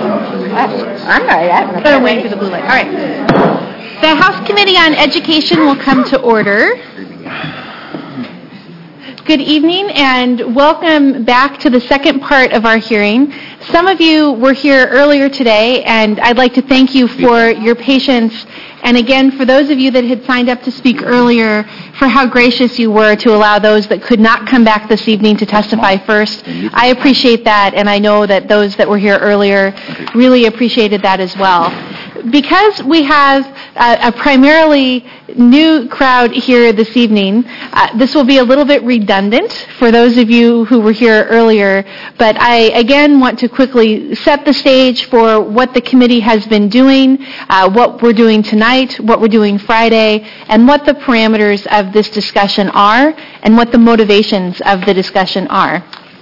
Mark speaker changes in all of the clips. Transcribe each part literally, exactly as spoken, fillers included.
Speaker 1: I'm not yet.
Speaker 2: I'm waiting for the blue light. All right. The House Committee on Education will come to order. Good evening and welcome back to the second part of our hearing. Some of you were here earlier today, and I'd like to thank you for your patience. And again, for those of you that had signed up to speak earlier, for how gracious you were to allow those that could not come back this evening to testify first. I appreciate that, and I know that those that were here earlier really appreciated that as well. Because we have a, a primarily new crowd here this evening, uh, this will be a little bit redundant for those of you who were here earlier, but I again want to quickly set the stage for what the committee has been doing, uh, what we're doing tonight, what we're doing Friday, and what the parameters of this discussion are, and what the motivations of the discussion are.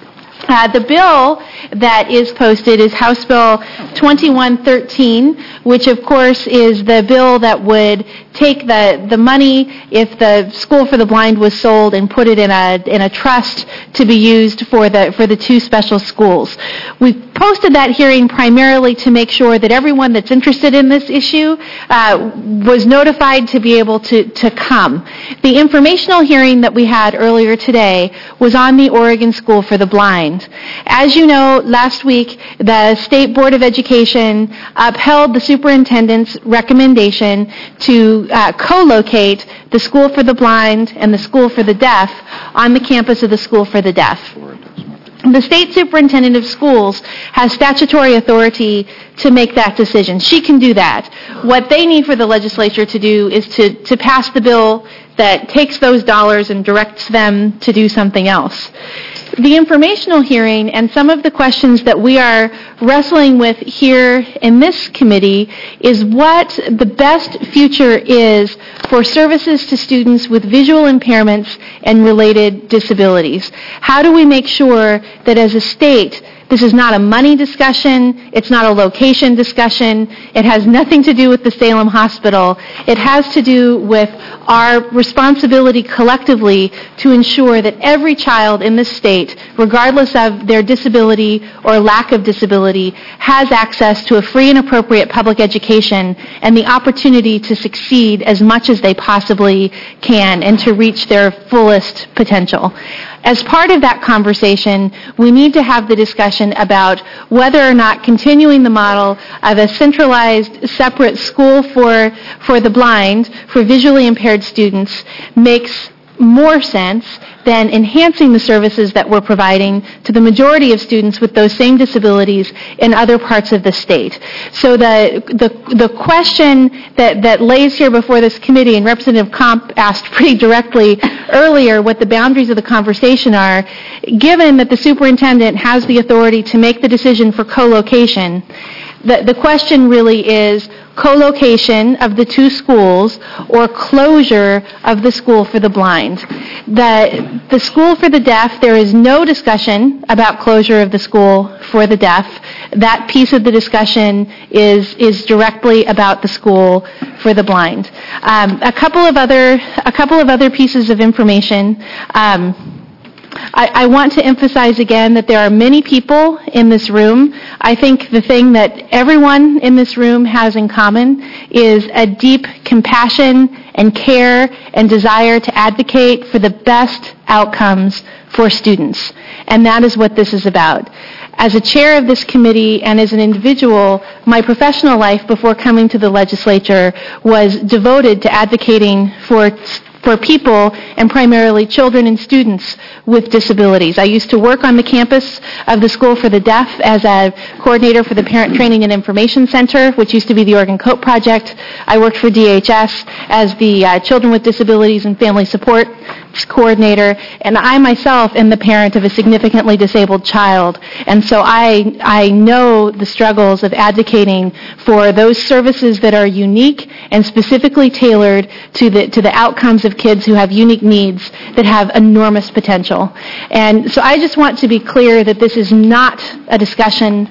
Speaker 2: Uh, the bill that is posted is House Bill twenty-one thirteen, which of course is the bill that would take the, the money if the School for the Blind was sold and put it in a in a trust to be used for the for the two special schools. We posted that hearing primarily to make sure that everyone that's interested in this issue uh, was notified to be able to, to come. The informational hearing that we had earlier today was on the Oregon School for the Blind. As you know, last week the State Board of Education upheld the superintendent's recommendation to uh, co-locate the School for the Blind and the School for the Deaf on the campus of the School for the Deaf. The state superintendent of schools has statutory authority to make that decision. She can do that. What they need for the legislature to do is to, to pass the bill that takes those dollars and directs them to do something else. The informational hearing and some of the questions that we are wrestling with here in this committee is what the best future is for services to students with visual impairments and related disabilities. How do we make sure that as a state, this is not a money discussion, it's not a location discussion, it has nothing to do with the Salem Hospital. It has to do with our responsibility collectively to ensure that every child in this state, regardless of their disability or lack of disability, has access to a free and appropriate public education and the opportunity to succeed as much as they possibly can and to reach their fullest potential. As part of that conversation, we need to have the discussion about whether or not continuing the model of a centralized, separate school for, for the blind, for visually impaired students, makes more sense than enhancing the services that we're providing to the majority of students with those same disabilities in other parts of the state. So the the, the question that, that lays here before this committee, and Representative Comp asked pretty directly earlier what the boundaries of the conversation are, given that the superintendent has the authority to make the decision for co-location, the, the question really is co-location of the two schools or closure of the School for the Blind. The, the School for the Deaf, there is no discussion about closure of the School for the Deaf. That piece of the discussion is, is directly about the School for the Blind. Um, a couple of other, a couple of other pieces of information. Um, I, I want to emphasize again that there are many people in this room. I think the thing that everyone in this room has in common is a deep compassion and care and desire to advocate for the best outcomes for students. And that is what this is about. As a chair of this committee and as an individual, my professional life before coming to the legislature was devoted to advocating for for people, and primarily children and students with disabilities. I used to work on the campus of the School for the Deaf as a coordinator for the Parent Training and Information Center, which used to be the Oregon COPE Project. I worked for D H S as the uh, Children with Disabilities and Family Support coordinator, and I myself am the parent of a significantly disabled child, and so I I know the struggles of advocating for those services that are unique and specifically tailored to the to the outcomes of kids who have unique needs that have enormous potential. And so I just want to be clear that this is not a discussion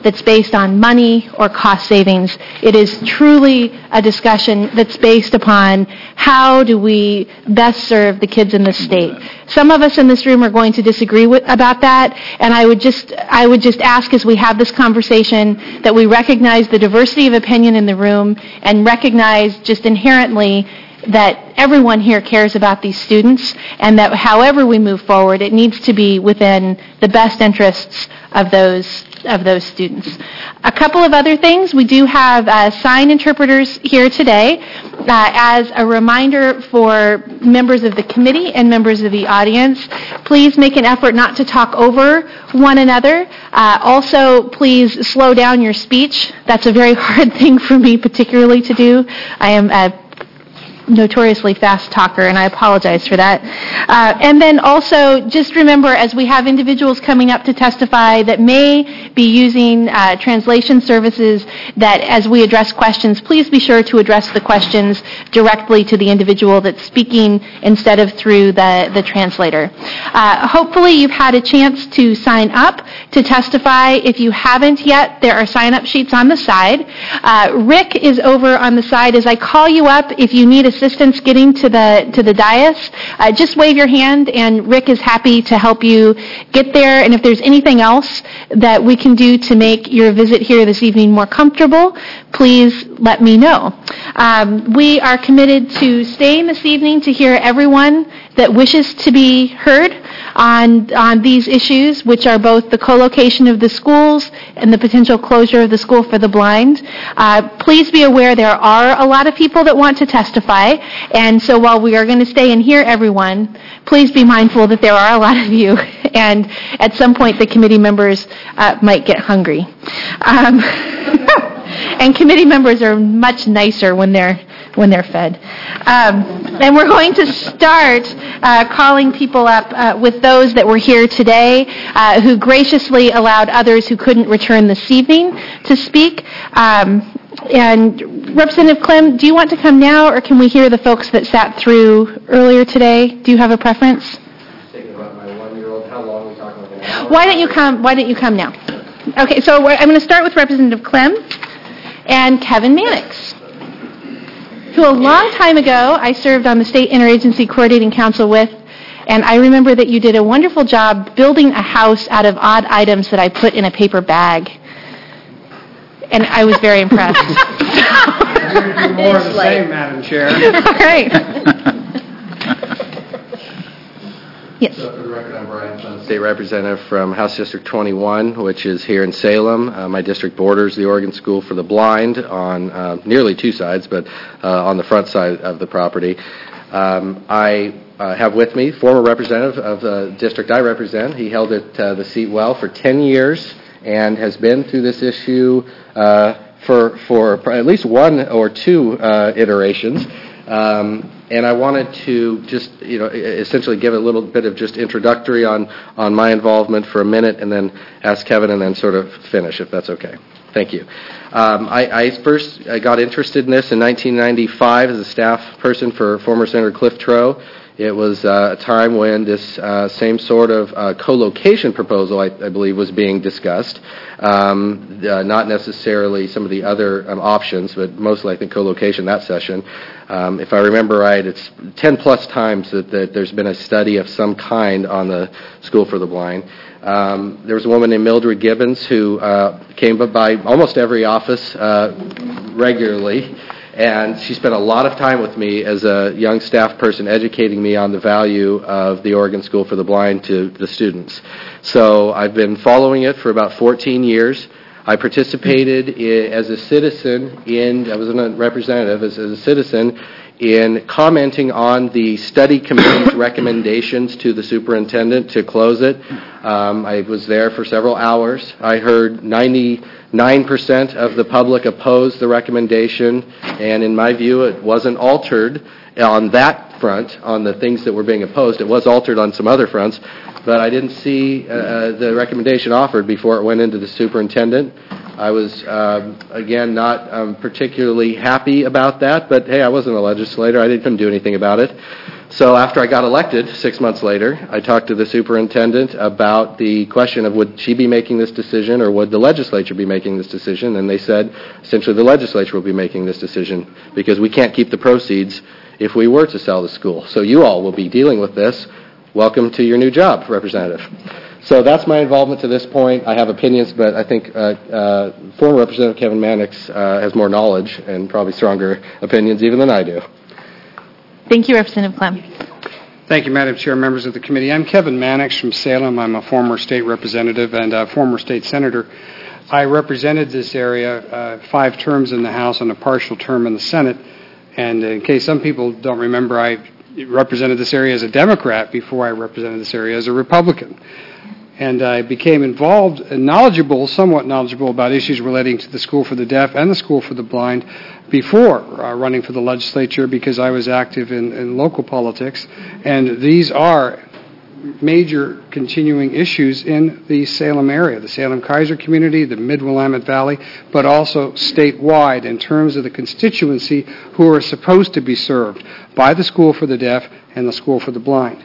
Speaker 2: that's based on money or cost savings. It is truly a discussion that's based upon how do we best serve the kids in this state. Some of us in this room are going to disagree with, about that, and I would just I would just ask as we have this conversation that we recognize the diversity of opinion in the room and recognize just inherently that everyone here cares about these students, and that however we move forward, it needs to be within the best interests of those of those students. A couple of other things. We do have uh, sign interpreters here today. Uh, as a reminder for members of the committee and members of the audience, please make an effort not to talk over one another. Uh, also, please slow down your speech. That's a very hard thing for me particularly to do. I am a notoriously fast talker, and I apologize for that. Uh, and then also, just remember, as we have individuals coming up to testify that may be using uh, translation services, that as we address questions, please be sure to address the questions directly to the individual that's speaking instead of through the, the translator. Uh, hopefully, you've had a chance to sign up to testify. If you haven't yet, there are sign-up sheets on the side. Uh, Rick is over on the side. As I call you up, if you need assistance getting to the to the dais, uh, just wave your hand, and Rick is happy to help you get there. And if there's anything else that we can do to make your visit here this evening more comfortable, please let me know. Um, we are committed to staying this evening to hear everyone that wishes to be heard on on these issues, which are both the co-location of the schools and the potential closure of the school for the blind. Uh, please be aware there are a lot of people that want to testify, and so while we are going to stay and hear everyone, please be mindful that there are a lot of you, and at some point the committee members uh, might get hungry. Um, and committee members are much nicer when they're when they're fed. Um, and we're going to start uh, calling people up uh, with those that were here today uh, who graciously allowed others who couldn't return this evening to speak. Um, and Representative Clem, do you want to come now, or can we hear the folks that sat through earlier today? Do you have a preference?
Speaker 1: Thinking about my one-year-old. How long are we talking about? An hour?
Speaker 2: Why don't you come? Why don't you come now? Okay, so we're, I'm going to start with Representative Clem and Kevin Mannix, who a long time ago I served on the State Interagency Coordinating Council with, and I remember that you did a wonderful job building a house out of odd items that I put in a paper bag. And I was very impressed.
Speaker 3: You're going to do more of the same, Madam Chair.
Speaker 2: All right. Yes.
Speaker 1: So for the record, I'm Brian Sun, State Representative from House District twenty-one, which is here in Salem. Uh, my district borders the Oregon School for the Blind on uh, nearly two sides, but uh, on the front side of the property. Um, I uh, have with me former representative of the district I represent. He held it, uh, the seat well for ten years and has been through this issue uh, for, for at least one or two uh, iterations. Um, and I wanted to just, you know, essentially give a little bit of just introductory on, on my involvement for a minute, and then ask Kevin, and then sort of finish, if that's okay. Thank you. Um, I, I first I got interested in this in nineteen ninety-five as a staff person for former Senator Cliff Troe. It was uh, a time when this uh, same sort of uh, co-location proposal, I, I believe, was being discussed. Um, uh, not necessarily some of the other um, options, but mostly, I think, co-location that session. Um, if I remember right, it's ten plus times that, that there's been a study of some kind on the School for the Blind. Um, there was a woman named Mildred Gibbons who uh, came by almost every office uh, regularly. And she spent a lot of time with me as a young staff person educating me on the value of the Oregon School for the Blind to the students. So I've been following it for about fourteen years. I participated in, as a citizen in, I was a representative, as, as a citizen in commenting on the study committee's recommendations to the superintendent to close it. Um, I was there for several hours. I heard ninety-nine percent of the public oppose the recommendation, and in my view, it wasn't altered on that front, on the things that were being opposed. It was altered on some other fronts, but I didn't see uh, the recommendation offered before it went into the superintendent. I was, um, again, not um, particularly happy about that, but hey, I wasn't a legislator. I didn't couldn't do anything about it. So after I got elected, six months later, I talked to the superintendent about the question of would she be making this decision or would the legislature be making this decision, and they said essentially the legislature will be making this decision because we can't keep the proceeds if we were to sell the school. So you all will be dealing with this. Welcome to your new job, Representative. So that's my involvement to this point. I have opinions, but I think uh, uh, former Representative Kevin Mannix uh, has more knowledge and probably stronger opinions even than I do.
Speaker 2: Thank you, Representative Clem.
Speaker 3: Thank you, Madam Chair, members of the committee. I'm Kevin Mannix from Salem. I'm a former state representative and a former state senator. I represented this area uh, five terms in the House and a partial term in the Senate. And in case some people don't remember, I represented this area as a Democrat before I represented this area as a Republican. And I became involved and knowledgeable, somewhat knowledgeable about issues relating to the School for the Deaf and the School for the Blind before uh, running for the legislature because I was active in, in local politics. And these are major continuing issues in the Salem area, the Salem-Keizer community, the Mid-Willamette Valley, but also statewide in terms of the constituency who are supposed to be served by the School for the Deaf and the School for the Blind.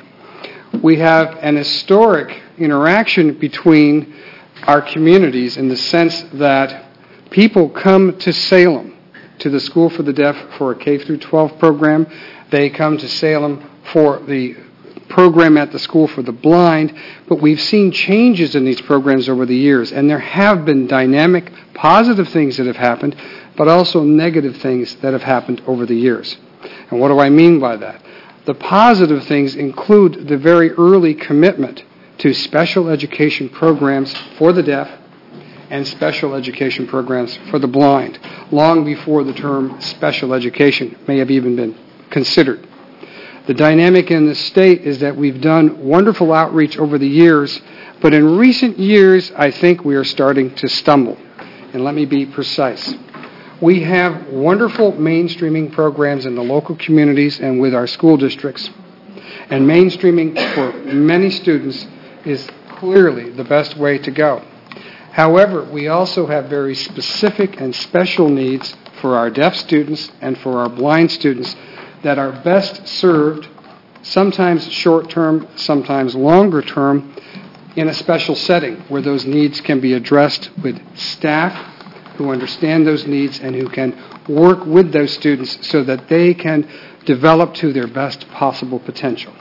Speaker 3: We have an historic interaction between our communities in the sense that people come to Salem, to the School for the Deaf for a K through twelve program. They come to Salem for the program at the School for the Blind, but we've seen changes in these programs over the years, and there have been dynamic, positive things that have happened, but also negative things that have happened over the years. And what do I mean by that? The positive things include the very early commitment to special education programs for the deaf and special education programs for the blind, long before the term special education may have even been considered. The dynamic in the state is that we've done wonderful outreach over the years, but in recent years, I think we are starting to stumble. And let me be precise. We have wonderful mainstreaming programs in the local communities and with our school districts. And mainstreaming for many students is clearly the best way to go. However, we also have very specific and special needs for our deaf students and for our blind students that are best served, sometimes short-term, sometimes longer-term, in a special setting where those needs can be addressed with staff who understand those needs and who can work with those students so that they can develop to their best possible potential.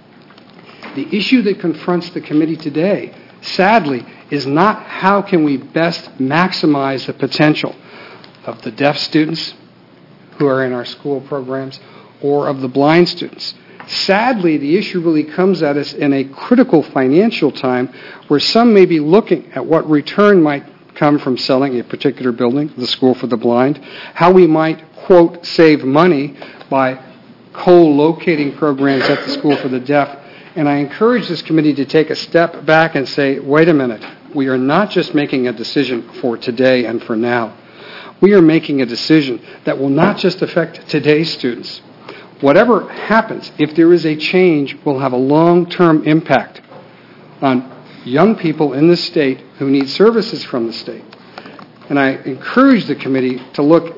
Speaker 3: The issue that confronts the committee today, sadly, is not how can we best maximize the potential of the deaf students who are in our school programs or of the blind students. Sadly, the issue really comes at us in a critical financial time where some may be looking at what return might come from selling a particular building, the School for the Blind, how we might, quote, save money by co-locating programs at the School for the Deaf. And I encourage this committee to take a step back and say, wait a minute, we are not just making a decision for today and for now. We are making a decision that will not just affect today's students. Whatever happens, if there is a change, will have a long-term impact on young people in the state who need services from the state. And I encourage the committee to look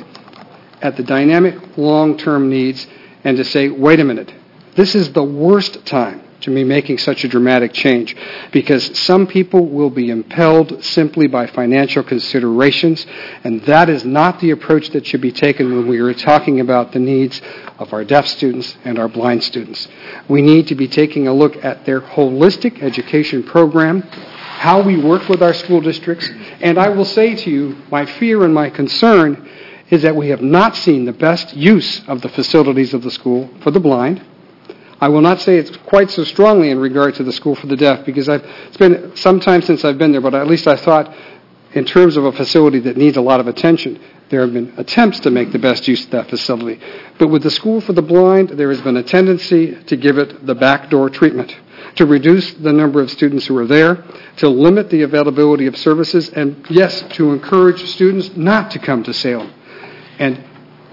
Speaker 3: at the dynamic long-term needs and to say, wait a minute, this is the worst time to be making such a dramatic change because some people will be impelled simply by financial considerations, and that is not the approach that should be taken when we are talking about the needs of our deaf students and our blind students. We need to be taking a look at their holistic education program, how we work with our school districts, and I will say to you, my fear and my concern is that we have not seen the best use of the facilities of the School for the Blind. I will not say it's quite so strongly in regard to the School for the Deaf because I've, it's been some time since I've been there, but at least I thought in terms of a facility that needs a lot of attention, there have been attempts to make the best use of that facility. But with the School for the Blind, there has been a tendency to give it the backdoor treatment, to reduce the number of students who are there, to limit the availability of services, and yes, to encourage students not to come to Salem. And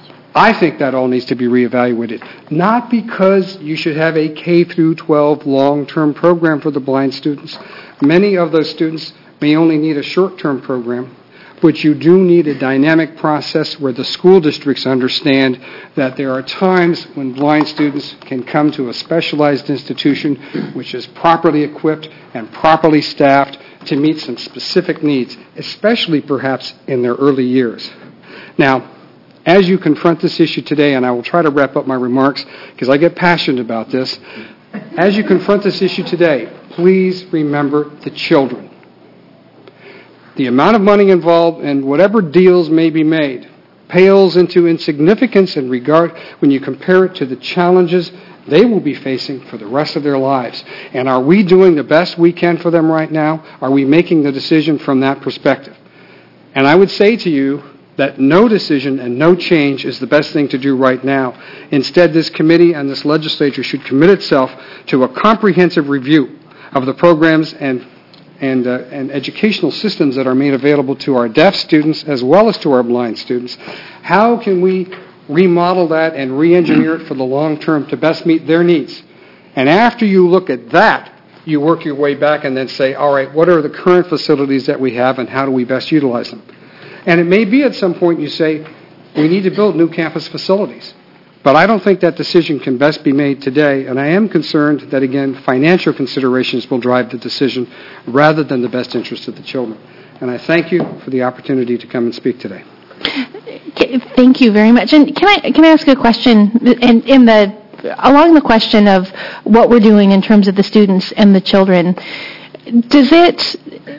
Speaker 3: I think that all needs to be reevaluated, not because you should have a K through twelve long-term program for the blind students. Many of those students may only need a short-term program, but you do need a dynamic process where the school districts understand that there are times when blind students can come to a specialized institution which is properly equipped and properly staffed to meet some specific needs, especially perhaps in their early years. Now, as you confront this issue today, and I will try to wrap up my remarks because I get passionate about this, as you confront this issue today, please remember the children. The amount of money involved and whatever deals may be made pales into insignificance in regard when you compare it to the challenges they will be facing for the rest of their lives. And are we doing the best we can for them right now? Are we making the decision from that perspective? And I would say to you that no decision and no change is the best thing to do right now. Instead, this committee and this legislature should commit itself to a comprehensive review of the programs and and, uh, and educational systems that are made available to our deaf students as well as to our blind students. How can we remodel that and re-engineer it for the long term to best meet their needs? And after you look at that, you work your way back and then say, all right, what are the current facilities that we have and how do we best utilize them? And it may be at some point you say, we need to build new campus facilities. But I don't think that decision can best be made today, and I am concerned that, again, financial considerations will drive the decision rather than the best interest of the children. And I thank you for the opportunity to come and speak today.
Speaker 2: Thank you very much. And can I can I ask a question in, in the along the question of what we're doing in terms of the students and the children? Does it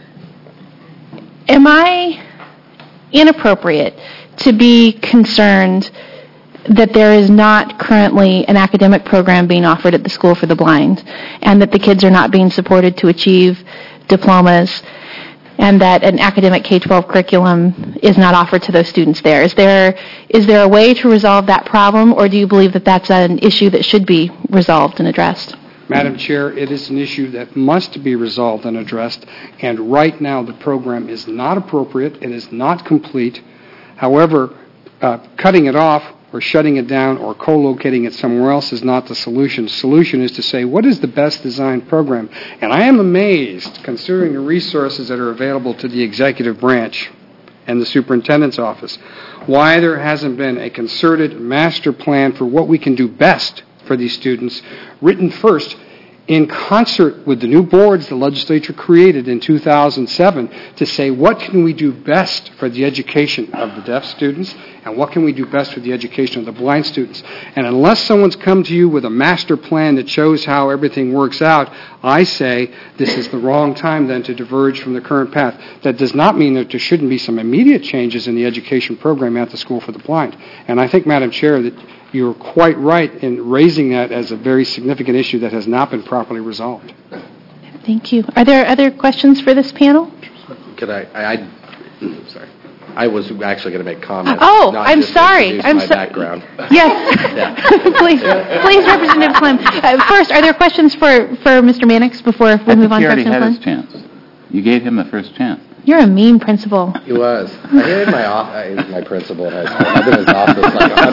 Speaker 2: am I inappropriate to be concerned that there is not currently an academic program being offered at the School for the Blind, and that the kids are not being supported to achieve diplomas, and that an academic K twelve curriculum is not offered to those students there? Is there is there a way to resolve that problem, or do you believe that that's an issue that should be resolved and addressed?
Speaker 3: Madam Chair, it is an issue that must be resolved and addressed, and right now the program is not appropriate, it is not complete. However, uh, cutting it off or shutting it down or co-locating it somewhere else is not the solution. The solution is to say, what is the best designed program? And I am amazed, considering the resources that are available to the executive branch and the superintendent's office, why there hasn't been a concerted master plan for what we can do best for these students, written first in concert with the new boards the legislature created in two thousand seven to say what can we do best for the education of the deaf students and what can we do best for the education of the blind students. And unless someone's come to you with a master plan that shows how everything works out, I say this is the wrong time then to diverge from the current path. That does not mean that there shouldn't be some immediate changes in the education program at the School for the Blind. And I think, Madam Chair, that you're quite right in raising that as a very significant issue that has not been properly resolved.
Speaker 2: Thank you. Are there other questions for this panel?
Speaker 1: Could I, I, I sorry. I was actually going to make comments.
Speaker 2: Oh,
Speaker 1: not
Speaker 2: I'm
Speaker 1: just
Speaker 2: sorry. I'm
Speaker 1: my
Speaker 2: so-
Speaker 1: background.
Speaker 2: Yes. please, please, Representative Clem. Uh, first, are there questions for, for Mister Mannix before we
Speaker 4: I
Speaker 2: move
Speaker 4: think
Speaker 2: on
Speaker 4: he
Speaker 2: to
Speaker 4: already had
Speaker 2: Representative
Speaker 4: his
Speaker 2: Clem?
Speaker 4: chance. You gave him the first chance.
Speaker 2: You're a mean principal.
Speaker 1: He was. I hated my off, I, my principal in high school. I've been in his office like one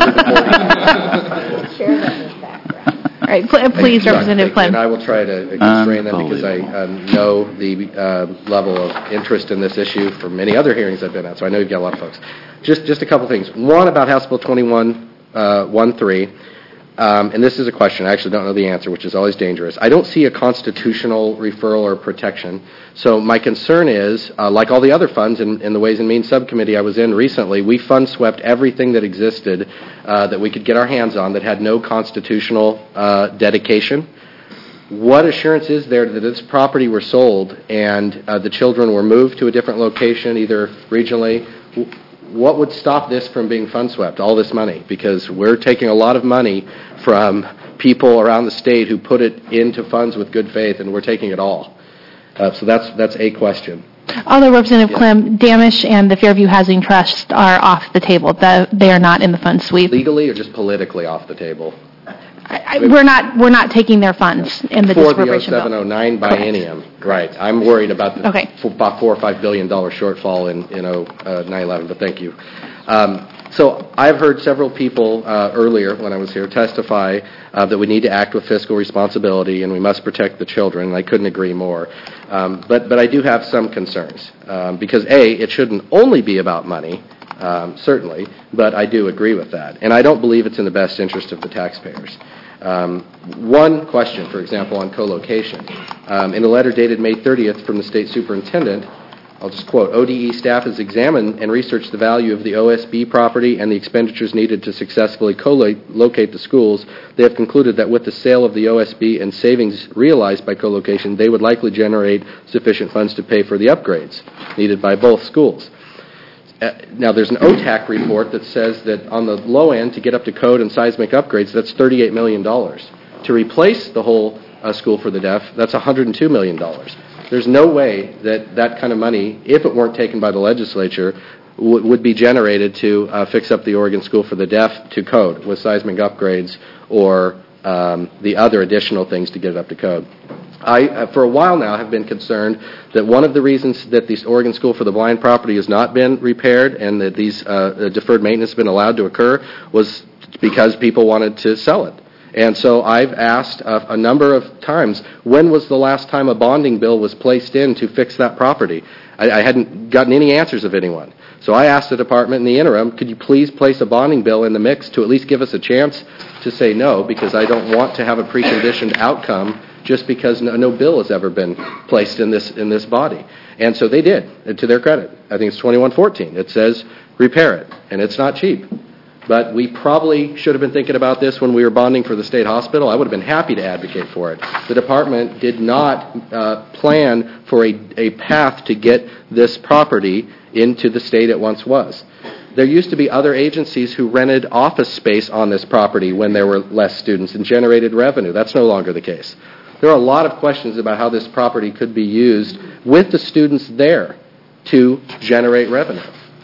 Speaker 1: hundred forty times.
Speaker 5: Share that with background.
Speaker 2: All right, pl- please, Representative Clem.
Speaker 1: And I will try to constrain them because I um, know the uh, level of interest in this issue from many other hearings I've been at, so I know you've got a lot of folks. Just just a couple things. One about House Bill twenty-one thirteen, um, and this is a question. I actually don't know the answer, which is always dangerous. I don't see a constitutional referral or protection. So my concern is, uh, like all the other funds in, in the Ways and Means Subcommittee I was in recently, we fund swept everything that existed uh, that we could get our hands on that had no constitutional uh, dedication. What assurance is there that this property were sold and uh, the children were moved to a different location, either regionally? What would stop this from being fund swept, all this money? Because we're taking a lot of money from people around the state who put it into funds with good faith, and we're taking it all. Uh, so that's that's a question.
Speaker 2: Although, Representative
Speaker 1: Yeah.
Speaker 2: Clem, Damish and the Fairview Housing Trust are off the table. The, they are not in the fund sweep.
Speaker 1: Legally or just politically off the table?
Speaker 2: I, I, we're not we're not taking their funds in the
Speaker 1: For the
Speaker 2: disappropriation bill.
Speaker 1: oh seven oh nine biennium, right. I'm worried about the
Speaker 2: Okay.
Speaker 1: f- about four or five billion dollar shortfall in in oh nine eleven. But thank you. Um, so I've heard several people uh, earlier when I was here testify uh, that we need to act with fiscal responsibility and we must protect the children. And I couldn't agree more. Um, but but I do have some concerns um, because A, it shouldn't only be about money. Um, certainly, but I do agree with that. And I don't believe it's in the best interest of the taxpayers. Um, one question, for example, on co-location. Um, in a letter dated May thirtieth from the state superintendent, I'll just quote, O D E staff has examined and researched the value of the O S B property and the expenditures needed to successfully co-locate the schools. They have concluded that with the sale of the O S B and savings realized by co-location, they would likely generate sufficient funds to pay for the upgrades needed by both schools. Uh, now, there's an O T A C report that says that on the low end, to get up to code and seismic upgrades, that's thirty-eight million dollars. To replace the whole uh, school for the deaf, that's one hundred two million dollars. There's no way that that kind of money, if it weren't taken by the legislature, w- would be generated to uh, fix up the Oregon School for the Deaf to code with seismic upgrades or um, the other additional things to get it up to code. I, uh, for a while now, have been concerned that one of the reasons that the Oregon School for the Blind property has not been repaired and that these uh, deferred maintenance has been allowed to occur was because people wanted to sell it. And so I've asked uh, a number of times, when was the last time a bonding bill was placed in to fix that property? I, I hadn't gotten any answers of anyone. So I asked the department in the interim, could you please place a bonding bill in the mix to at least give us a chance to say no, because I don't want to have a preconditioned outcome just because no, no bill has ever been placed in this in this body. And so they did, and to their credit. I think it's twenty-one fourteen. It says repair it, and it's not cheap. But we probably should have been thinking about this when we were bonding for the state hospital. I would have been happy to advocate for it. The department did not uh, plan for a, a path to get this property into the state it once was. There used to be other agencies who rented office space on this property when there were less students and generated revenue. That's no longer the case. There are a lot of questions about how this property could be used with the students there to generate revenue.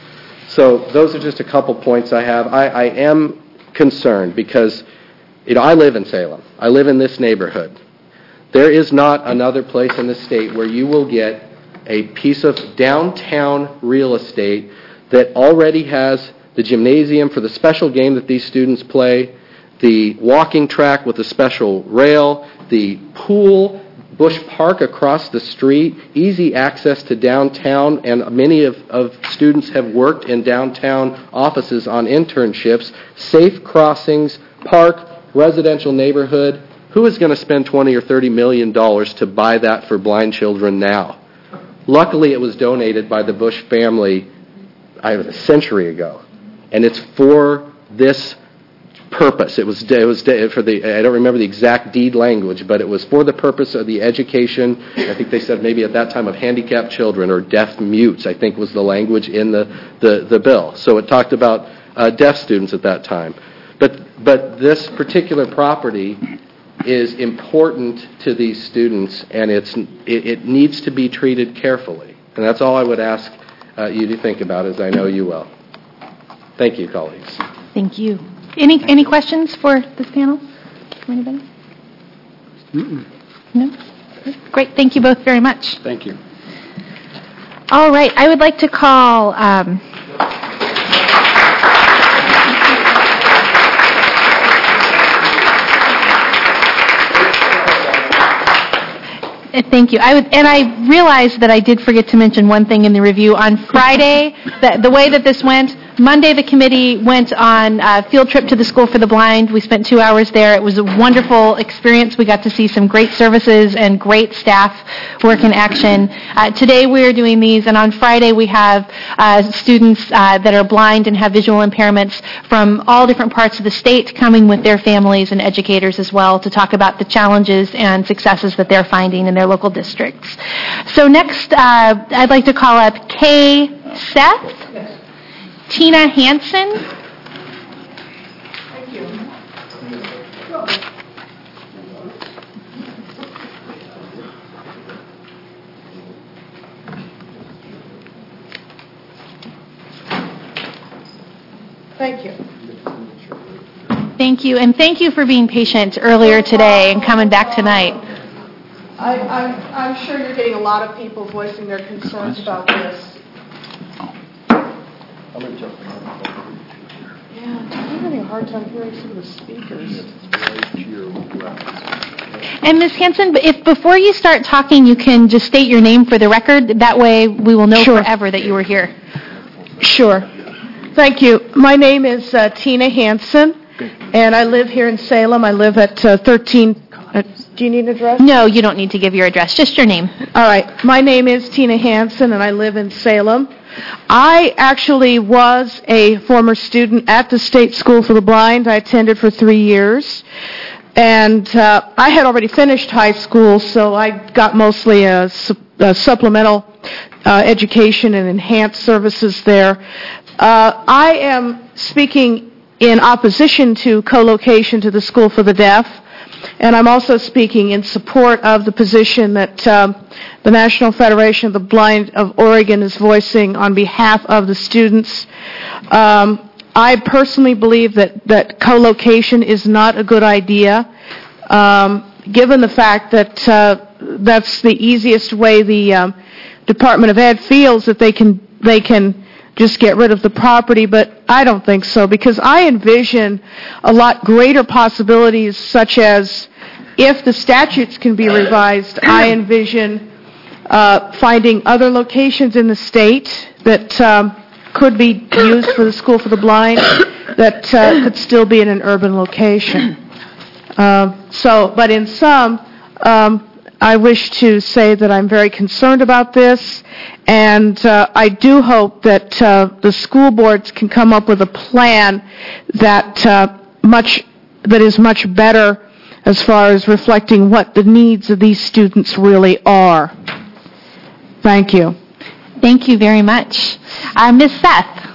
Speaker 1: So those are just a couple points I have. I, I am concerned because, you know, I live in Salem. I live in this neighborhood. There is not another place in the state where you will get a piece of downtown real estate that already has the gymnasium for the special game that these students play, the walking track with the special rail, the pool, Bush Park across the street, easy access to downtown, and many of, of students have worked in downtown offices on internships, safe crossings, park, residential neighborhood. Who is going to spend twenty or thirty million dollars to buy that for blind children now? Luckily, it was donated by the Bush family I, a century ago, and it's for this purpose. It was it was for the I don't remember the exact deed language, but it was for the purpose of the education. I think they said maybe at that time of handicapped children or deaf mutes. I think was the language in the the, the bill. So it talked about uh, deaf students at that time. But but this particular property is important to these students, and it's it, it needs to be treated carefully. And that's all I would ask uh, you to think about, as I know you will. Thank you, colleagues.
Speaker 2: Thank you. Any any questions for this panel? From anybody?
Speaker 3: Mm-mm.
Speaker 2: No? Great. Thank you both very much.
Speaker 3: Thank you.
Speaker 2: All right. I would like to call... Um, Thank you. I would, and I realized that I did forget to mention one thing in the review. On Friday, the, the way that this went, Monday the committee went on a field trip to the School for the Blind. We spent two hours there. It was a wonderful experience. We got to see some great services and great staff work in action. Uh, today we are doing these, and on Friday we have uh, students uh, that are blind and have visual impairments from all different parts of the state coming with their families and educators as well to talk about the challenges and successes that they're finding in their local districts. So next, uh, I'd like to call up Kay Seth. Tina Hansen.
Speaker 5: Thank you. Thank you.
Speaker 2: Thank you, and thank you for being patient earlier today and coming back tonight.
Speaker 5: I, I'm, I'm sure you're getting a lot of people voicing their concerns about this.
Speaker 6: I'm going to jump in.
Speaker 5: Yeah, I'm having a hard time hearing some of the speakers.
Speaker 2: And Miz Hanson, if before you start talking, you can just state your name for the record. That way, we will know
Speaker 5: Sure.
Speaker 2: forever that you were here.
Speaker 5: Sure. Thank you. My name is uh, Tina Hanson, and I live here in Salem. I live at uh, thirteen. Uh, do you need an address?
Speaker 2: No, you don't need to give your address. Just your name.
Speaker 5: All right. My name is Tina Hanson, and I live in Salem. I actually was a former student at the State School for the Blind. I attended for three years. And uh, I had already finished high school, so I got mostly a, su- a supplemental uh, education and enhanced services there. Uh, I am speaking in opposition to co-location to the School for the Deaf, and I'm also speaking in support of the position that um, the National Federation of the Blind of Oregon is voicing on behalf of the students. Um, I personally believe that, that co-location is not a good idea, um, given the fact that uh, that's the easiest way the um, Department of Ed feels that they can they can just get rid of the property, but I don't think so, because I envision a lot greater possibilities, such as if the statutes can be revised, I envision uh, finding other locations in the state that um, could be used for the School for the Blind that uh, could still be in an urban location. Uh, so, but in sum, um, I wish to say that I'm very concerned about this, and uh, I do hope that uh, the school boards can come up with a plan that uh, much that is much better as far as reflecting what the needs of these students really are. Thank you.
Speaker 2: Thank you very much. Uh, Miz Seth.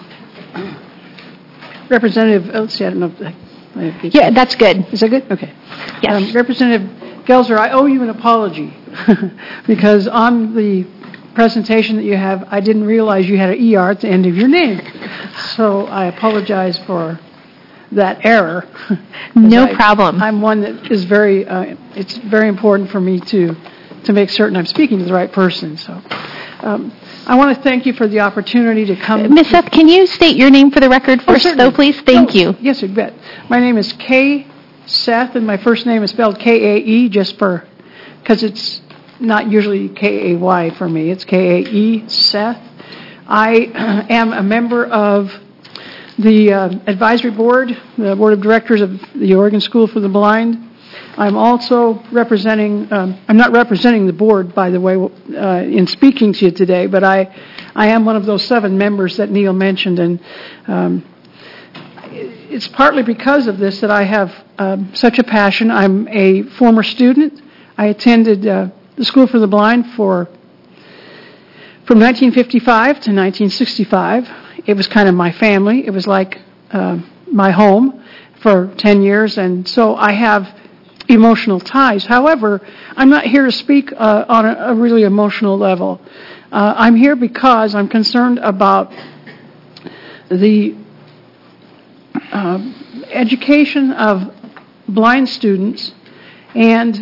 Speaker 7: Representative, oh, let's see, I don't know if I have the-
Speaker 2: Yeah, that's good.
Speaker 7: Is that good? Okay.
Speaker 2: Yes.
Speaker 7: Um, Representative Gelser, I owe you an apology because on the presentation that you have, I didn't realize you had an E R at the end of your name. So I apologize for that error.
Speaker 2: No
Speaker 7: I,
Speaker 2: problem.
Speaker 7: I'm one that is very, uh, it's very important for me to, to make certain I'm speaking to the right person. So um, I want to thank you for the opportunity to come.
Speaker 2: Miz Seth, can you state your name for the record
Speaker 7: Oh,
Speaker 2: first,
Speaker 7: certainly.
Speaker 2: though, please? Thank
Speaker 7: Oh,
Speaker 2: you.
Speaker 7: Yes, you bet. My name is Kay Seth, and my first name is spelled K A E, just for, because it's not usually K A Y for me. It's K A E, Seth. I am a member of the uh, advisory board, the board of directors of the Oregon School for the Blind. I'm also representing, um, I'm not representing the board, by the way, uh, in speaking to you today, but I, I am one of those seven members that Neil mentioned, and um, it's partly because of this that I have um, such a passion. I'm a former student. I attended uh, the School for the Blind for from nineteen fifty-five to nineteen sixty-five. It was kind of my family. It was like uh, my home for ten years, and so I have emotional ties. However, I'm not here to speak uh, on a, a really emotional level. Uh, I'm here because I'm concerned about the uh, education of blind students and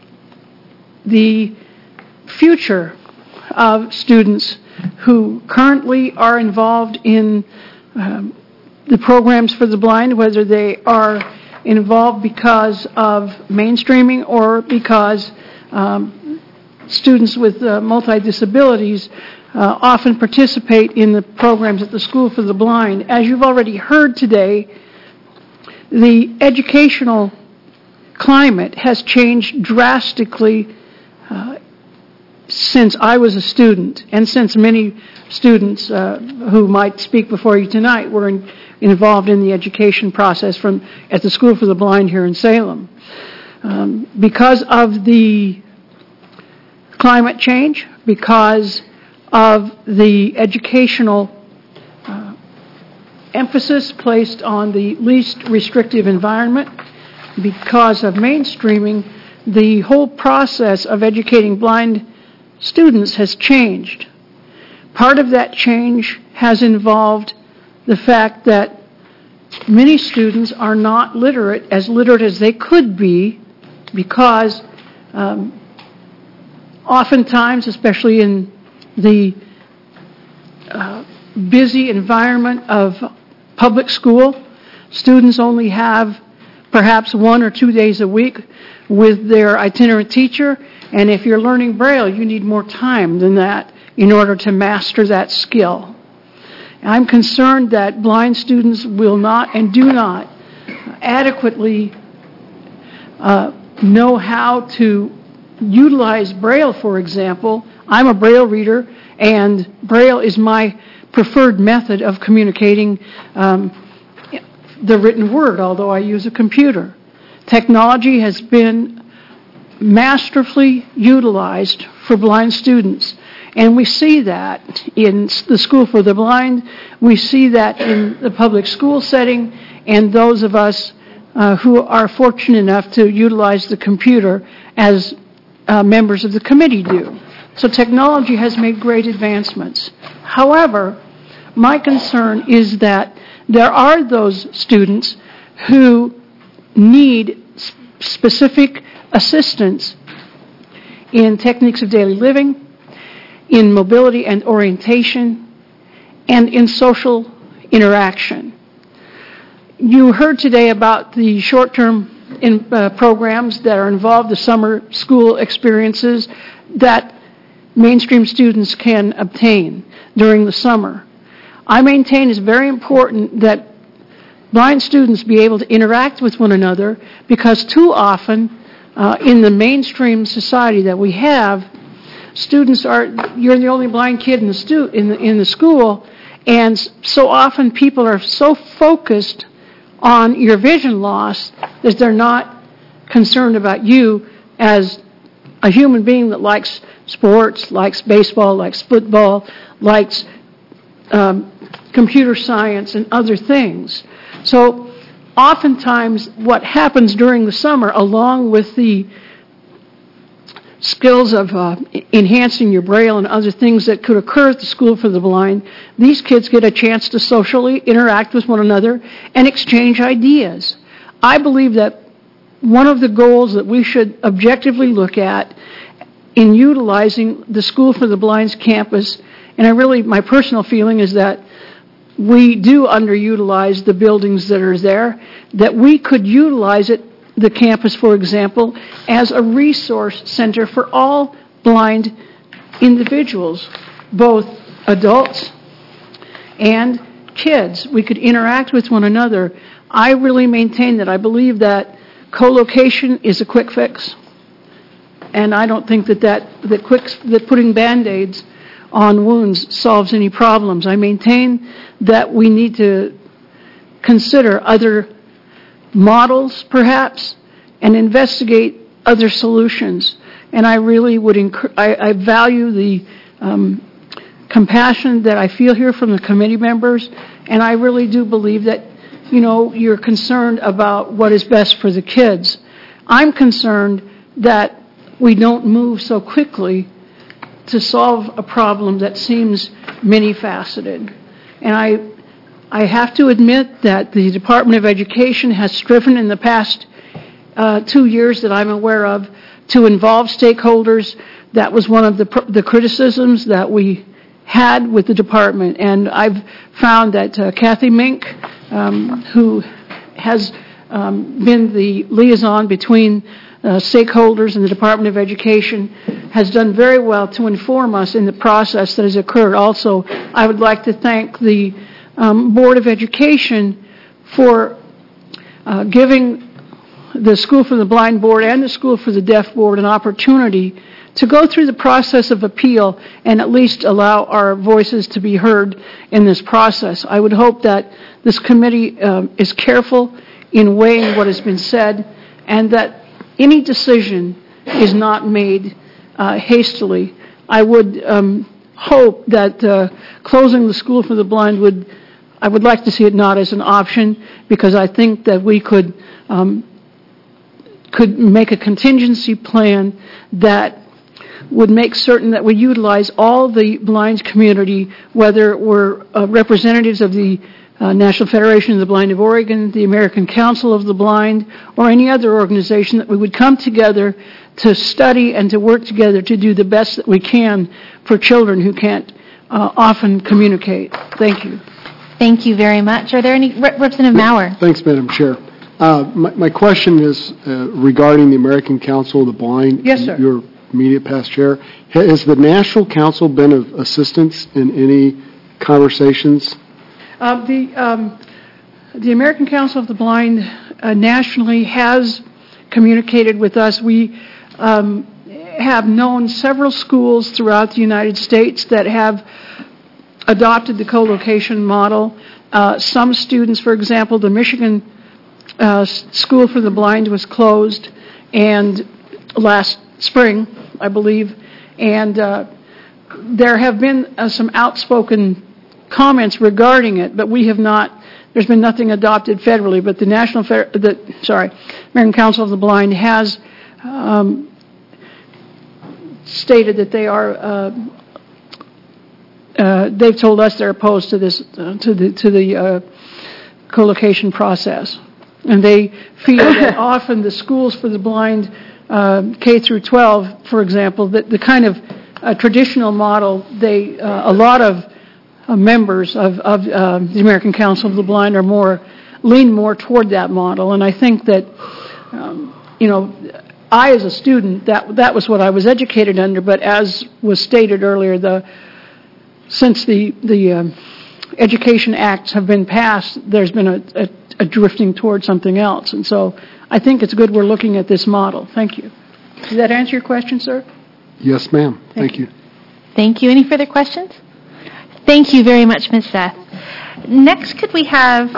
Speaker 7: the future of students who currently are involved in um, the programs for the blind, whether they are involved because of mainstreaming or because um, students with uh, multi-disabilities uh, often participate in the programs at the School for the Blind. As you've already heard today, the educational climate has changed drastically uh, since I was a student, and since many students uh, who might speak before you tonight were in, involved in the education process from at the School for the Blind here in Salem. Um, because of the climate change, because of the educational uh, emphasis placed on the least restrictive environment, because of mainstreaming, the whole process of educating blind students has changed. Part of that change has involved the fact that many students are not literate, as literate as they could be, because um, oftentimes, especially in the uh, busy environment of public school, students only have perhaps one or two days a week with their itinerant teacher, and if you're learning Braille, you need more time than that in order to master that skill. I'm concerned that blind students will not and do not adequately uh, know how to utilize Braille, for example. I'm a Braille reader, and Braille is my preferred method of communicating um, the written word, although I use a computer. Technology has been masterfully utilized for blind students, and we see that in the School for the Blind. We see that in the public school setting, and those of us uh, who are fortunate enough to utilize the computer as uh, members of the committee do. So technology has made great advancements. However, my concern is that there are those students who need specific assistance in techniques of daily living, in mobility and orientation, and in social interaction. You heard today about the short-term in, uh, programs that are involved, the summer school experiences that mainstream students can obtain during the summer. I maintain it's very important that blind students be able to interact with one another, because too often uh, in the mainstream society that we have, students are, you're the only blind kid in the, stu- in the, in the school, and so often people are so focused on your vision loss that they're not concerned about you as a human being that likes sports, likes baseball, likes football, likes um, computer science and other things. So oftentimes what happens during the summer, along with the skills of uh, enhancing your Braille and other things that could occur at the School for the Blind, these kids get a chance to socially interact with one another and exchange ideas. I believe that one of the goals that we should objectively look at in utilizing the School for the Blind's campus, and I really, my personal feeling is that we do underutilize the buildings that are there, that we could utilize it, the campus, for example, as a resource center for all blind individuals, both adults and kids. We could interact with one another. I really maintain that I believe that co-location is a quick fix, and I don't think that that, that, quick, that putting Band-Aids on wounds solves any problems. I maintain that we need to consider other models, perhaps, and investigate other solutions. And I really would encourage, I, I value the um, compassion that I feel here from the committee members, and I really do believe that, you know, you're concerned about what is best for the kids. I'm concerned that we don't move so quickly to solve a problem that seems many-faceted. And I I have to admit that the Department of Education has striven in the past uh, two years that I'm aware of to involve stakeholders. That was one of the, pr- the criticisms that we had with the department. And I've found that uh, Kathy Mink, um, who has um, been the liaison between uh, stakeholders and the Department of Education, has done very well to inform us in the process that has occurred. Also, I would like to thank the Um, Board of Education for uh, giving the School for the Blind Board and the School for the Deaf Board an opportunity to go through the process of appeal and at least allow our voices to be heard in this process. I would hope that this committee um, is careful in weighing what has been said, and that any decision is not made uh, hastily. I would um, hope that uh, closing the School for the Blind would I would like to see it not as an option, because I think that we could um, could make a contingency plan that would make certain that we utilize all the blind community, whether we're uh, representatives of the uh, National Federation of the Blind of Oregon, the American Council of the Blind, or any other organization, that we would come together to study and to work together to do the best that we can for children who can't uh, often communicate. Thank you.
Speaker 2: Thank you very much. Are there any, Re- Representative Maurer?
Speaker 6: Thanks, Madam Chair. Uh, my, my question is uh, regarding the American Council of the Blind.
Speaker 7: Yes, sir.
Speaker 6: Your immediate past chair. Has the National Council been of assistance in any conversations?
Speaker 7: Uh, the, um, the American Council of the Blind uh, nationally has communicated with us. We um, have known several schools throughout the United States that have adopted the co-location model. Uh, some students, for example, the Michigan uh, School for the Blind was closed and last spring, I believe, and uh, there have been uh, some outspoken comments regarding it, but we have not, there's been nothing adopted federally, but the National, Fer- the, sorry, American Council of the Blind has um, stated that they are uh, Uh, they've told us they're opposed to this, uh, to the to the uh, co-location process, and they feel that often the schools for the blind, uh, K through twelve, for example, that the kind of uh, traditional model, they uh, a lot of uh, members of of uh, the American Council of the Blind are more lean more toward that model, and I think that um, you know. I, as a student, that that was what I was educated under. But as was stated earlier, the since the the um, Education Acts have been passed, there's been a, a, a drifting toward something else. And so I think it's good we're looking at this model. Thank you. Does that answer your question, sir?
Speaker 6: Yes, ma'am. Thank,
Speaker 7: Thank
Speaker 6: you.
Speaker 2: Thank you. Any further questions? Thank you very much, Miz Seth. Next, could we have...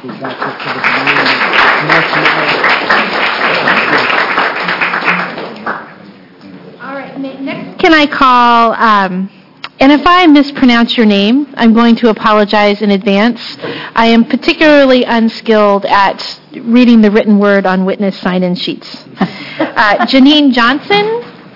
Speaker 2: All right. Next, can I call... Um, And if I mispronounce your name, I'm going to apologize in advance. I am particularly unskilled at reading the written word on witness sign-in sheets. Uh, Janine Johnson,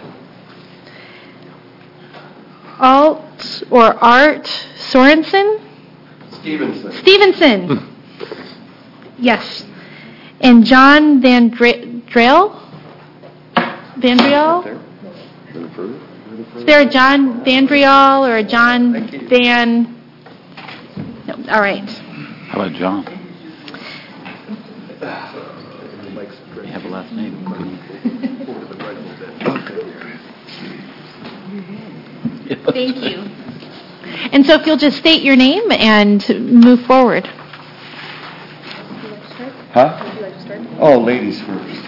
Speaker 2: Alt or Art Sorensen?
Speaker 1: Stevenson.
Speaker 2: Stevenson. Yes. And John Van Drell? Van Driel? Is there a John Vandrial or a John Van... No. All right.
Speaker 4: How about John? You have a last name.
Speaker 2: Thank you. And so if you'll just state your name and move forward.
Speaker 8: Huh? Oh, ladies first.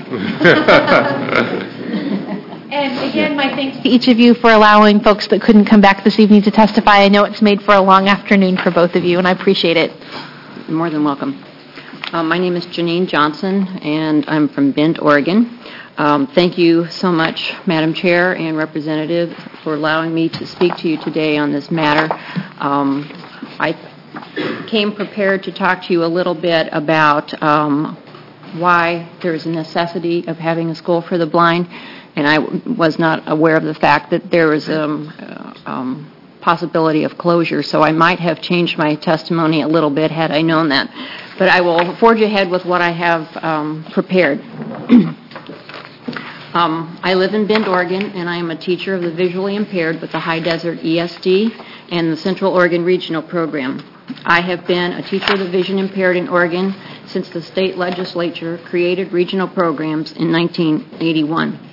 Speaker 2: And again, my thanks to each of you for allowing folks that couldn't come back this evening to testify. I know it's made for a long afternoon for both of you, and I appreciate it.
Speaker 9: You're more than welcome. Um, my name is Janine Johnson, and I'm from Bend, Oregon. Um, thank you so much, Madam Chair and Representative, for allowing me to speak to you today on this matter. Um, I came prepared to talk to you a little bit about um, why there is a necessity of having a school for the blind. And I w- was not aware of the fact that there was a um, uh, um, possibility of closure, so I might have changed my testimony a little bit had I known that. But I will forge ahead with what I have um, prepared. um, I live in Bend, Oregon, and I am a teacher of the visually impaired with the High Desert E S D and the Central Oregon Regional Program. I have been a teacher of the vision impaired in Oregon since the state legislature created regional programs in nineteen eighty-one.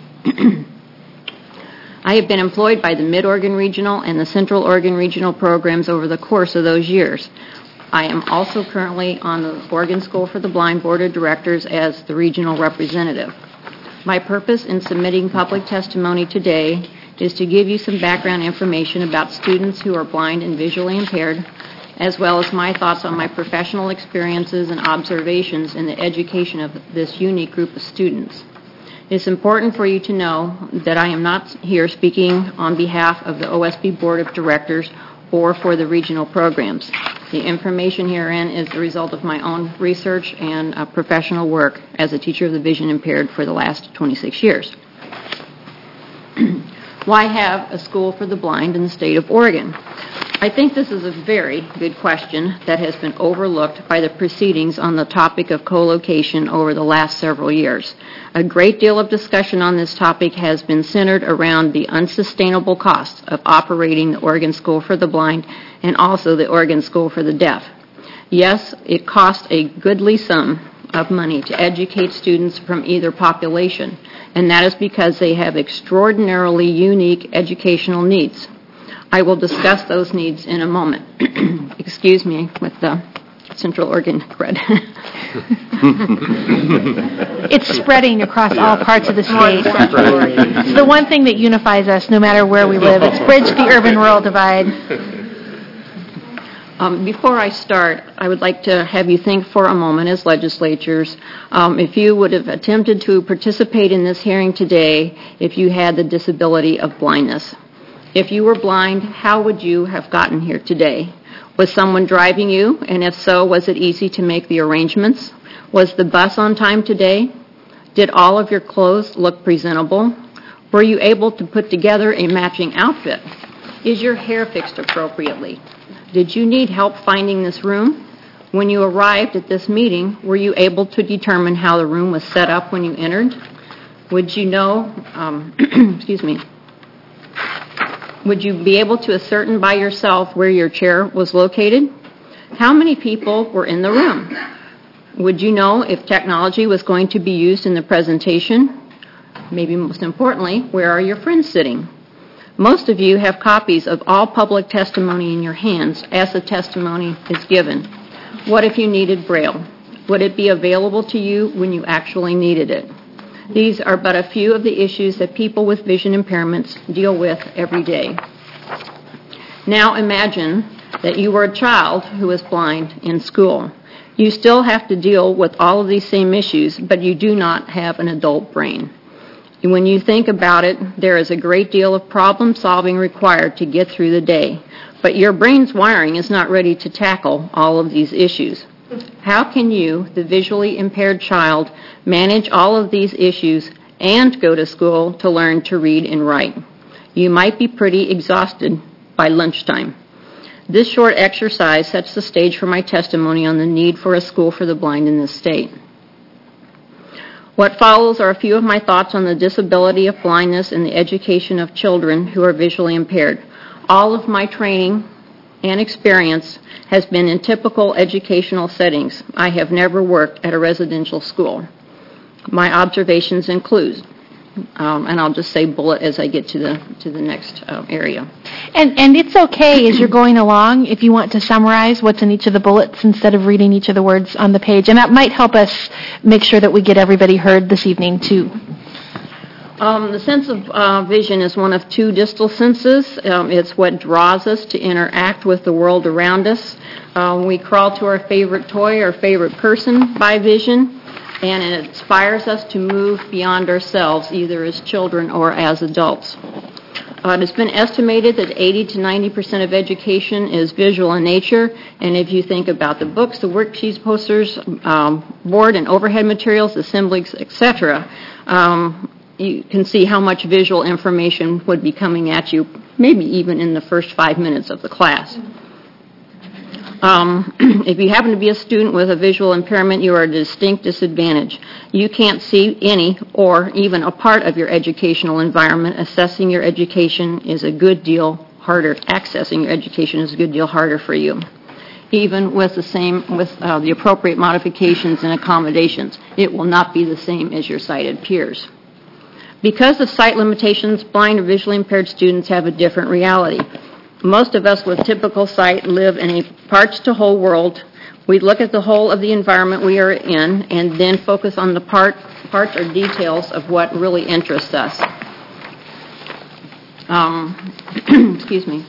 Speaker 9: I have been employed by the Mid-Oregon Regional and the Central Oregon Regional programs over the course of those years. I am also currently on the Oregon School for the Blind Board of Directors as the regional representative. My purpose in submitting public testimony today is to give you some background information about students who are blind and visually impaired, as well as my thoughts on my professional experiences and observations in the education of this unique group of students. It's important for you to know that I am not here speaking on behalf of the O S B Board of Directors or for the regional programs. The information herein is the result of my own research and uh, professional work as a teacher of the vision impaired for the last twenty-six years. Why have a school for the blind in the state of Oregon? I think this is a very good question that has been overlooked by the proceedings on the topic of co-location over the last several years. A great deal of discussion on this topic has been centered around the unsustainable costs of operating the Oregon School for the Blind and also the Oregon School for the Deaf. Yes, it costs a goodly sum of money to educate students from either population, and that is because they have extraordinarily unique educational needs. I will discuss those needs in a moment. Excuse me with the Central Oregon crud.
Speaker 2: It's spreading across all parts of the state. It's the one thing that unifies us no matter where we live. It's bridged the urban-rural divide.
Speaker 9: Um, before I start, I would like to have you think for a moment as legislatures, um, if you would have attempted to participate in this hearing today if you had the disability of blindness. If you were blind, how would you have gotten here today? Was someone driving you? And if so, was it easy to make the arrangements? Was the bus on time today? Did all of your clothes look presentable? Were you able to put together a matching outfit? Is your hair fixed appropriately? Did you need help finding this room? When you arrived at this meeting, were you able to determine how the room was set up when you entered? Would you know, um, excuse me, would you be able to ascertain by yourself where your chair was located? How many people were in the room? Would you know if technology was going to be used in the presentation? Maybe most importantly, where are your friends sitting? Most of you have copies of all public testimony in your hands as the testimony is given. What if you needed Braille? Would it be available to you when you actually needed it? These are but a few of the issues that people with vision impairments deal with every day. Now imagine that you were a child who was blind in school. You still have to deal with all of these same issues, but you do not have an adult brain. When you think about it, there is a great deal of problem solving required to get through the day, but your brain's wiring is not ready to tackle all of these issues. How can you, the visually impaired child, manage all of these issues and go to school to learn to read and write? You might be pretty exhausted by lunchtime. This short exercise sets the stage for my testimony on the need for a school for the blind in this state. What follows are a few of my thoughts on the disability of blindness and the education of children who are visually impaired. All of my training and experience has been in typical educational settings. I have never worked at a residential school. My observations include, um, and I'll just say bullet as I get to the to the next uh, area.
Speaker 2: And and it's okay as you're going along if you want to summarize what's in each of the bullets instead of reading each of the words on the page. And that might help us make sure that we get everybody heard this evening too.
Speaker 9: Um, the sense of uh, vision is one of two distal senses. Um, it's what draws us to interact with the world around us. Um, we crawl to our favorite toy or favorite person by vision, and it inspires us to move beyond ourselves, either as children or as adults. Uh, it has been estimated that eighty to ninety percent of education is visual in nature, and if you think about the books, the worksheets, posters, um, board and overhead materials, assemblies, et cetera, um, you can see how much visual information would be coming at you, maybe even in the first five minutes of the class. Um, if you happen to be a student with a visual impairment, you are at a distinct disadvantage. You can't see any or even a part of your educational environment. Assessing your education is a good deal harder. Accessing your education is a good deal harder for you. Even with the same, with uh, the appropriate modifications and accommodations, it will not be the same as your sighted peers. Because of sight limitations, blind or visually impaired students have a different reality. Most of us with typical sight live in a parts-to-whole world. We look at the whole of the environment we are in and then focus on the part, parts or details of what really interests us. Um, excuse me.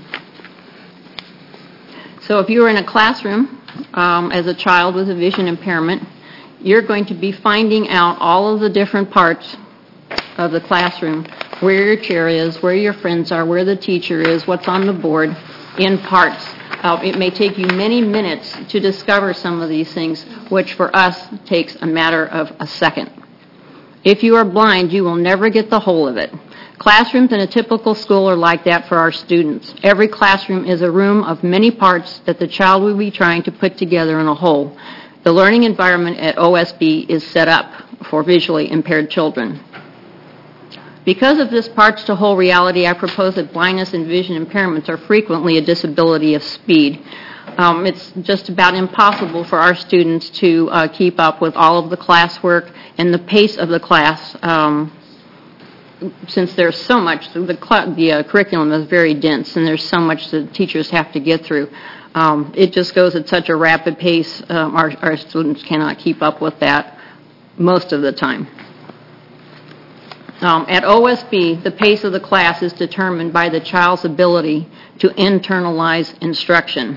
Speaker 9: So if you were in a classroom um, as a child with a vision impairment, you're going to be finding out all of the different parts of the classroom, where your chair is, where your friends are, where the teacher is, what's on the board, in parts. Uh, it may take you many minutes to discover some of these things, which for us takes a matter of a second. If you are blind, you will never get the whole of it. Classrooms in a typical school are like that for our students. Every classroom is a room of many parts that the child will be trying to put together in a whole. The learning environment at O S B is set up for visually impaired children. Because of this parts-to-whole reality, I propose that blindness and vision impairments are frequently a disability of speed. Um, it's just about impossible for our students to uh, keep up with all of the classwork and the pace of the class, um, since there's so much, the, cl- the uh, curriculum is very dense, and there's so much that teachers have to get through. Um, it just goes at such a rapid pace, um, our, our students cannot keep up with that most of the time. Um, at O S B, the pace of the class is determined by the child's ability to internalize instruction.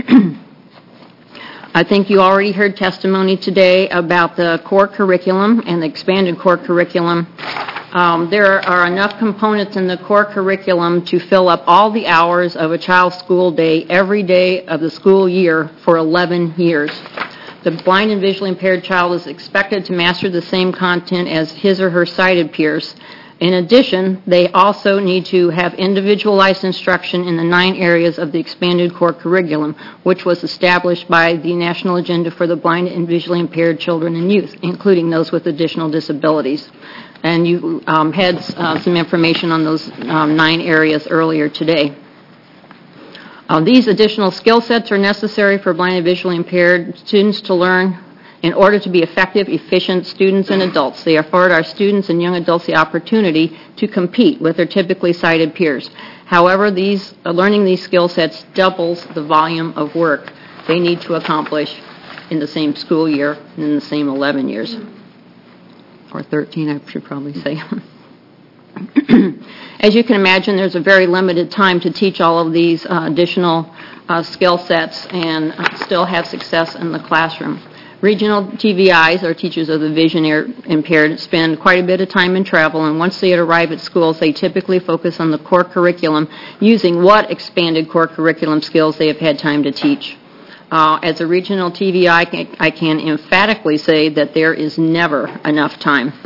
Speaker 9: I think you already heard testimony today about the core curriculum and the expanded core curriculum. Um, there are enough components in the core curriculum to fill up all the hours of a child's school day every day of the school year for eleven years. The blind and visually impaired child is expected to master the same content as his or her sighted peers. In addition, they also need to have individualized instruction in the nine areas of the expanded core curriculum, which was established by the National Agenda for the Blind and Visually Impaired Children and Youth, including those with additional disabilities. And you um, had uh, some information on those um, nine areas earlier today. Uh, these additional skill sets are necessary for blind and visually impaired students to learn in order to be effective, efficient students and adults. They afford our students and young adults the opportunity to compete with their typically sighted peers. However, these, uh, learning these skill sets doubles the volume of work they need to accomplish in the same school year and in the same eleven years. Or thirteen, I should probably say. As you can imagine, there's a very limited time to teach all of these uh, additional uh, skill sets and uh, still have success in the classroom. Regional T V Is, or teachers of the vision impaired, spend quite a bit of time in travel, and once they arrive at schools, they typically focus on the core curriculum, using what expanded core curriculum skills they have had time to teach. Uh, as a regional T V I, I can, I can emphatically say that there is never enough time.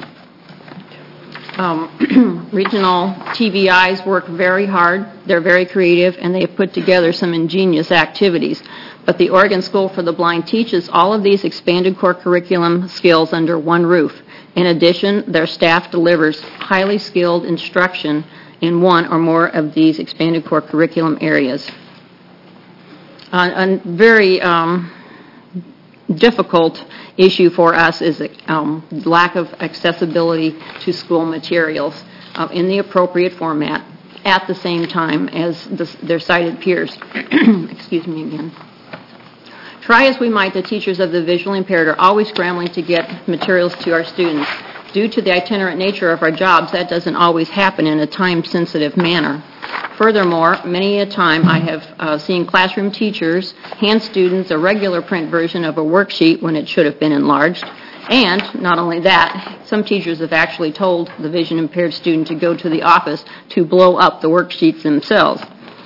Speaker 9: Um, regional T V Is work very hard, they're very creative, and they have put together some ingenious activities. But the Oregon School for the Blind teaches all of these expanded core curriculum skills under one roof. In addition, their staff delivers highly skilled instruction in one or more of these expanded core curriculum areas. Uh, a very um, difficult issue for us is um, lack of accessibility to school materials uh, in the appropriate format at the same time as the, their sighted peers. Excuse me again. Try as we might, the teachers of the visually impaired are always scrambling to get materials to our students. Due to the itinerant nature of our jobs, that doesn't always happen in a time-sensitive manner. Furthermore, many a time I have uh, seen classroom teachers hand students a regular print version of a worksheet when it should have been enlarged. And not only that, some teachers have actually told the vision impaired student to go to the office to blow up the worksheets themselves.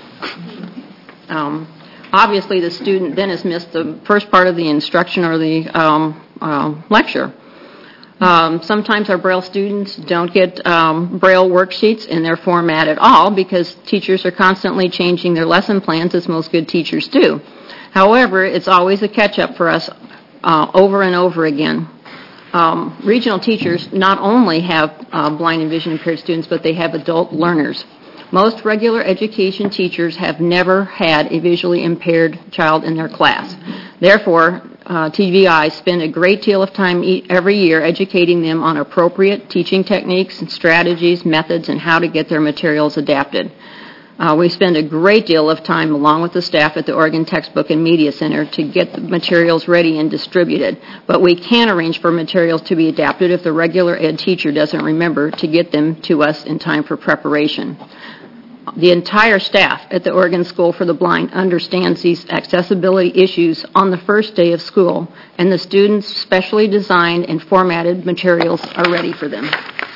Speaker 9: Um, obviously, the student then has missed the first part of the instruction or the um, uh, lecture. Um, sometimes our Braille students don't get um, Braille worksheets in their format at all because teachers are constantly changing their lesson plans, as most good teachers do. However, it's always a catch-up for us uh, over and over again. Um, regional teachers not only have uh, blind and vision impaired students, but they have adult learners. Most regular education teachers have never had a visually impaired child in their class. Therefore, uh, T V Is spend a great deal of time e- every year educating them on appropriate teaching techniques and strategies, methods, and how to get their materials adapted. Uh, we spend a great deal of time along with the staff at the Oregon Textbook and Media Center to get the materials ready and distributed. But we can arrange for materials to be adapted if the regular ed teacher doesn't remember to get them to us in time for preparation. The entire staff at the Oregon School for the Blind understands these accessibility issues on the first day of school, and the students' specially designed and formatted materials are ready for them.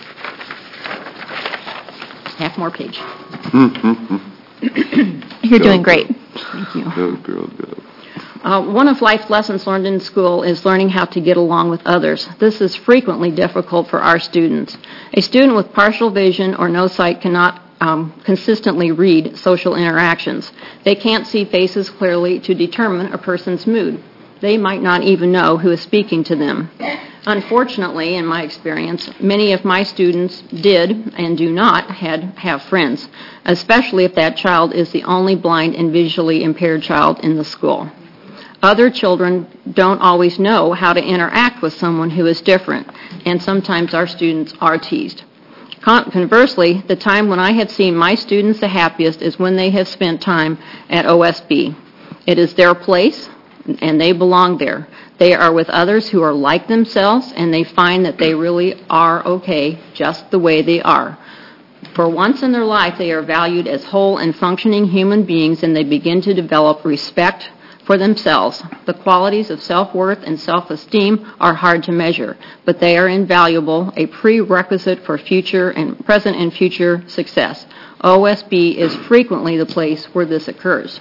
Speaker 9: Half more page.
Speaker 2: You're doing great.
Speaker 9: Thank you.
Speaker 8: Good, girl, good.
Speaker 9: Uh, one of life's lessons learned in school is learning how to get along with others. This is frequently difficult for our students. A student with partial vision or no sight cannot um, consistently read social interactions. They can't see faces clearly to determine a person's mood. They might not even know who is speaking to them. Unfortunately, in my experience, many of my students did and do not had, have friends, especially if that child is the only blind and visually impaired child in the school. Other children don't always know how to interact with someone who is different, and sometimes our students are teased. Con- conversely, the time when I have seen my students the happiest is when they have spent time at O S B. It is their place, and they belong there. They are with others who are like themselves, and they find that they really are okay just the way they are. For once in their life, they are valued as whole and functioning human beings, and they begin to develop respect for themselves. The qualities of self-worth and self-esteem are hard to measure, but they are invaluable, a prerequisite for future and present and future success. O S B is frequently the place where this occurs.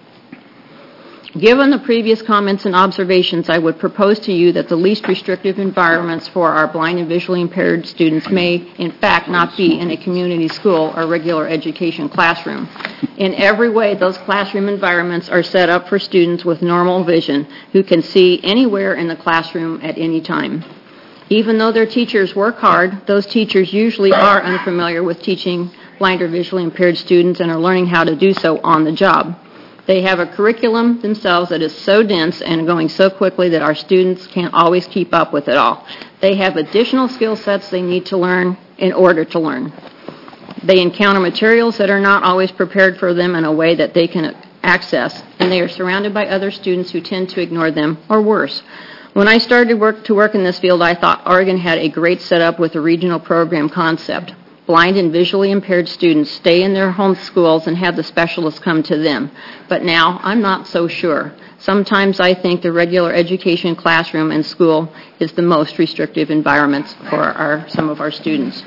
Speaker 9: Given the previous comments and observations, I would propose to you that the least restrictive environments for our blind and visually impaired students may, in fact, not be in a community school or regular education classroom. In every way, those classroom environments are set up for students with normal vision who can see anywhere in the classroom at any time. Even though their teachers work hard, those teachers usually are unfamiliar with teaching blind or visually impaired students and are learning how to do so on the job. They have a curriculum themselves that is so dense and going so quickly that our students can't always keep up with it all. They have additional skill sets they need to learn in order to learn. They encounter materials that are not always prepared for them in a way that they can access, and they are surrounded by other students who tend to ignore them, or worse. When I started work to work in this field, I thought Oregon had a great setup with a regional program concept. Blind and visually impaired students stay in their home schools and have the specialists come to them. But now, I'm not so sure. Sometimes I think the regular education classroom and school is the most restrictive environments for our, some of our students.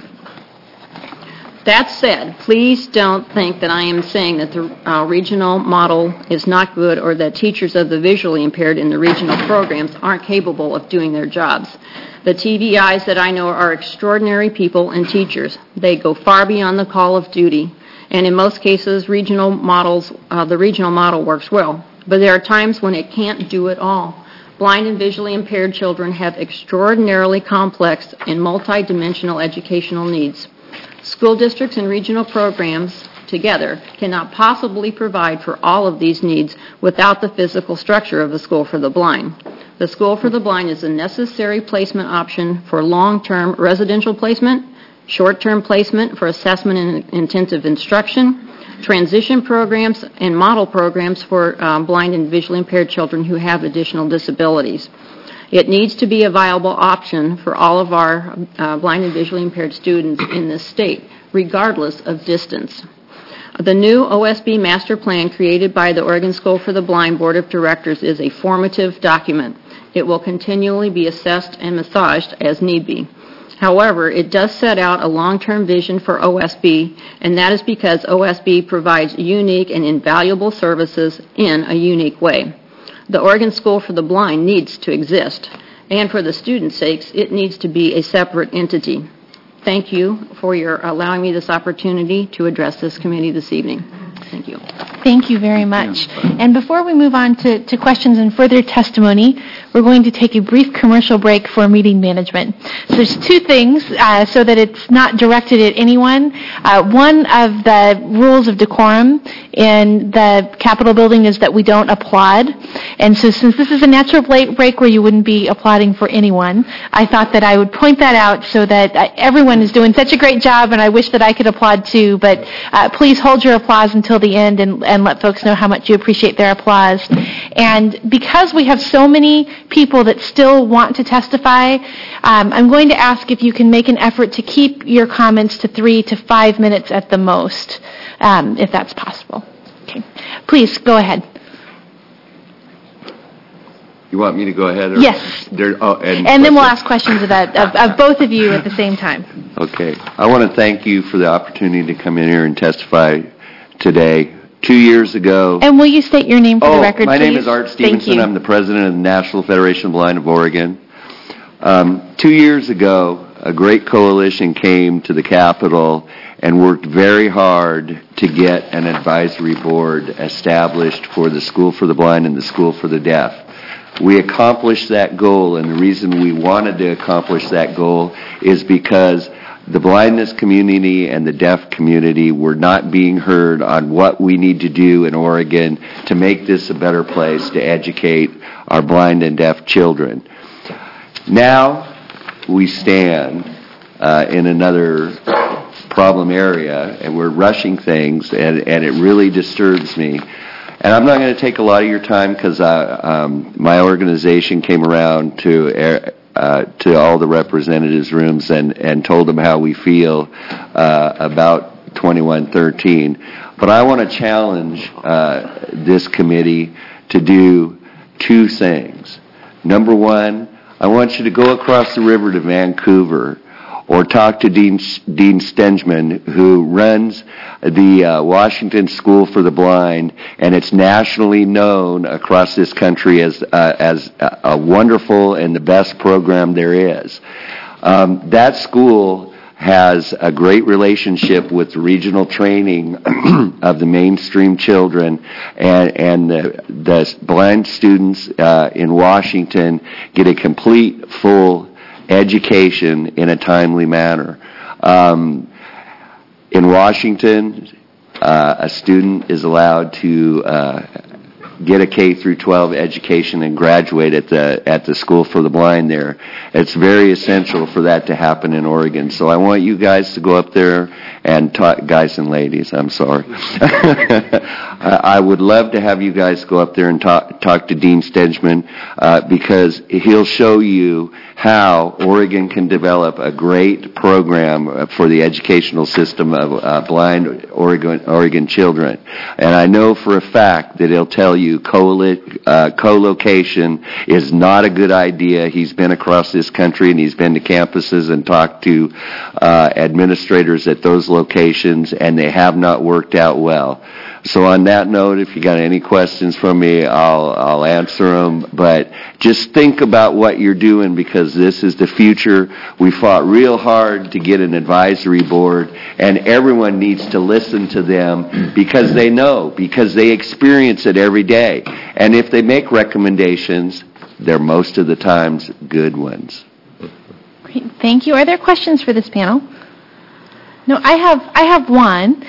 Speaker 9: That said, please don't think that I am saying that the uh, regional model is not good or that teachers of the visually impaired in the regional programs aren't capable of doing their jobs. The T V Is that I know are extraordinary people and teachers. They go far beyond the call of duty, and in most cases, regional models, uh, the regional model works well. But there are times when it can't do it all. Blind and visually impaired children have extraordinarily complex and multidimensional educational needs. School districts and regional programs together cannot possibly provide for all of these needs without the physical structure of the School for the Blind. The School for the Blind is a necessary placement option for long-term residential placement, short-term placement for assessment and intensive instruction, transition programs, and model programs for um, blind and visually impaired children who have additional disabilities. It needs to be a viable option for all of our uh, blind and visually impaired students in this state, regardless of distance. The new O S B master plan created by the Oregon School for the Blind Board of Directors is a formative document. It will continually be assessed and massaged as need be. However, it does set out a long-term vision for O S B, and that is because O S B provides unique and invaluable services in a unique way. The Oregon School for the Blind needs to exist, and for the students' sakes, it needs to be a separate entity. Thank you for your allowing me this opportunity to address this committee this evening. Thank you.
Speaker 2: Thank you very much. And before we move on to, to questions and further testimony, we're going to take a brief commercial break for meeting management. So there's two things uh, so that it's not directed at anyone. Uh, one of the rules of decorum in the Capitol building is that we don't applaud. And so since this is a natural break where you wouldn't be applauding for anyone, I thought that I would point that out so that uh, everyone is doing such a great job, and I wish that I could applaud too, but uh, please hold your applause until the end and, and let folks know how much you appreciate their applause. And because we have so many people that still want to testify, um, I'm going to ask if you can make an effort to keep your comments to three to five minutes at the most, um, if that's possible. Okay. Please, go ahead.
Speaker 8: You want me to go ahead? Or
Speaker 2: yes.
Speaker 8: There, oh, and
Speaker 2: and then we'll ask questions about, of, of both of you at the same time.
Speaker 8: Okay. I want to thank you for the opportunity to come in here and testify today. two years ago.
Speaker 2: And will you state your name for
Speaker 8: oh,
Speaker 2: the record,
Speaker 8: my
Speaker 2: please?
Speaker 8: name is Art
Speaker 2: Thank
Speaker 8: Stevenson.
Speaker 2: you.
Speaker 8: I'm the president of the National Federation of the Blind of Oregon. Um, two years ago, a great coalition came to the Capitol and worked very hard to get an advisory board established for the School for the Blind and the School for the Deaf. We accomplished that goal, and the reason we wanted to accomplish that goal is because the blindness community and the deaf community were not being heard on what we need to do in Oregon to make this a better place to educate our blind and deaf children. Now we stand uh, in another problem area, and we're rushing things, and, and it really disturbs me. And I'm not going to take a lot of your time because um, my organization came around to uh, to all the representatives' rooms and, and told them how we feel uh, about twenty-one thirteen. But I want to challenge uh, this committee to do two things. Number one, I want you to go across the river to Vancouver or talk to Dean, Dean Stengeman, who runs the uh, Washington School for the Blind, and it's nationally known across this country as uh, as a, a wonderful and the best program there is. Um, that school has a great relationship with the regional training of the mainstream children, and, and the, the blind students uh, in Washington get a complete, full education in a timely manner. Um, in Washington, uh, a student is allowed to uh, get a K through twelve education and graduate at the at the School for the Blind there. It's very essential for that to happen in Oregon. So I want you guys to go up there and talk, guys and ladies, I'm sorry. I would love to have you guys go up there and talk, talk to Dean Stengeman uh, because he'll show you how Oregon can develop a great program for the educational system of uh, blind Oregon, Oregon children. And I know for a fact that he'll tell you co- uh, co-location is not a good idea. He's been across this country and he's been to campuses and talked to uh, administrators at those locations, and they have not worked out well. So on that note, if you got any questions from me, I'll I'll answer them. But just think about what you're doing because this is the future. We fought real hard to get an advisory board, and everyone needs to listen to them because they know, because they experience it every day. And if they make recommendations, they're most of the times good ones.
Speaker 2: Great. Thank you. Are there questions for this panel? No, I have I have one.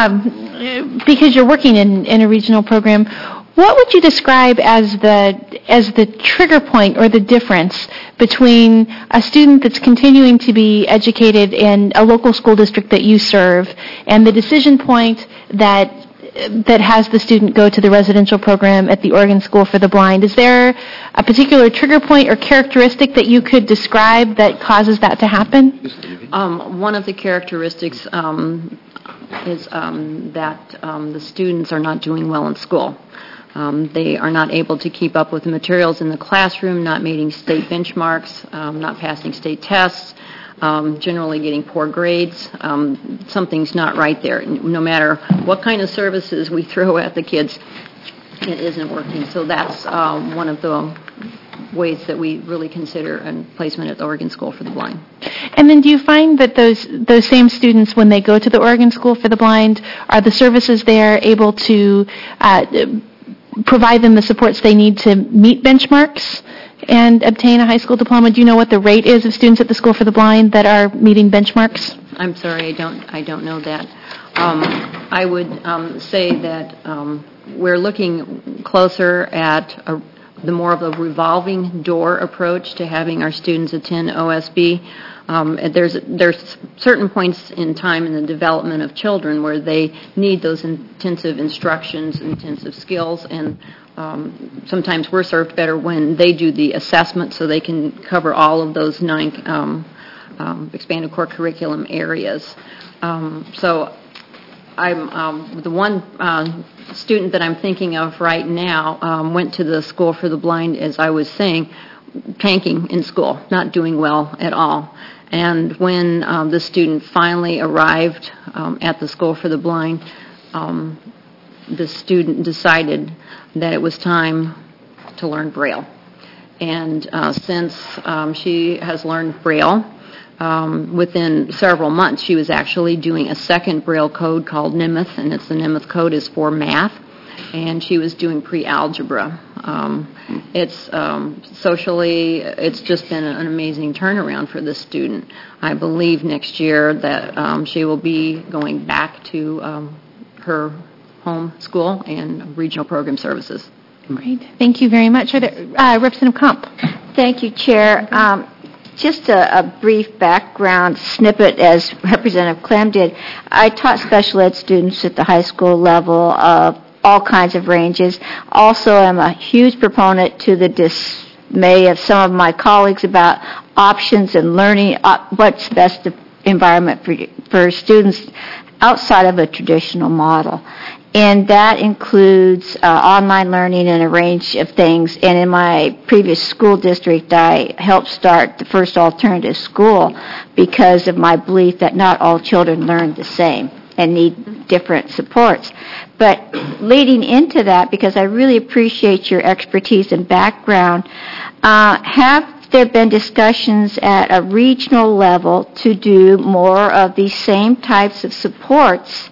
Speaker 2: Um, because you're working in, in a regional program, what would you describe as the as the trigger point or the difference between a student that's continuing to be educated in a local school district that you serve and the decision point that that has the student go to the residential program at the Oregon School for the Blind? Is there a particular trigger point or characteristic that you could describe that causes that to happen?
Speaker 9: Um, one of the characteristics um, is um, that um, the students are not doing well in school. Um, they are not able to keep up with the materials in the classroom, not meeting state benchmarks, um, not passing state tests, um, generally getting poor grades. Um, something's not right there. No matter what kind of services we throw at the kids, it isn't working. So that's um, one of the ways that we really consider a placement at the Oregon School for the Blind.
Speaker 2: And then do you find that those those same students, when they go to the Oregon School for the Blind, are the services there able to uh, provide them the supports they need to meet benchmarks and obtain a high school diploma? Do you know what the rate is of students at the School for the Blind that are meeting benchmarks?
Speaker 9: I'm sorry, I don't I don't know that. Um, I would um, say that um, we're looking closer at a the more of a revolving door approach to having our students attend O S B. Um, there's there's certain points in time in the development of children where they need those intensive instructions, intensive skills, and um, sometimes we're served better when they do the assessment so they can cover all of those nine um, um, expanded core curriculum areas. Um, so I'm um, the one uh, student that I'm thinking of right now um, went to the School for the Blind, as I was saying, tanking in school, not doing well at all. And when um, the student finally arrived um, at the School for the Blind, um, the student decided that it was time to learn Braille. And uh, since um, she has learned Braille, um, within several months she was actually doing a second Braille code called Nimith, and it's the Nimith code is for math, and she was doing pre-algebra. Um, it's um, socially, it's just been an amazing turnaround for this student. I believe next year that um, she will be going back to um, her home school and regional program services.
Speaker 2: Great. Thank you very much. Are there, uh, Representative Comp.
Speaker 10: Thank you, Chair. Um, just a, a brief background snippet, as Representative Clem did. I taught special ed students at the high school level of all kinds of ranges. Also, I'm a huge proponent to the dismay of some of my colleagues about options and learning uh, what's best environment for, for students outside of a traditional model. And that includes uh, online learning and a range of things. And in my previous school district, I helped start the first alternative school because of my belief that not all children learn the same and need different supports. But leading into that, because I really appreciate your expertise and background, uh, have there been discussions at a regional level to do more of these same types of supports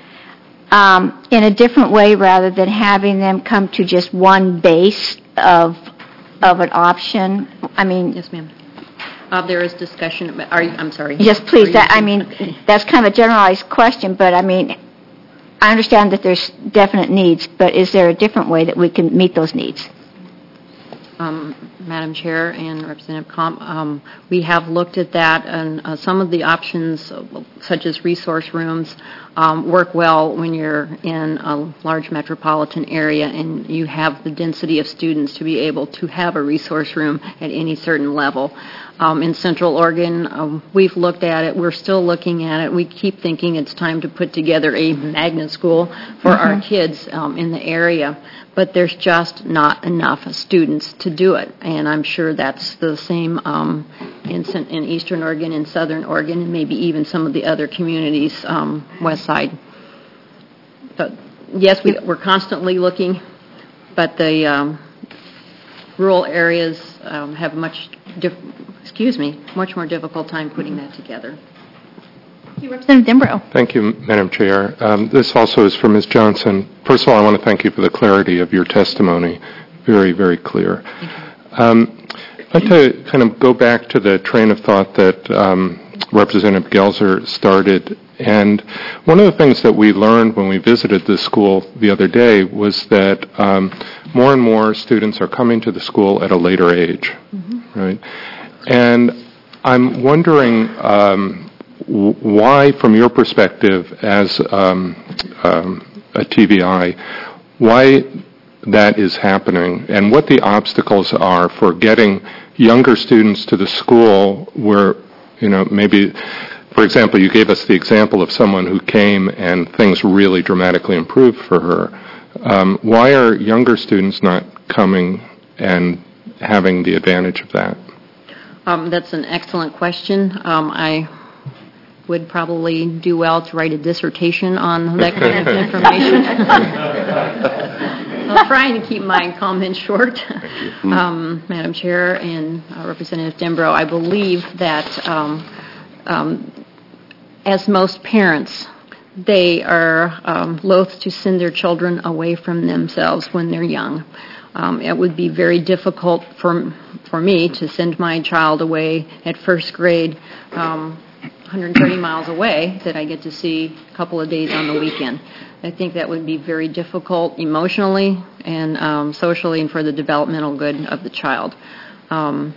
Speaker 10: Um, in a different way rather than having them come to just one base of of an option? I mean,
Speaker 9: yes, ma'am. Uh, there is discussion. About, are you, I'm sorry.
Speaker 10: Yes, please. That, I mean, that's kind of a generalized question, but I mean, I understand that there's definite needs, but is there a different way that we can meet those needs?
Speaker 9: Um, Madam Chair and Representative Comp, um, we have looked at that, and uh, some of the options, uh, such as resource rooms, um, work well when you're in a large metropolitan area and you have the density of students to be able to have a resource room at any certain level. Um, in Central Oregon, um, we've looked at it. We're still looking at it. We keep thinking it's time to put together a magnet school for mm-hmm. our kids um, in the area. But there's just not enough students to do it. And I'm sure that's the same um, in, in Eastern Oregon and Southern Oregon and maybe even some of the other communities um, west side. But yes, we, we're constantly looking, but the um, rural areas um, have much, diff- excuse me, much more difficult time putting that together.
Speaker 2: Representative Dembrow.
Speaker 11: Thank you, Madam Chair. Um, this also is for Miz Johnson. First of all, I want to thank you for the clarity of your testimony. Very, very clear. Um, I'd like to kind of go back to the train of thought that um, Representative Gelser started. And one of the things that we learned when we visited the school the other day was that um, more and more students are coming to the school at a later age, mm-hmm. right? And I'm wondering um, why, from your perspective as um, um, a T V I, why that is happening and what the obstacles are for getting younger students to the school where, you know, maybe, for example, you gave us the example of someone who came and things really dramatically improved for her. Um, why are younger students not coming and having the advantage of that?
Speaker 9: Um, that's an excellent question. Um, I would probably do well to write a dissertation on that kind of information. I'm trying to keep my comments short. Um, Madam Chair and uh, Representative Dembrow, I believe that um, um, as most parents, they are um, loath to send their children away from themselves when they're young. Um, it would be very difficult for for me to send my child away at first grade um, one hundred thirty miles away that I get to see a couple of days on the weekend. I think that would be very difficult emotionally and um, socially and for the developmental good of the child. Um,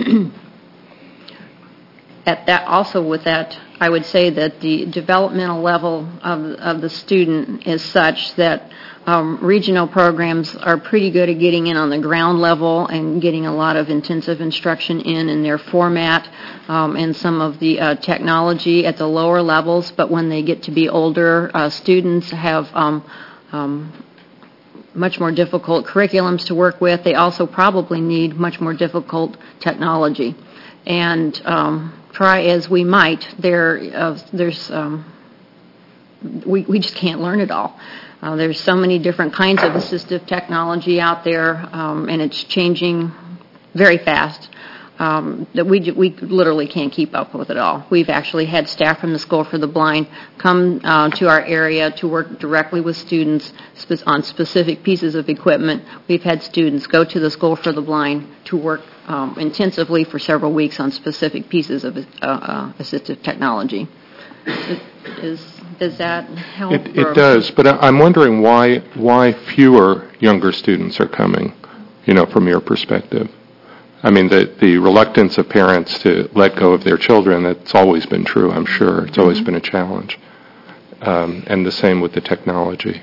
Speaker 9: at that, also with that, I would say that the developmental level of, of the student is such that um, regional programs are pretty good at getting in on the ground level and getting a lot of intensive instruction in in their format um, and some of the uh, technology at the lower levels. But when they get to be older, uh, students have um, um, much more difficult curriculums to work with. They also probably need much more difficult technology. And um, try as we might, there uh, there's um, we, we just can't learn it all. Uh, there's so many different kinds of assistive technology out there, um, and it's changing very fast. Um, that we we literally can't keep up with it all. We've actually had staff from the School for the Blind come uh, to our area to work directly with students spe- on specific pieces of equipment. We've had students go to the School for the Blind to work um, intensively for several weeks on specific pieces of uh, uh, assistive technology. Is does that help?
Speaker 11: It, it does, but I- I'm wondering why why fewer younger students are coming. You know, from your perspective. I mean, the, the reluctance of parents to let go of their children, that's always been true, I'm sure. It's always been a challenge. Um, and the same with the technology.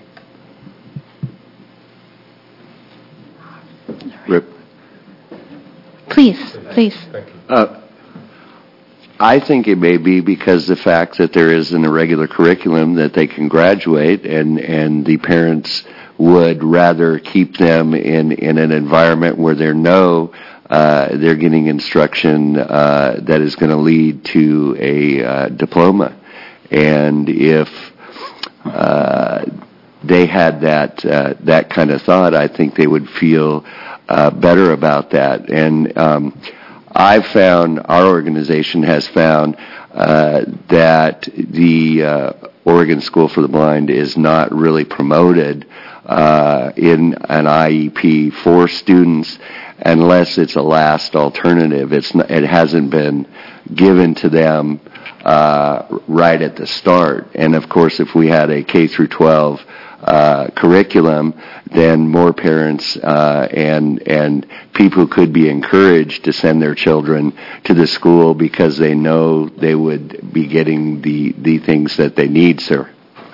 Speaker 8: Rip.
Speaker 2: Please, please.
Speaker 8: Uh, I think it may be because the fact that there is an irregular curriculum that they can graduate, and, and the parents would rather keep them in, in an environment where they know uh, they're getting instruction uh, that is going to lead to a uh, diploma. And if uh, they had that uh, that kind of thought, I think they would feel uh, better about that. And um, I've found, our organization has found uh, that the uh, Oregon School for the Blind is not really promoted uh, in an I E P for students unless it's a last alternative. It's not, it hasn't been given to them uh, right at the start. And of course, if we had a K through twelve uh, curriculum, then more parents uh, and and people could be encouraged to send their children to the school because they know they would be getting the, the things that they need, sir.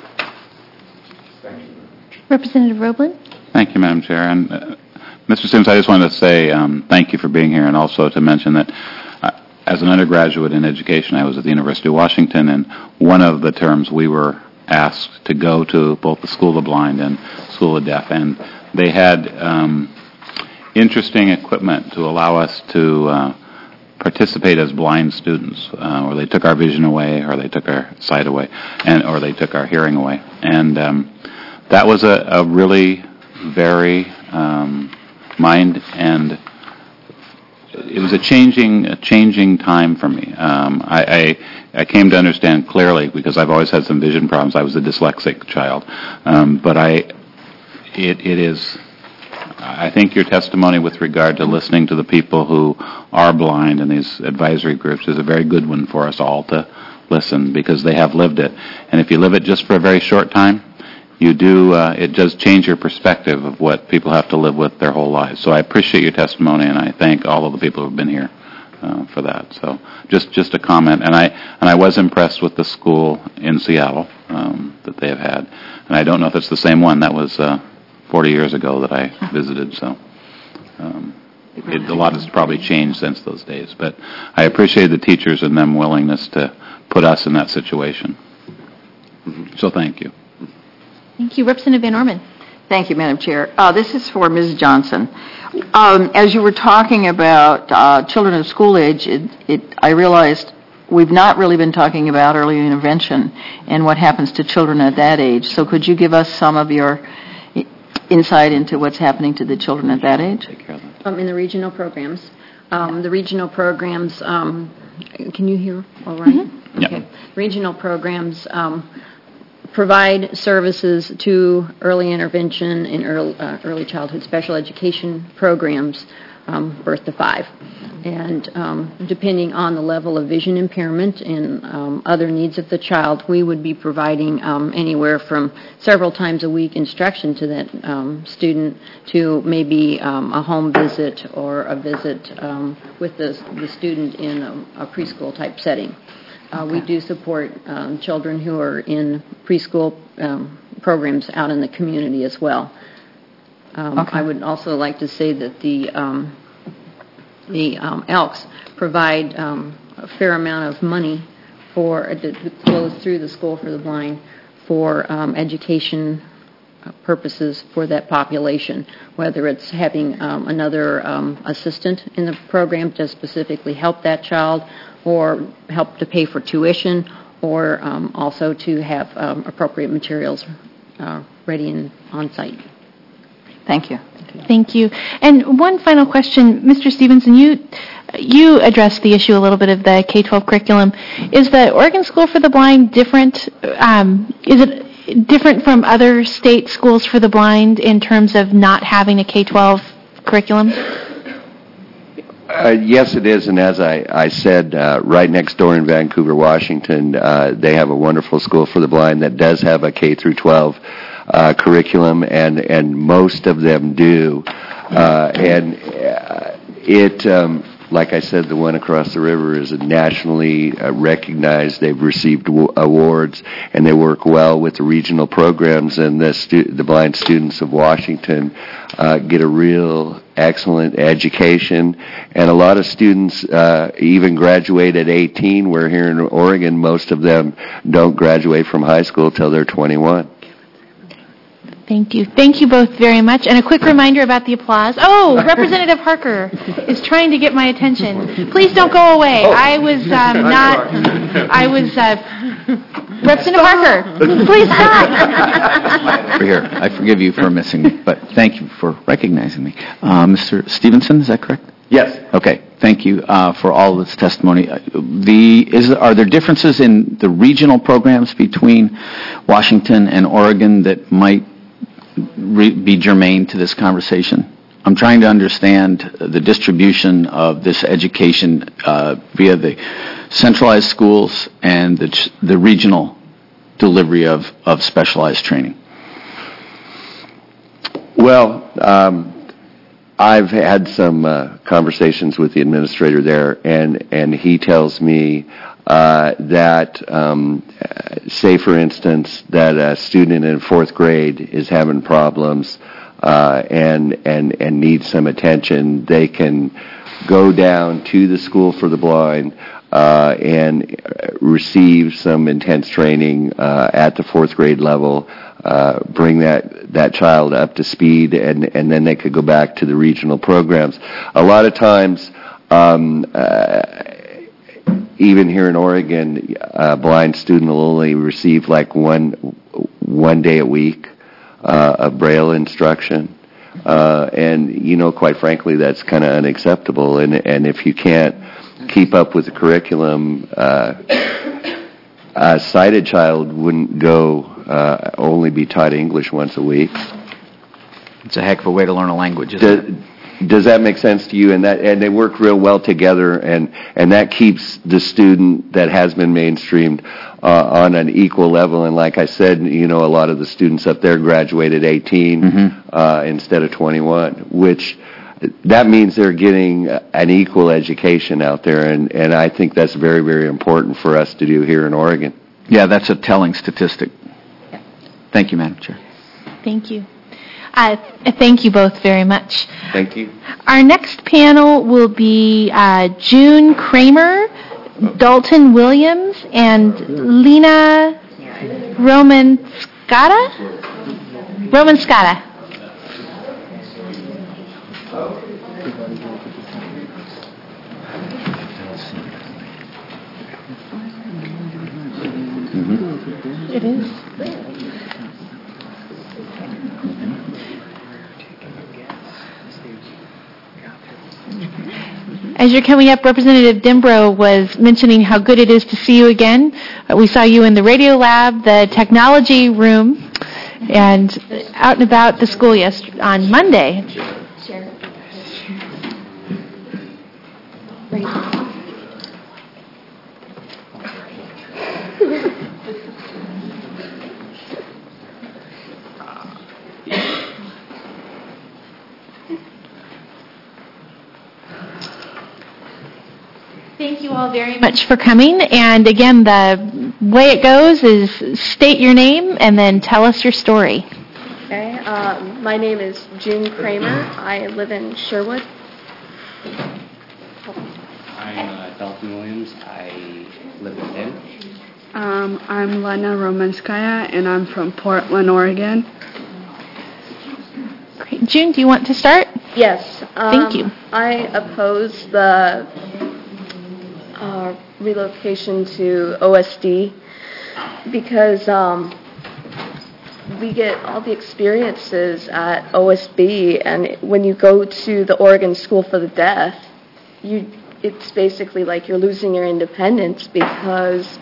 Speaker 2: Representative Roblin?
Speaker 4: Thank you, Madam Chair. And uh, Mister Sims, I just wanted to say um, thank you for being here, and also to mention that uh, as an undergraduate in education, I was at the University of Washington, and one of the terms we were asked to go to both the School of the Blind and School of Deaf, and they had um, interesting equipment to allow us to uh, participate as blind students, uh, or they took our vision away, or they took our sight away, and or they took our hearing away, and um, that was a, a really very um, mind and it was a changing a changing time for me. Um, I, I I came to understand clearly because I've always had some vision problems. I was a dyslexic child, um, but I it it is. I think your testimony with regard to listening to the people who are blind in these advisory groups is a very good one for us all to listen because they have lived it. And if you live it just for a very short time, you do, uh, it does change your perspective of what people have to live with their whole lives. So I appreciate your testimony, and I thank all of the people who have been here uh, for that. So just just a comment. And I and I was impressed with the school in Seattle um, that they have had. And I don't know if it's the same one. That was uh, forty years ago that I visited, so um, it, a lot has probably changed since those days. But I appreciate the teachers and them willingness to put us in that situation. Mm-hmm. So thank you.
Speaker 2: Thank you. Representative Van Orman.
Speaker 12: Thank you, Madam Chair. Uh, this is for Miz Johnson. Um, as you were talking about uh, children of school age, it, it, I realized we've not really been talking about early intervention and what happens to children at that age. So could you give us some of your insight into what's happening to the children at that age?
Speaker 9: Um, in the regional programs, um, the regional programs, um, can you hear all right? Mm-hmm. Okay. Yep. Regional programs um, provide services to early intervention and early, uh, early childhood special education programs, um, birth to five. And um, depending on the level of vision impairment and um, other needs of the child, we would be providing um, anywhere from several times a week instruction to that um, student to maybe um, a home visit or a visit um, with the, the student in a, a preschool type setting. Uh, we do support um, children who are in preschool um, programs out in the community as well. Um, okay. I would also like to say that the um, the um, Elks provide um, a fair amount of money for that flows through the School for the Blind for um, education purposes for that population, whether it's having um, another um, assistant in the program to specifically help that child or help to pay for tuition or um, also to have um, appropriate materials uh, ready and on site.
Speaker 12: Thank you.
Speaker 2: Thank you. And one final question, Mister Stevenson, you you addressed the issue a little bit of the K twelve curriculum. Is the Oregon School for the Blind different? Um, is it different from other state schools for the blind in terms of not having a K twelve curriculum?
Speaker 8: Uh, yes, it is, and as I, I said, uh, right next door in Vancouver, Washington, uh, they have a wonderful school for the blind that does have a K through twelve uh, curriculum, and, and most of them do. Uh, and uh, it, um, like I said, the one across the river is nationally uh, recognized. They've received w- awards, and they work well with the regional programs, and the, stu- the blind students of Washington uh, get a real excellent education, and a lot of students uh, even graduate at eighteen, where here in Oregon, most of them don't graduate from high school till they're twenty-one.
Speaker 2: Thank you. Thank you both very much. And a quick reminder about the applause. Oh, Representative Harker is trying to get my attention. Please don't go away.
Speaker 13: Oh.
Speaker 2: I was um, not, I was, uh, Representative Harker, please stop.
Speaker 13: Over here. I forgive you for missing me, but thank you for recognizing me. Uh, Mister Stevenson, is that correct?
Speaker 8: Yes.
Speaker 13: Okay. Thank you uh, for all this testimony. Uh, The is are there differences in the regional programs between Washington and Oregon that might re- be germane to this conversation? I'm trying to understand the distribution of this education uh, via the centralized schools and the, ch- the regional delivery of, of specialized training.
Speaker 8: Well, um, I've had some uh, conversations with the administrator there, and, and he tells me uh, that, um, uh, say for instance, that a student in fourth grade is having problems uh, and, and, and needs some attention, they can go down to the School for the Blind uh, and receive some intense training uh, at the fourth grade level. Uh, bring that, that child up to speed, and, and then they could go back to the regional programs. A lot of times, um, uh, even here in Oregon, a blind student will only receive like one one day a week uh, of Braille instruction. Uh, and, you know, quite frankly, that's kind of unacceptable. And, and if you can't keep up with the curriculum, uh, a sighted child wouldn't go Uh, only be taught English once a week.
Speaker 13: It's a heck of a way to learn a language, isn't
Speaker 8: does,
Speaker 13: it?
Speaker 8: Does that make sense to you? And that and they work real well together, and, and that keeps the student that has been mainstreamed uh, on an equal level. And like I said, you know, a lot of the students up there graduate at eighteen mm-hmm. uh, instead of twenty-one, which that means they're getting an equal education out there, and, and I think that's very, very important for us to do here in Oregon.
Speaker 13: Yeah, that's a telling statistic. Thank you, Madam Chair.
Speaker 2: Thank you. Uh, thank you both very much.
Speaker 8: Thank you.
Speaker 2: Our next panel will be uh, June Kramer, Dalton Williams, and Lena Romanskata? Romanskata. Mm-hmm. It is. As you're coming up, Representative Dimbro was mentioning how good it is to see you again. Uh, we saw you in the radio lab, the technology room, and out and about the school yesterday on Monday. Sure. Thank you all very much for coming. And again, the way it goes is state your name and then tell us your story.
Speaker 14: Okay. Um, my name is June Kramer. I live in Sherwood.
Speaker 15: I'm uh, Dalton Williams. I live in Salem.
Speaker 16: Um, I'm Lena Romanskaya, and I'm from Portland, Oregon.
Speaker 2: Great. June, do you want to start?
Speaker 14: Yes. Um,
Speaker 2: Thank you.
Speaker 14: I oppose the uh, relocation to O S D because um, we get all the experiences at O S B, and when you go to the Oregon School for the Deaf, you it's basically like you're losing your independence because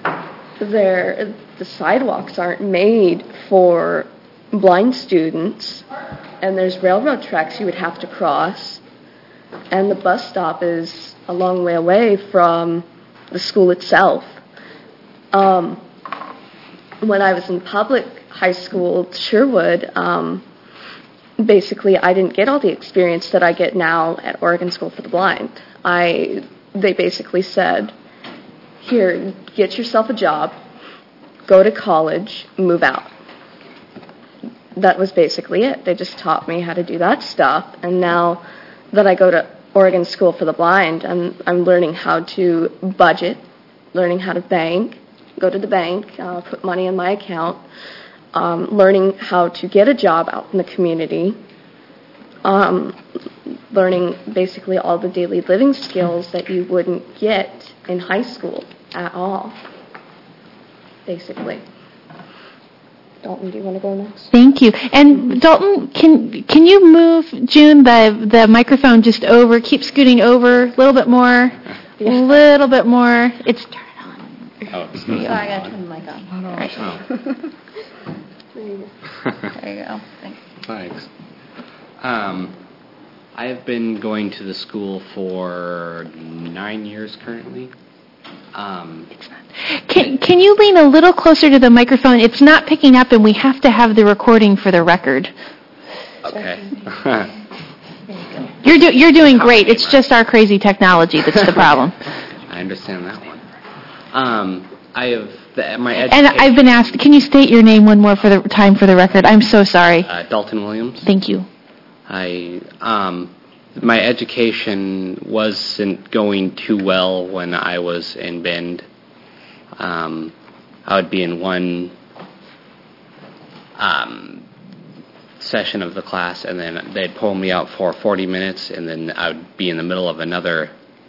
Speaker 14: there the sidewalks aren't made for blind students, and there's railroad tracks you would have to cross, and the bus stop is a long way away from the school itself. Um, when I was in public high school, Sherwood, um, basically I didn't get all the experience that I get now at Oregon School for the Blind. I they basically said, here, get yourself a job, go to college, move out. That was basically it. They just taught me how to do that stuff, and now that I go to Oregon School for the Blind, I'm, I'm learning how to budget, learning how to bank, go to the bank, uh, put money in my account, um, learning how to get a job out in the community, um, learning basically all the daily living skills that you wouldn't get in high school at all, basically. Dalton, do you want to go next?
Speaker 2: Thank you. And Dalton, can can you move, June, the, the microphone just over, keep scooting over, a little bit more, a little bit more. It's turned on.
Speaker 15: Oh, it's
Speaker 2: Oh, I got to turn the mic on. All right.
Speaker 14: There you go.
Speaker 2: There you go. Thanks.
Speaker 15: Thanks. Um, I have been going to the school for nine years currently. Um,
Speaker 2: Can, can you lean a little closer to the microphone? It's not picking up, and we have to have the recording for the record.
Speaker 15: okay.
Speaker 2: You're, do, you're doing great. It's just our crazy technology that's the problem.
Speaker 15: I understand that one. Um, I have the, my
Speaker 2: And
Speaker 15: education.
Speaker 2: I've been asked, can you state your name one more for the time for the record? I'm so sorry.
Speaker 15: Uh, Dalton Williams.
Speaker 2: Thank you.
Speaker 15: I um, my education wasn't going too well when I was in Bend. Um, I would be in one um, session of the class, and then they'd pull me out for forty minutes, and then I would be in the middle of another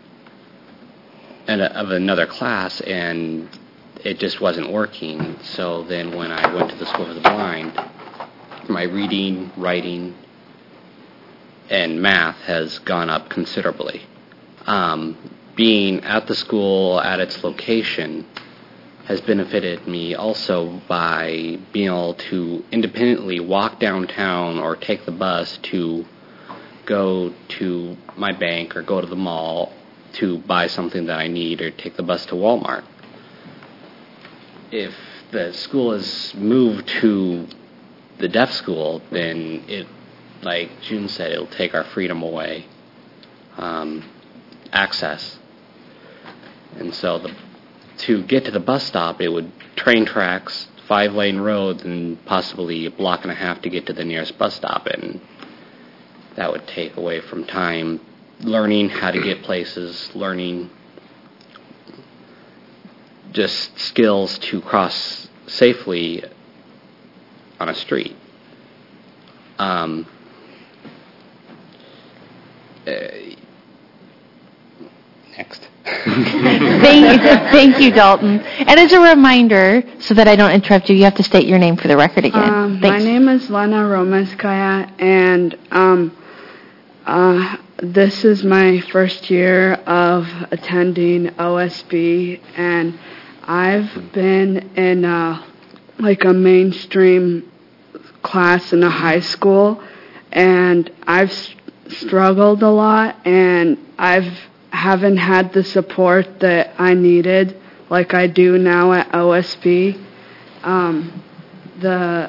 Speaker 15: of another class, and it just wasn't working. So then when I went to the School for the Blind, my reading, writing, and math has gone up considerably. Um, being at the school at its location has benefited me also by being able to independently walk downtown or take the bus to go to my bank or go to the mall to buy something that I need, or take the bus to Walmart. If the school is moved to the deaf school, then it, like June said, it'll take our freedom away, um, access. And so the, to get to the bus stop, it would train tracks, five-lane roads, and possibly a block and a half to get to the nearest bus stop, and that would take away from time learning how to get places, learning just skills to cross safely on a street. Um, uh, next.
Speaker 2: thank, thank you, Dalton. And as a reminder, so that I don't interrupt you, you have to state your name for the record again.
Speaker 16: Um, my name is Lena Romanskaya, and um, uh, this is my first year of attending O S B, and I've been in a, like a mainstream class in a high school, and I've s- struggled a lot, and I've haven't had the support that I needed like I do now at O S B. Um, the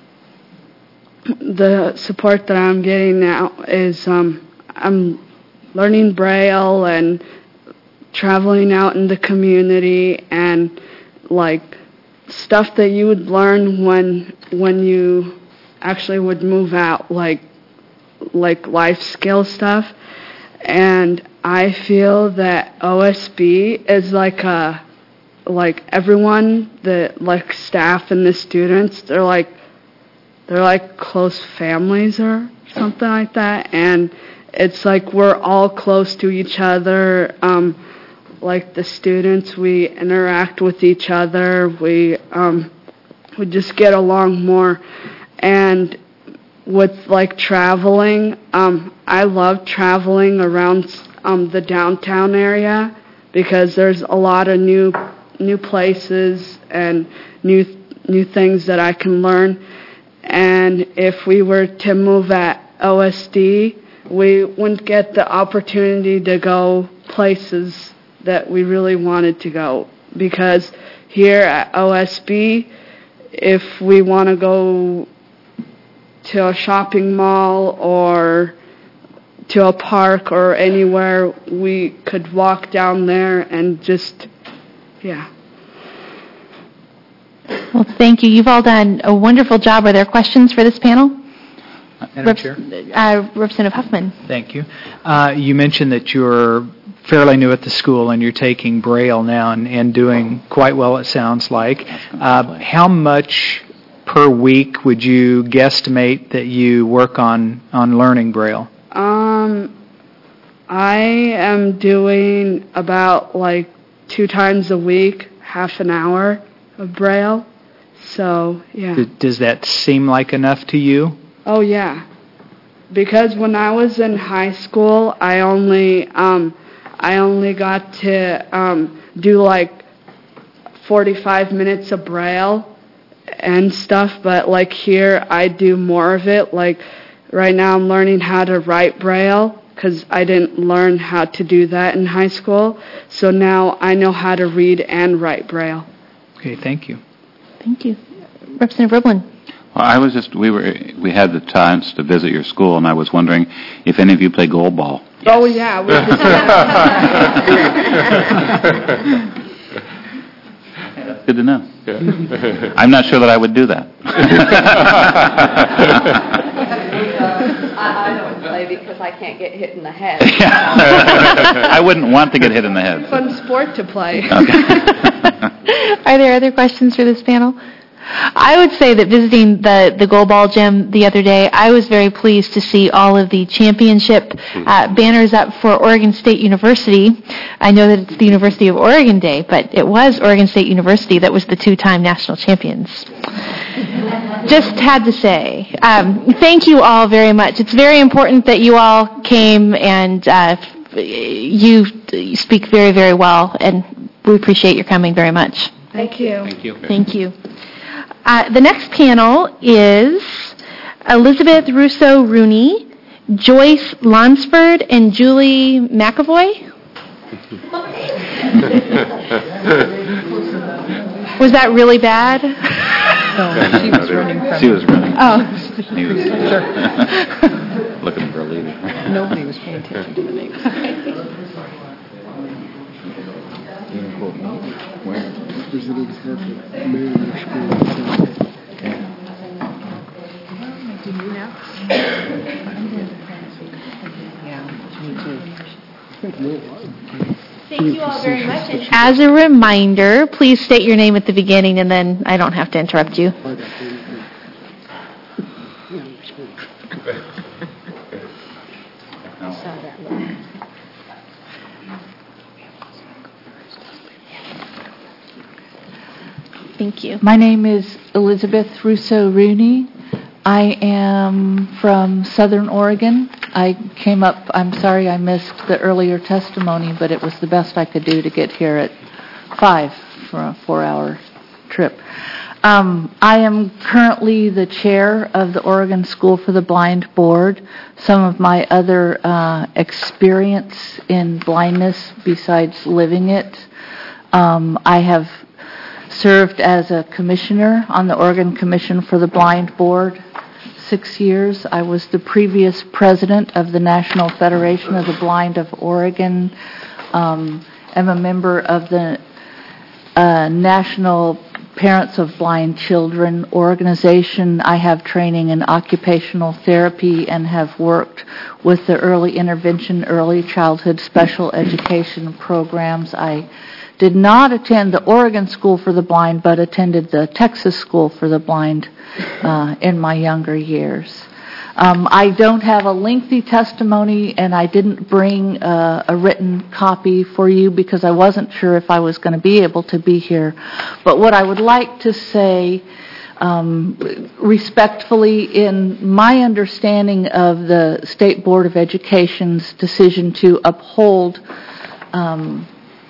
Speaker 16: the support that I'm getting now is um, I'm learning Braille and traveling out in the community, and like stuff that you would learn when when you actually would move out, like like life skill stuff. And I feel that O S B is like a like everyone, the like staff and the students, they're like they're like close families or something like that, and it's like we're all close to each other. Um, like the students. We interact with each other. We um, we just get along more. And with like traveling, um, I love traveling around um, the downtown area because there's a lot of new new places and new new things that I can learn. And if we were to move at O S D, we wouldn't get the opportunity to go places that we really wanted to go. Because here at O S B, if we want to go to a shopping mall or to a park or anywhere, we could walk down there and just, yeah.
Speaker 2: Well, thank you. You've all done a wonderful job. Are there questions for this panel?
Speaker 17: Madam
Speaker 2: Rep-
Speaker 17: Chair.
Speaker 2: Uh, Representative Huffman.
Speaker 17: Thank you. Uh, you mentioned that you're fairly new at the school and you're taking Braille now and, and doing quite well, it sounds like. Uh, how much per week would you guesstimate that you work on, on learning Braille?
Speaker 16: Um, I am doing about like two times a week, half an hour of Braille. So, yeah.
Speaker 17: D- Does that seem like enough to you?
Speaker 16: Oh, yeah. Because when I was in high school, I only um, I only got to um, do like forty-five minutes of Braille and stuff. But like here, I do more of it. Like right now, I'm learning how to write Braille because I didn't learn how to do that in high school. So now I know how to read and write Braille.
Speaker 17: Okay, thank you.
Speaker 2: Thank you. Representative Roblin.
Speaker 4: Well, I was just, we were, we had the chance to visit your school, and I was wondering if any of you play goal ball.
Speaker 16: Oh, yeah. We did
Speaker 4: That's good to know. I'm not sure that I would do that.
Speaker 14: I don't play because I can't get hit in the head.
Speaker 4: I wouldn't want to get hit in the head.
Speaker 16: Fun sport to play.
Speaker 2: Are there other questions for this panel? I would say that visiting the, the goal ball gym the other day, I was very pleased to see all of the championship uh, banners up for Oregon State University. I know that it's the University of Oregon Day, but it was Oregon State University that was the two-time national champions. Just had to say. Um, thank you all very much. It's very important that you all came, and uh, you speak very, very well, and we appreciate your coming very much.
Speaker 16: Thank you.
Speaker 15: Thank you.
Speaker 2: Thank you. Uh, the next panel is Elizabeth Russo-Rooney, Joyce Lonsford, and Julie McAvoy. Was that really bad?
Speaker 17: No, she was running from
Speaker 4: She was running.
Speaker 2: Oh.
Speaker 4: He was looking for a leader.
Speaker 17: Nobody was paying attention to the names.
Speaker 6: Visited Hartford, Mayor School.
Speaker 2: Thank you all very much. And as a reminder, please state your name at the beginning, and then I don't have to interrupt you. Thank you.
Speaker 18: My name is Elizabeth Russo-Rooney. I am from Southern Oregon. I came up, I'm sorry I missed the earlier testimony, but it was the best I could do to get here at five for a four-hour trip. Um, I am currently the chair of the Oregon School for the Blind Board. Some of my other uh, experience in blindness besides living it, um, I have served as a commissioner on the Oregon Commission for the Blind Board six years. I was the previous president of the National Federation of the Blind of Oregon. Um, I'm a member of the uh, National Parents of Blind Children organization. I have training in occupational therapy and have worked with the early intervention, early childhood special education programs. I did not attend the Oregon School for the Blind, but attended the Texas School for the Blind uh, in my younger years. Um, I don't have a lengthy testimony, and I didn't bring uh, a written copy for you because I wasn't sure if I was going to be able to be here. But what I would like to say um, respectfully, in my understanding of the State Board of Education's decision to uphold um,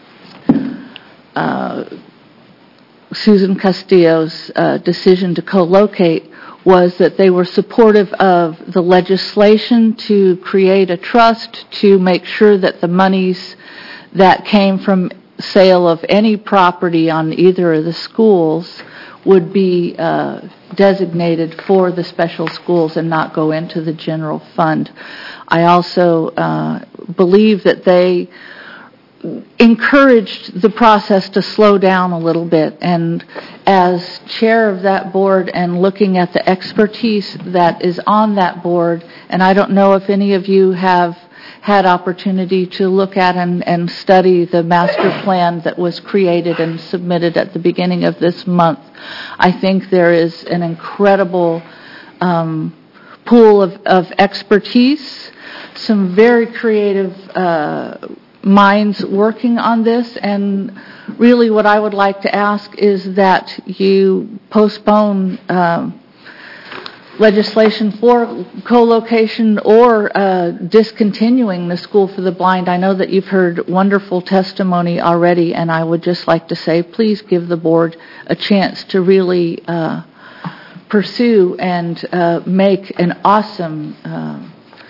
Speaker 18: uh, Susan Castillo's uh, decision to co-locate, was that they were supportive of the legislation to create a trust to make sure that the monies that came from sale of any property on either of the schools would be uh, designated for the special schools and not go into the general fund. I also uh, believe that they encouraged the process to slow down a little bit, and as chair of that board and looking at the expertise that is on that board, and I don't know if any of you have had opportunity to look at and, and study the master plan that was created and submitted at the beginning of this month. I think there is an incredible um, pool of, of expertise, some very creative uh, minds working on this, and really what I would like to ask is that you postpone um, legislation for co-location or uh, discontinuing the School for the Blind. I know that you've heard wonderful testimony already, and I would just like to say, please give the board a chance to really uh, pursue and uh, make an awesome uh,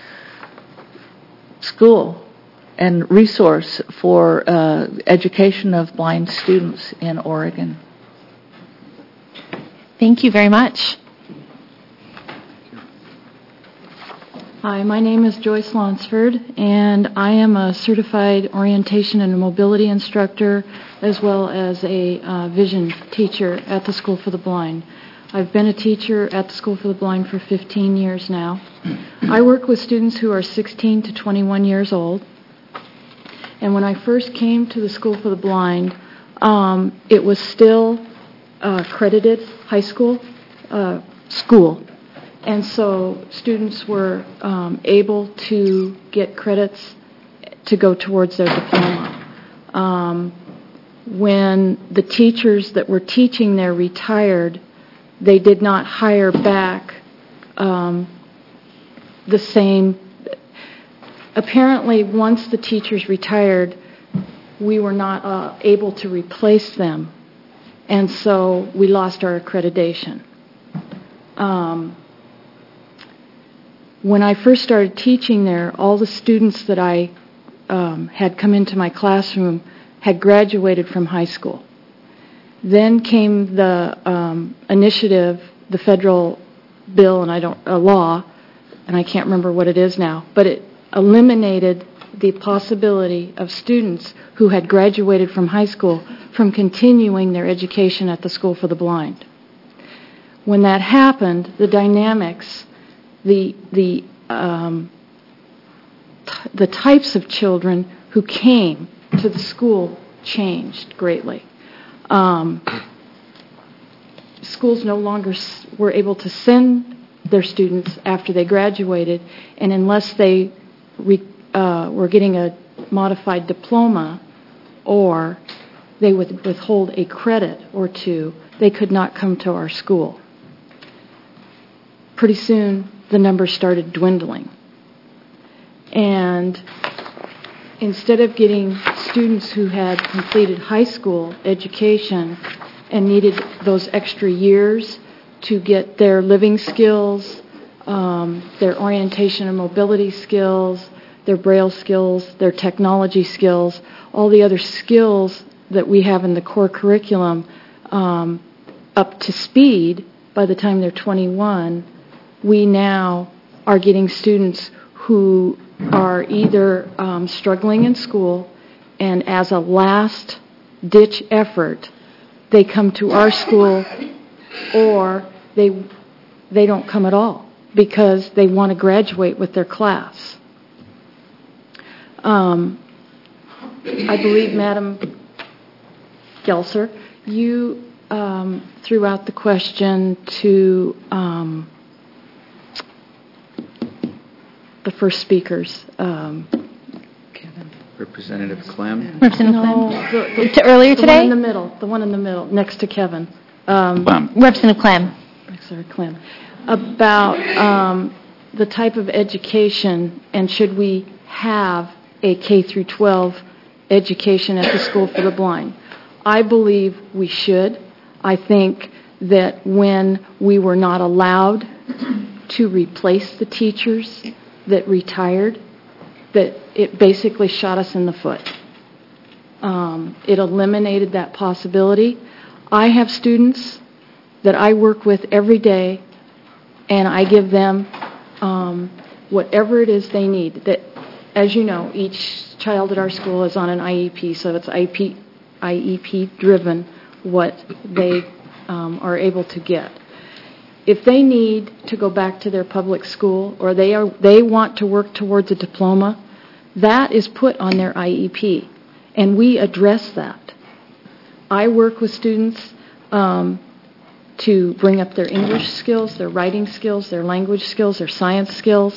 Speaker 18: school and resource for uh, education of blind students in Oregon.
Speaker 2: Thank you very much.
Speaker 19: Hi, my name is Joyce Lonsford, and I am a certified orientation and mobility instructor as well as a uh, vision teacher at the School for the Blind. I've been a teacher at the School for the Blind for fifteen years now. I work with students who are sixteen to twenty-one years old. And when I first came to the School for the Blind, um, it was still uh, accredited high school uh, school. And so students were um, able to get credits to go towards their diploma. Um, when the teachers that were teaching there retired, they did not hire back um, the same. Apparently, once the teachers retired, we were not uh, able to replace them, and so we lost our accreditation. Um, when I first started teaching there, all the students that I um, had come into my classroom had graduated from high school. Then came the um, initiative, the federal bill, and I don't a law, and I can't remember what it is now, but it eliminated the possibility of students who had graduated from high school from continuing their education at the School for the Blind. When that happened, the dynamics, the the um, t- the types of children who came to the school changed greatly. Um, schools no longer s- were able to send their students after they graduated, and unless they Re, uh, were getting a modified diploma, or they would withhold a credit or two, they could not come to our school. Pretty soon, the numbers started dwindling. And instead of getting students who had completed high school education and needed those extra years to get their living skills, Um, their orientation and mobility skills, their braille skills, their technology skills, all the other skills that we have in the core curriculum um, up to speed by the time they're twenty-one, we now are getting students who are either um, struggling in school, and as a last-ditch effort, they come to our school, or they they don't come at all, because they want to graduate with their class. Um, I believe, Madam Gelser, you um, threw out the question to um, the first speakers. Um,
Speaker 13: Representative Clem?
Speaker 2: Representative
Speaker 19: no,
Speaker 2: Clem.
Speaker 19: the, the,
Speaker 2: To earlier
Speaker 19: the
Speaker 2: today?
Speaker 19: one in the middle, the one in the middle, next to Kevin. Um,
Speaker 13: Clem.
Speaker 2: Representative Clem.
Speaker 19: Sorry, Clem. About um, the type of education, and should we have a K through twelve education at the School for the Blind? I believe we should. I think that when we were not allowed to replace the teachers that retired, that it basically shot us in the foot. Um, it eliminated that possibility. I have students that I work with every day, and I give them um, whatever it is they need. That, as you know, each child at our school is on an I E P, so it's I E P driven what they um, are able to get. If they need to go back to their public school, or they are they want to work towards a diploma, that is put on their I E P, and we address that. I work with students um, to bring up their English skills, their writing skills, their language skills, their science skills,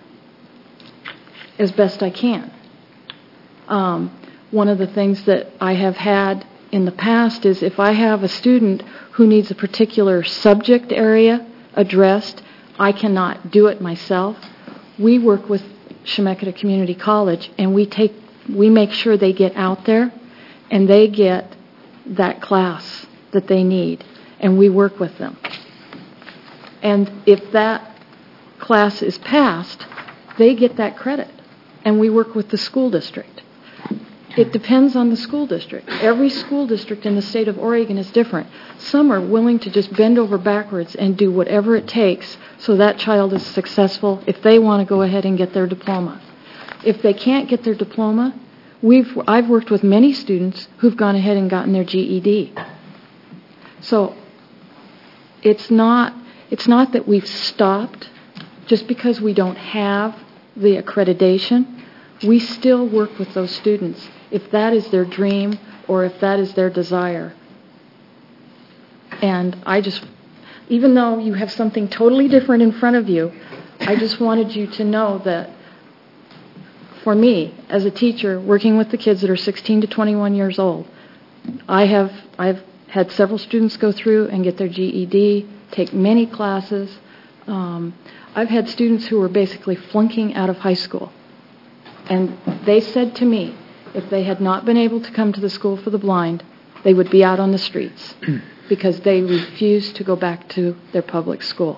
Speaker 19: as best I can. Um, one of the things that I have had in the past is if I have a student who needs a particular subject area addressed, I cannot do it myself. We work with Chemeketa Community College, and we take we make sure they get out there and they get that class that they need, and we work with them. And if that class is passed, they get that credit, and we work with the school district. It depends on the school district. Every school district in the state of Oregon is different. Some are willing to just bend over backwards and do whatever it takes so that child is successful if they want to go ahead and get their diploma. If they can't get their diploma, we've I've worked with many students who've gone ahead and gotten their G E D. So it's not it's not that we've stopped just because we don't have the accreditation. We still work with those students if that is their dream or if that is their desire. And I just, even though you have something totally different in front of you, I just wanted you to know that for me, as a teacher working with the kids that are sixteen to twenty-one years old, I have I've had several students go through and get their G E D, take many classes. Um, I've had students who were basically flunking out of high school. And they said to me, if they had not been able to come to the School for the Blind, they would be out on the streets because they refused to go back to their public school.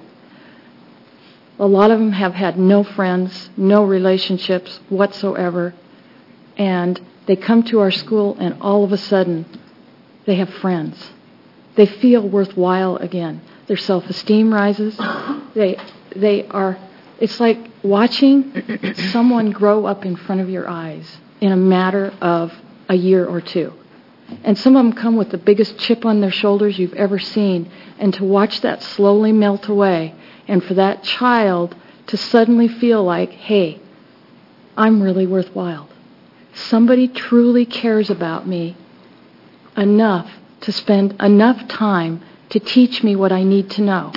Speaker 19: A lot of them have had no friends, no relationships whatsoever, and they come to our school and all of a sudden they have friends. They feel worthwhile again. Their self-esteem rises. They, they are, it's like watching someone grow up in front of your eyes in a matter of a year or two. And some of them come with the biggest chip on their shoulders you've ever seen. And to watch that slowly melt away, and for that child to suddenly feel like, hey, I'm really worthwhile. Somebody truly cares about me enough to spend enough time to teach me what I need to know,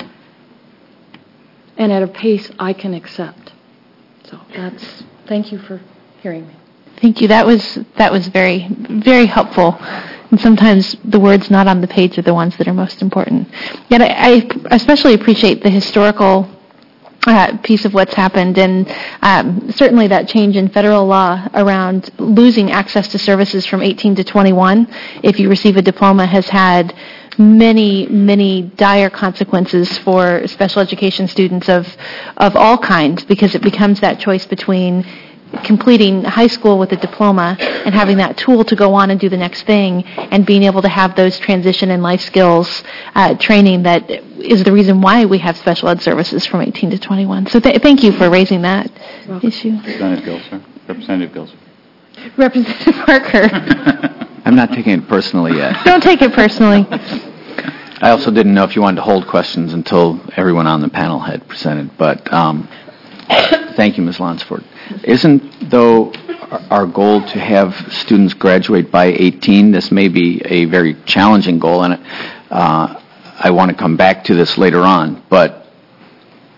Speaker 19: and at a pace I can accept. So that's, thank you for hearing me.
Speaker 2: Thank you. That was that was very, very helpful. And sometimes the words not on the page are the ones that are most important. Yet I, I especially appreciate the historical uh, piece of what's happened, and um, certainly that change in federal law around losing access to services from eighteen to twenty-one if you receive a diploma has had many, many dire consequences for special education students of of all kinds, because it becomes that choice between completing high school with a diploma and having that tool to go on and do the next thing, and being able to have those transition and life skills uh, training that is the reason why we have special ed services from eighteen to twenty-one. So th- thank you for raising that
Speaker 4: Welcome.
Speaker 2: issue.
Speaker 4: Representative Gilser. Representative Gilser.
Speaker 2: Representative Parker.
Speaker 13: I'm not taking it personally yet.
Speaker 2: Don't take it personally.
Speaker 13: I also didn't know if you wanted to hold questions until everyone on the panel had presented, but um, thank you, Miz Lonsford. Isn't, though, our goal to have students graduate by eighteen? This may be a very challenging goal, and uh, I want to come back to this later on, but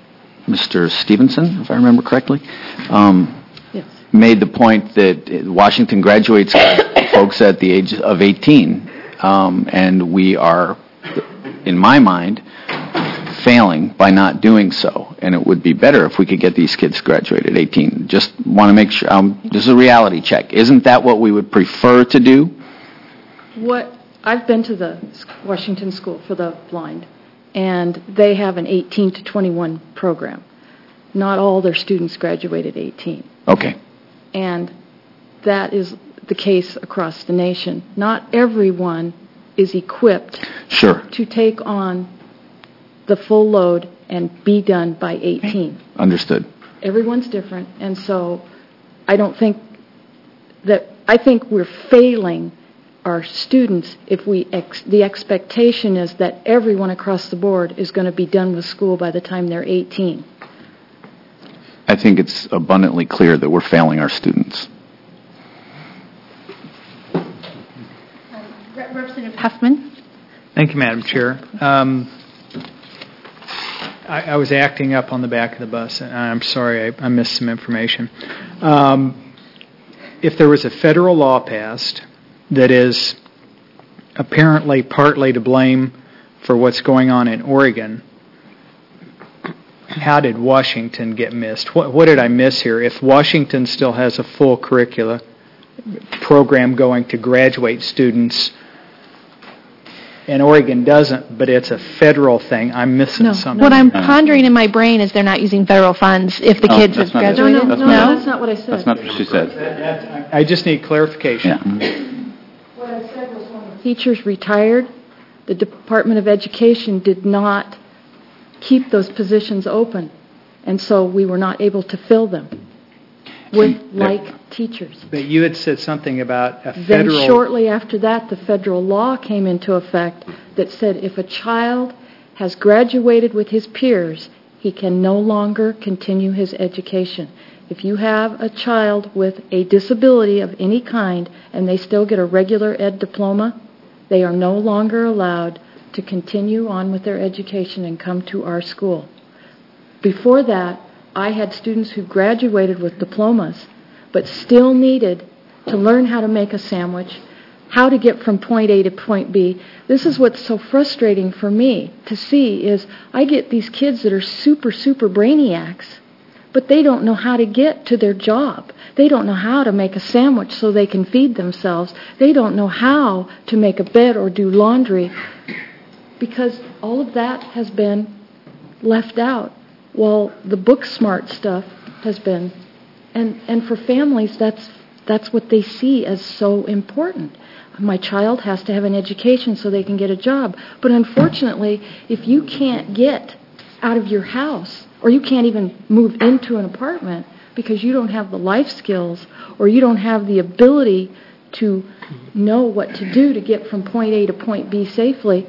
Speaker 13: Mister Stevenson, if I remember correctly, um,
Speaker 19: Yes.
Speaker 13: made the point that Washington graduates folks at the age of eighteen, um, and we are, in my mind, failing by not doing so. And it would be better if we could get these kids graduated at eighteen. Just want to make sure, um, this is a reality check. Isn't that what we would prefer to do?
Speaker 19: What, I've been to the Washington School for the Blind, and they have an eighteen to twenty-one program. Not all their students graduate at eighteen.
Speaker 13: Okay.
Speaker 19: And that is the case across the nation. Not everyone is equipped
Speaker 13: Sure.
Speaker 19: to take on the full load and be done by eighteen.
Speaker 13: Understood.
Speaker 19: Everyone's different, and so I don't think that, I think we're failing our students if we, ex, the expectation is that everyone across the board is going to be done with school by the time they're eighteen.
Speaker 13: I think it's abundantly clear that we're failing our students.
Speaker 2: Representative Huffman.
Speaker 17: Thank you, Madam Chair. Um, I, I was acting up on the back of the bus, and I'm sorry, I, I missed some information. Um, if there was a federal law passed that is apparently partly to blame for what's going on in Oregon, how did Washington get missed? What, what did I miss here? If Washington still has a full curricula program going to graduate students, and Oregon doesn't, but it's a federal thing, I'm missing
Speaker 2: No.
Speaker 17: something.
Speaker 2: What I'm pondering in my brain is they're not using federal funds if the
Speaker 4: No,
Speaker 2: kids
Speaker 4: that's
Speaker 2: have
Speaker 4: not it.
Speaker 2: graduated.
Speaker 19: No, no, no, that's not what I said.
Speaker 4: That's not what she said.
Speaker 17: I just need clarification.
Speaker 19: What I said was when the teachers retired, the Department of Education did not keep those positions open, and so we were not able to fill them with like teachers.
Speaker 17: But you had said something about a
Speaker 19: Then
Speaker 17: federal...
Speaker 19: shortly after that, the federal law came into effect that said if a child has graduated with his peers, he can no longer continue his education. If you have a child with a disability of any kind and they still get a regular ed diploma, they are no longer allowed to continue on with their education and come to our school. Before that, I had students who graduated with diplomas but still needed to learn how to make a sandwich, how to get from point A to point B. This is what's so frustrating for me to see is I get these kids that are super, super brainiacs, but they don't know how to get to their job. They don't know how to make a sandwich so they can feed themselves. They don't know how to make a bed or do laundry because all of that has been left out. Well, the book smart stuff has been, and, and for families, that's that's what they see as so important. My child has to have an education so they can get a job. But unfortunately, if you can't get out of your house, or you can't even move into an apartment because you don't have the life skills, or you don't have the ability to know what to do to get from point A to point B safely,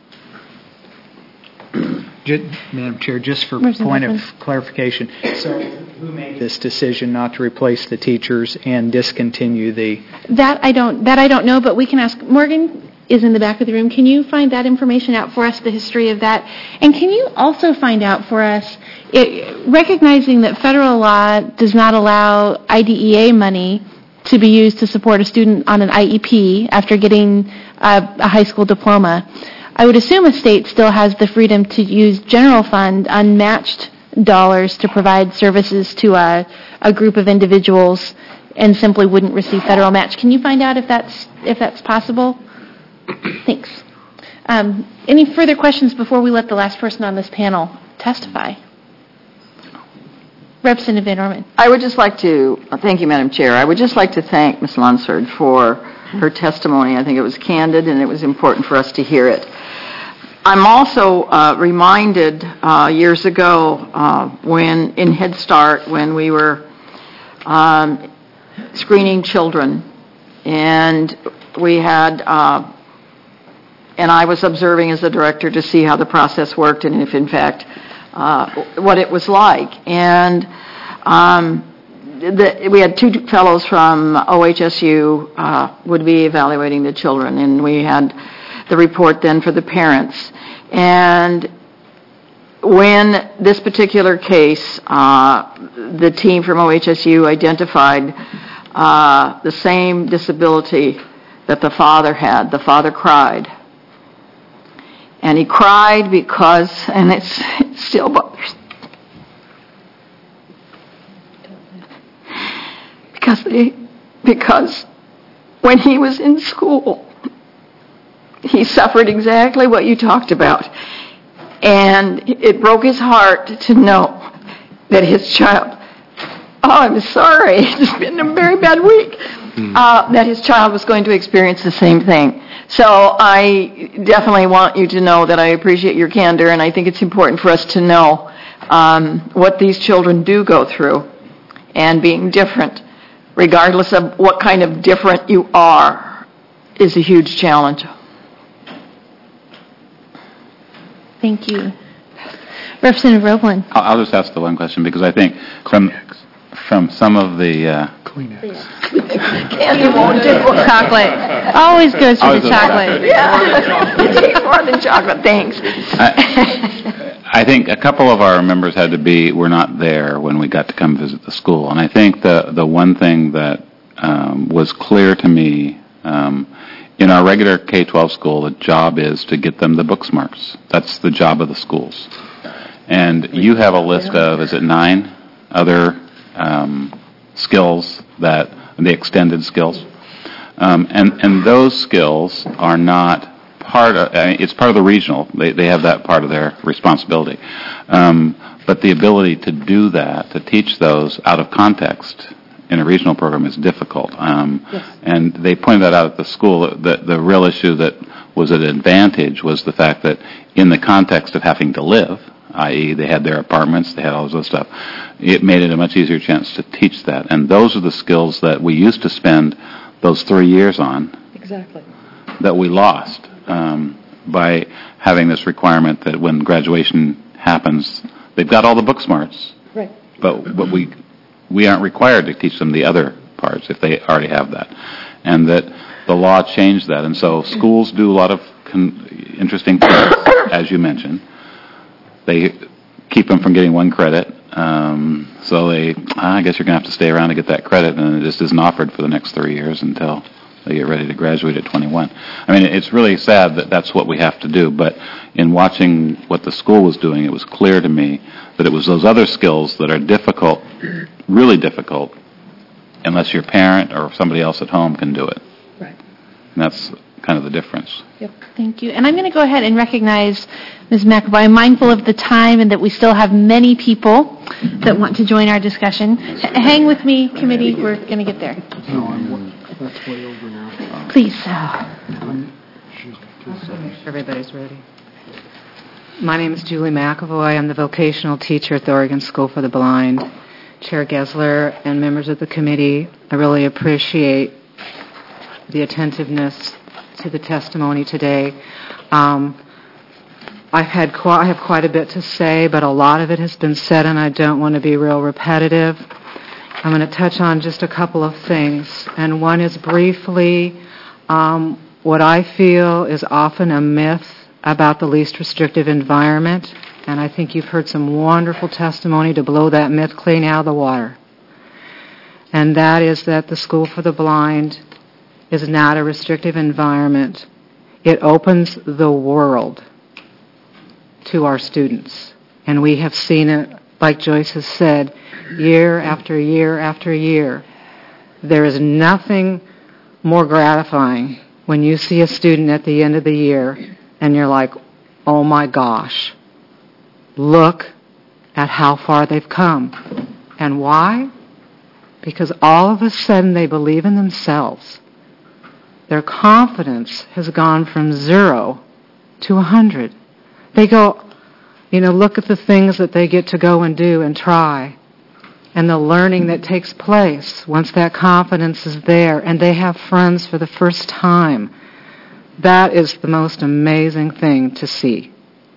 Speaker 17: Ju- Madam Chair, just for
Speaker 2: Where's the
Speaker 17: point of
Speaker 2: reference?
Speaker 17: clarification, so who made this decision not to replace the teachers and discontinue the...
Speaker 2: That I don't. That I don't know. But we can ask. Morgan is in the back of the room. Can you find that information out for us? The history of that, and can you also find out for us, it, recognizing that federal law does not allow I D E A money to be used to support a student on an I E P after getting a, a high school diploma. I would assume a state still has the freedom to use general fund unmatched dollars to provide services to a, a group of individuals and simply wouldn't receive federal match. Can you find out if that's if that's possible? Thanks. Um, any further questions before we let the last person on this panel testify? Representative Van Orman.
Speaker 12: I would just like to, thank you, Madam Chair. I would just like to thank Miz Lunsford for her testimony. I think it was candid and it was important for us to hear it. I'm also uh, reminded uh, years ago uh, when in Head Start, when we were um, screening children, and we had, uh, and I was observing as a director to see how the process worked and if in fact uh, what it was like. And um, the, we had two fellows from O H S U uh, would be evaluating the children, and we had the report then for the parents. And when this particular case, uh, the team from O H S U identified uh, the same disability that the father had. The father cried. And he cried because, and it's, it still bothers because they, because when he was in school, he suffered exactly what you talked about. And it broke his heart to know that his child, oh, I'm sorry, it's been a very bad week, uh, that his child was going to experience the same thing. So I definitely want you to know that I appreciate your candor, and I think it's important for us to know um, what these children do go through, and being different, regardless of what kind of different you are, is a huge challenge.
Speaker 2: Thank you. Representative Roblin.
Speaker 4: I'll I'll just ask the one question, because I think from from some of the... Uh,
Speaker 12: Candy won't do it.
Speaker 2: Chocolate. Always goes for
Speaker 4: Always
Speaker 2: the
Speaker 4: goes-
Speaker 2: chocolate.
Speaker 12: Yeah. More than chocolate, thanks.
Speaker 4: I, I think a couple of our members had to be, were not there when we got to come visit the school. And I think the, the one thing that um, was clear to me, um, in our regular K twelve school, the job is to get them the book smarts. That's the job of the schools. And you have a list of, is it nine other um, skills that, the extended skills? Um, and, and those skills are not part of, I mean, it's part of the regional. They, they have that part of their responsibility. Um, but the ability to do that, to teach those out of context in a regional program is difficult. Um,
Speaker 12: Yes.
Speaker 4: And they pointed that out at the school. The, the real issue that was an advantage was the fact that in the context of having to live, that is they had their apartments, they had all this stuff, it made it a much easier chance to teach that. And those are the skills that we used to spend those three years on
Speaker 12: Exactly.
Speaker 4: that we lost um, by having this requirement that when graduation happens, they've got all the book smarts,
Speaker 12: Right.
Speaker 4: but but we we aren't required to teach them the other parts if they already have that, and that the law changed that, and so schools do a lot of con- interesting things, as you mentioned. They keep them from getting one credit, um, so they, I guess you're going to have to stay around to get that credit, and it just isn't offered for the next three years until they get ready to graduate at twenty-one. I mean, it's really sad that that's what we have to do, but in watching what the school was doing, it was clear to me that it was those other skills that are difficult, really difficult, unless your parent or somebody else at home can do it.
Speaker 2: Right.
Speaker 4: And that's kind of the difference.
Speaker 2: Yep. Thank you. And I'm going to go ahead and recognize Miz McAvoy. I'm mindful of the time and that we still have many people that want to join our discussion. H- hang with me, committee. We're going to get there.
Speaker 6: That's way over now.
Speaker 2: Please.
Speaker 20: Everybody's ready. My name is Julie McAvoy. I'm the vocational teacher at the Oregon School for the Blind. Chair Gessler and members of the committee, I really appreciate the attentiveness to the testimony today. Um, I've had qu- I have quite a bit to say, but a lot of it has been said, and I don't want to be real repetitive. I'm going to touch on just a couple of things, and one is briefly um, what I feel is often a myth about the least restrictive environment, and I think you've heard some wonderful testimony to blow that myth clean out of the water. And that is that the School for the Blind is not a restrictive environment. It opens the world to our students. And we have seen it, like Joyce has said, year after year after year. There is nothing more gratifying when you see a student at the end of the year and you're like, oh my gosh, look at how far they've come. And why? Because all of a sudden they believe in themselves. Their confidence has gone from zero to a hundred. They go, you know, look at the things that they get to go and do and try, and the learning that takes place once that confidence is there, and they have friends for the first time. That is the most amazing thing to see.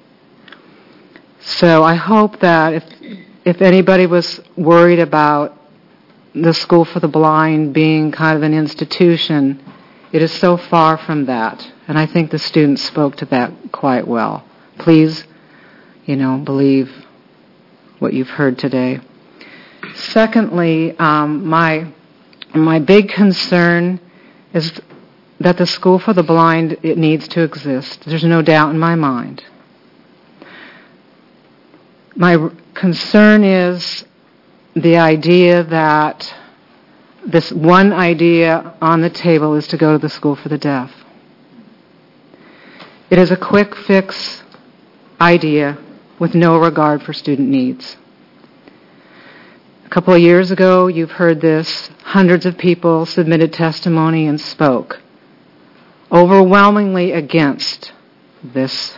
Speaker 20: So I hope that if if anybody was worried about the School for the Blind being kind of an institution, it is so far from that. And I think the students spoke to that quite well. Please, you know, believe what you've heard today. Secondly, um, my my big concern is that the School for the Blind, it needs to exist. There's no doubt in my mind. My r- concern is the idea that this one idea on the table is to go to the School for the Deaf. It is a quick fix idea with no regard for student needs. A couple of years ago, you've heard this. Hundreds of people submitted testimony and spoke overwhelmingly against this.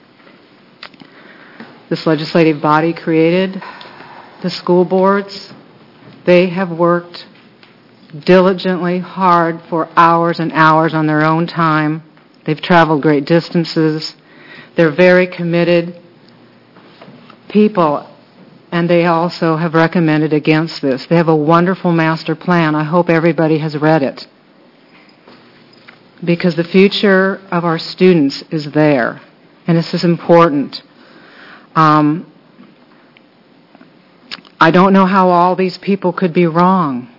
Speaker 20: This legislative body created the school boards. They have worked diligently hard for hours and hours on their own time. They've traveled great distances. They're very committed people, and they also have recommended against this. They have a wonderful master plan. I hope everybody has read it, because the future of our students is there, and this is important. Um, I don't know how all these people could be wrong.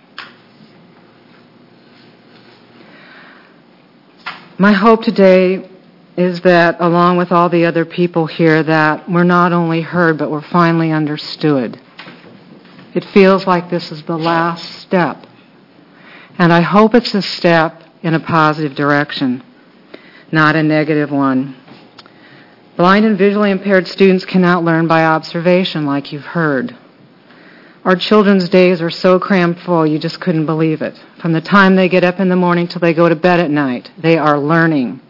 Speaker 20: My hope today is that, along with all the other people here, that we're not only heard, but we're finally understood. It feels like this is the last step. And I hope it's a step in a positive direction, not a negative one. Blind and visually impaired students cannot learn by observation, like you've heard. Our children's days are so crammed full, you just couldn't believe it. From the time they get up in the morning till they go to bed at night, they are learning.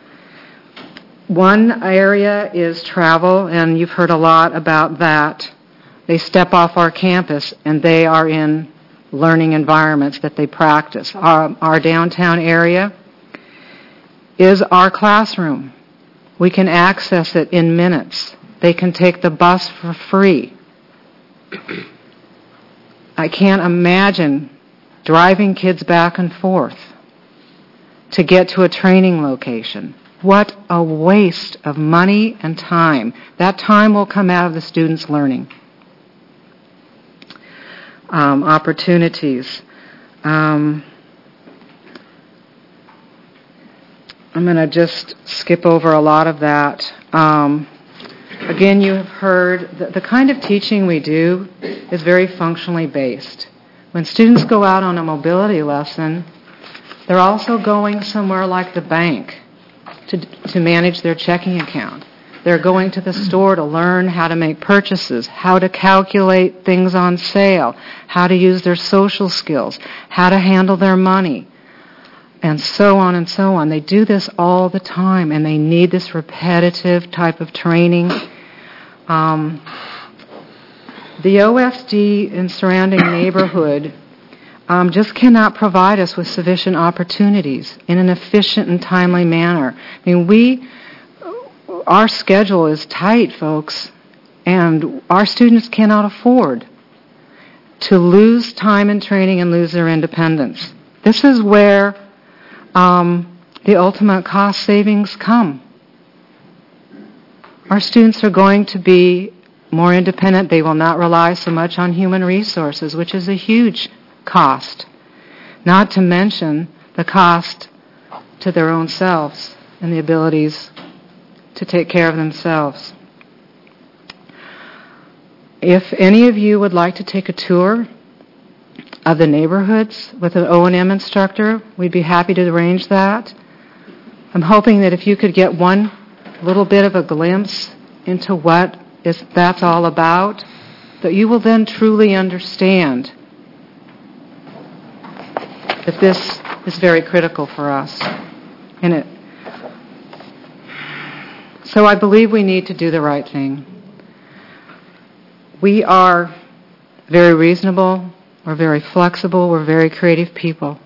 Speaker 20: One area is travel, and you've heard a lot about that. They step off our campus, and they are in learning environments that they practice. Our, our downtown area is our classroom. We can access it in minutes. They can take the bus for free. I can't imagine driving kids back and forth to get to a training location. What a waste of money and time. That time will come out of the students' learning. Um, opportunities. Um, I'm going to just skip over a lot of that. Um, again, you have heard that the kind of teaching we do is very functionally based. When students go out on a mobility lesson, they're also going somewhere like the bank to, to manage their checking account. They're going to the store to learn how to make purchases, how to calculate things on sale, how to use their social skills, how to handle their money, and so on and so on. They do this all the time, and they need this repetitive type of training. Um, the O S D and surrounding neighborhood um, just cannot provide us with sufficient opportunities in an efficient and timely manner. I mean, we, our schedule is tight, folks, and our students cannot afford to lose time in training and lose their independence. This is where um, the ultimate cost savings come. Our students are going to be more independent. They will not rely so much on human resources, which is a huge cost, not to mention the cost to their own selves and the abilities to take care of themselves. If any of you would like to take a tour of the neighborhoods with an O and M instructor, we'd be happy to arrange that. I'm hoping that if you could get one little bit of a glimpse into what is that's all about, that you will then truly understand that this is very critical for us. And it, so I believe we need to do the right thing. We are very reasonable, we're very flexible, we're very creative people.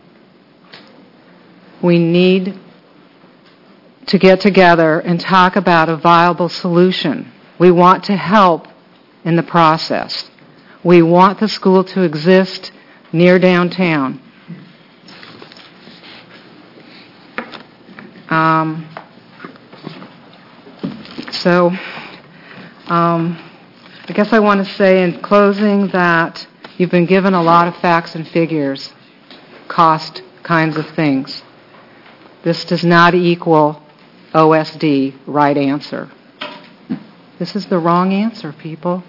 Speaker 20: We need to get together and talk about a viable solution. We want to help in the process. We want the school to exist near downtown. Um, so Um, I guess I want to say in closing that you've been given a lot of facts and figures, cost kinds of things. This does not equal O S D, right answer. This is the wrong answer, people.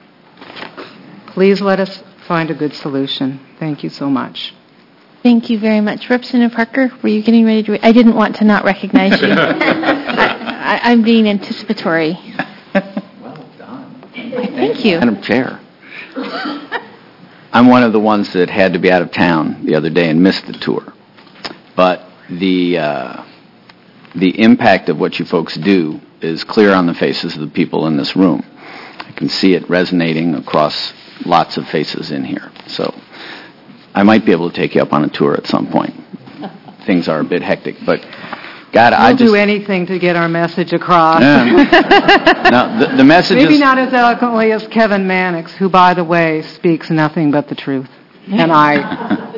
Speaker 20: Please let us find a good solution. Thank you so much.
Speaker 2: Thank you very much. Representative Parker, were you getting ready to... Re- I didn't want to not recognize you. I, I, I'm being anticipatory.
Speaker 13: Well done.
Speaker 2: Thank you.
Speaker 13: Madam Chair. I'm one of the ones that had to be out of town the other day and missed the tour. But the uh, the impact of what you folks do is clear on the faces of the people in this room. I can see it resonating across lots of faces in here. So I might be able to take you up on a tour at some point. Things are a bit hectic, but God,
Speaker 20: we'll
Speaker 13: I just...
Speaker 20: do anything to get our message across.
Speaker 13: Yeah. No, the, the message
Speaker 20: Maybe
Speaker 13: is...
Speaker 20: not as eloquently as Kevin Mannix, who, by the way, speaks nothing but the truth. And I...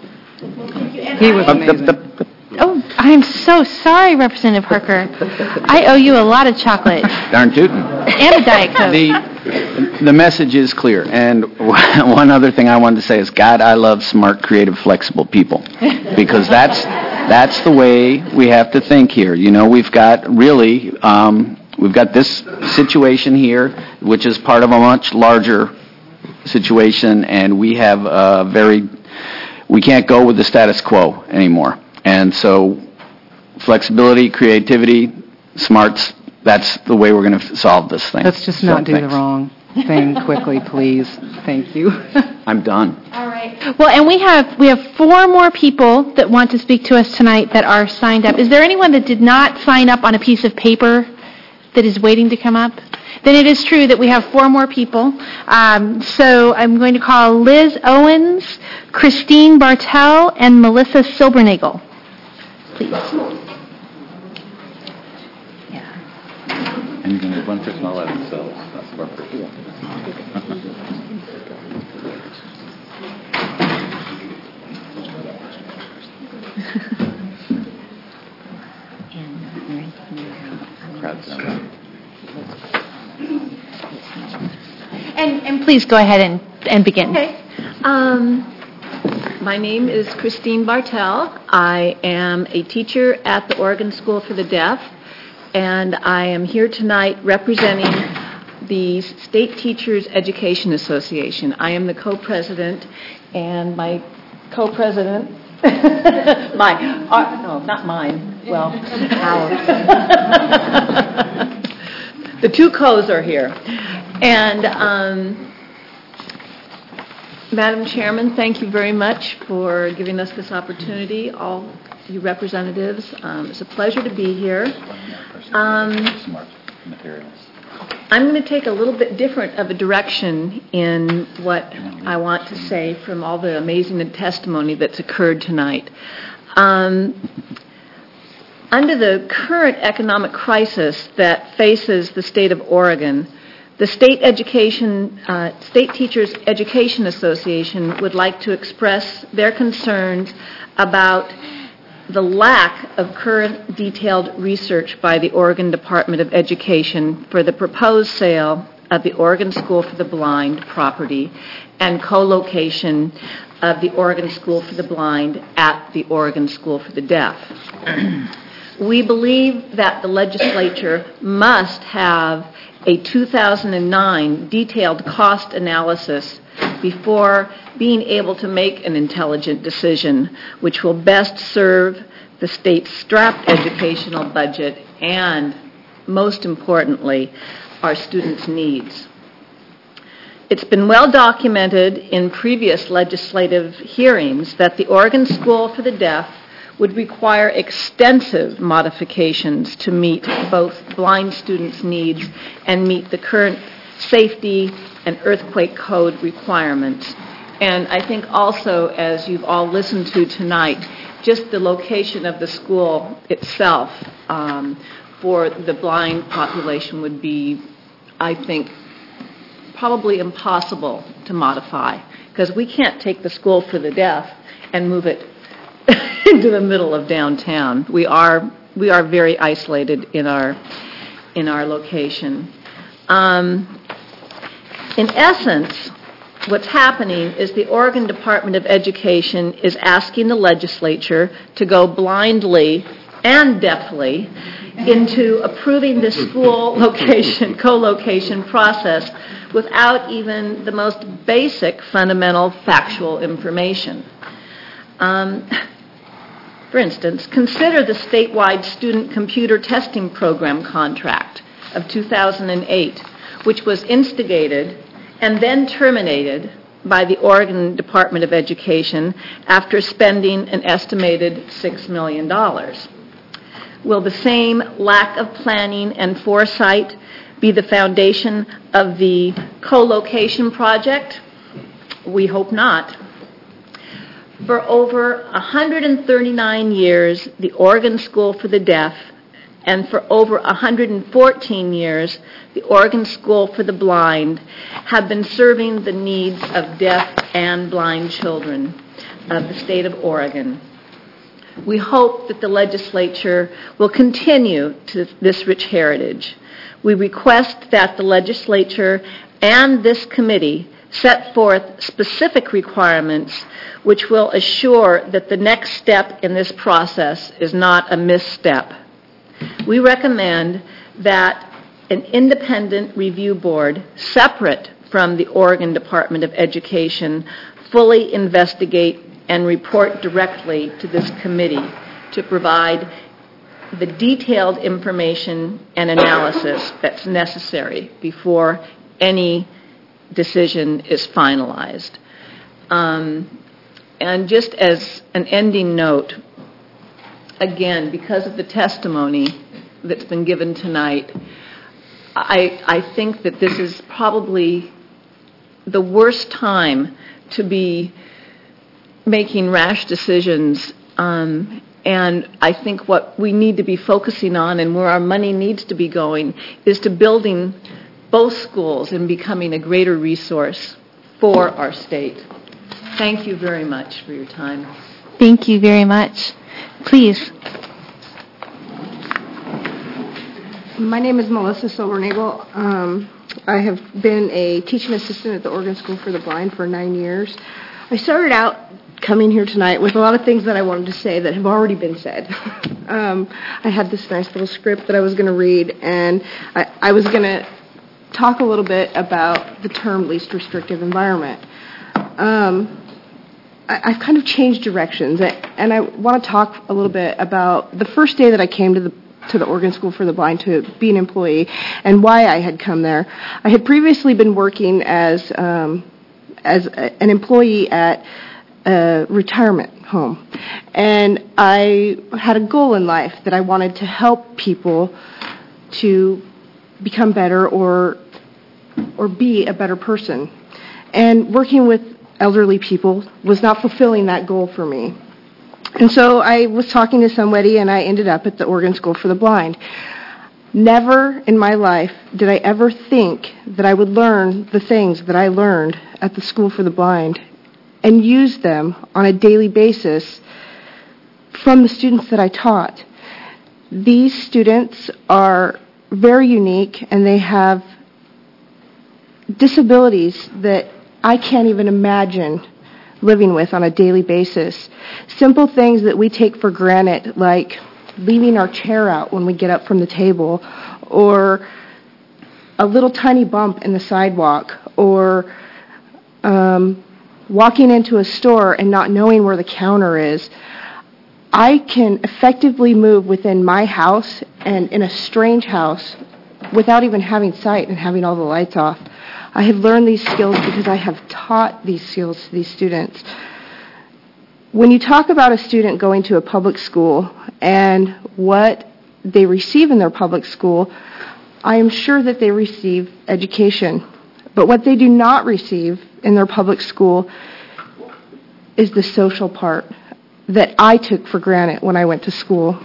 Speaker 20: he was amazing.
Speaker 2: Oh, I'm so sorry, Representative Parker. I owe you a lot of chocolate.
Speaker 13: Darn tootin'.
Speaker 2: And a Diet Coke.
Speaker 13: The, the message is clear. And one other thing I wanted to say is, God, I love smart, creative, flexible people. Because that's that's the way we have to think here. You know, we've got really, um, we've got this situation here, which is part of a much larger situation, and we have a very, we can't go with the status quo anymore. And so flexibility, creativity, smarts, that's the way we're going to solve this thing.
Speaker 20: Let's just
Speaker 13: So,
Speaker 20: not do
Speaker 13: thanks.
Speaker 20: the wrong thing quickly, please. Thank you.
Speaker 13: I'm done.
Speaker 2: All right. Well, and we have we have four more people that want to speak to us tonight that are signed up. Is there anyone that did not sign up on a piece of paper that is waiting to come up? Then it is true that we have four more people. Um, so I'm going to call Liz Owens, Christine Bartel, and Melissa Silbernagel. Please.
Speaker 4: And you can have one person all by themselves. That's perfect.
Speaker 2: And, and please go ahead and, and begin.
Speaker 21: Okay. Um, my name is Christine Bartel. I am a teacher at the Oregon School for the Deaf, and I am here tonight representing the State Teachers Education Association. I am the co-president, and my co-president, my, uh, no, not mine, well, ours. The two co's are here. And um, Madam Chairman, thank you very much for giving us this opportunity, all you representatives. Um, it's a pleasure to be here. Um, I'm going to take a little bit different of a direction in what I want to say from all the amazing testimony that's occurred tonight. Um, under the current economic crisis that faces the state of Oregon, the State Education, uh, State Teachers Education Association would like to express their concerns about the lack of current detailed research by the Oregon Department of Education for the proposed sale of the Oregon School for the Blind property and co-location of the Oregon School for the Blind at the Oregon School for the Deaf. We believe that the legislature must have a two thousand nine detailed cost analysis before being able to make an intelligent decision which will best serve the state's strapped educational budget and, most importantly, our students' needs. It's been well documented in previous legislative hearings that the Oregon School for the Deaf would require extensive modifications to meet both blind students' needs and meet the current safety and earthquake code requirements. And I think also, as you've all listened to tonight, just the location of the school itself um, for the blind population would be, I think, probably impossible to modify, because we can't take the school for the deaf and move it into the middle of downtown. We are we are very isolated in our in our location. Um, in essence, what's happening is the Oregon Department of Education is asking the legislature to go blindly and deafly into approving the school location, co-location process without even the most basic fundamental factual information. Um, for instance, consider the statewide student computer testing program contract of two thousand eight, which was instigated and then terminated by the Oregon Department of Education after spending an estimated six million dollars. Will the same lack of planning and foresight be the foundation of the co-location project? We hope not. For over one hundred thirty-nine years, the Oregon School for the Deaf, and for over one hundred fourteen years, the Oregon School for the Blind, have been serving the needs of deaf and blind children of the state of Oregon. We hope that the legislature will continue to this rich heritage. We request that the legislature and this committee set forth specific requirements which will assure that the next step in this process is not a misstep. We recommend that an independent review board, separate from the Oregon Department of Education, fully investigate and report directly to this committee to provide the detailed information and analysis that's necessary before any decision is finalized. Um, and just as an ending note, again, because of the testimony that's been given tonight, I, I think that this is probably the worst time to be making rash decisions. Um, and I think what we need to be focusing on and where our money needs to be going is to building both schools and becoming a greater resource for our state. Thank you very much for your time.
Speaker 2: Thank you very much. Please.
Speaker 3: My name is Melissa Silvernagel. Um, I have been a teaching assistant at the Oregon School for the Blind for nine years. I started out coming here tonight with a lot of things that I wanted to say that have already been said. um, I had this nice little script that I was going to read, and I, I was going to talk a little bit about the term least restrictive environment. Um, I, I've kind of changed directions, and I want to talk a little bit about the first day that I came to the to the Oregon School for the Blind to be an employee and why I had come there. I had previously been working as um, as a, an employee at a retirement home, and I had a goal in life that I wanted to help people to become better or or be a better person. And working with elderly people was not fulfilling that goal for me. And so I was talking to somebody, and I ended up at the Oregon School for the Blind. Never in my life did I ever think that I would learn the things that I learned at the School for the Blind and use them on a daily basis from the students that I taught. These students are very unique, and they have disabilities that I can't even imagine living with on a daily basis. Simple things that we take for granted, like leaving our chair out when we get up from the table, or a little tiny bump in the sidewalk, or um, walking into a store and not knowing where the counter is. I can effectively move within my house and in a strange house without even having sight and having all the lights off. I have learned these skills because I have taught these skills to these students. When you talk about a student going to a public school and what they receive in their public school, I am sure that they receive education. But what they do not receive in their public school is the social part that I took for granted when I went to school.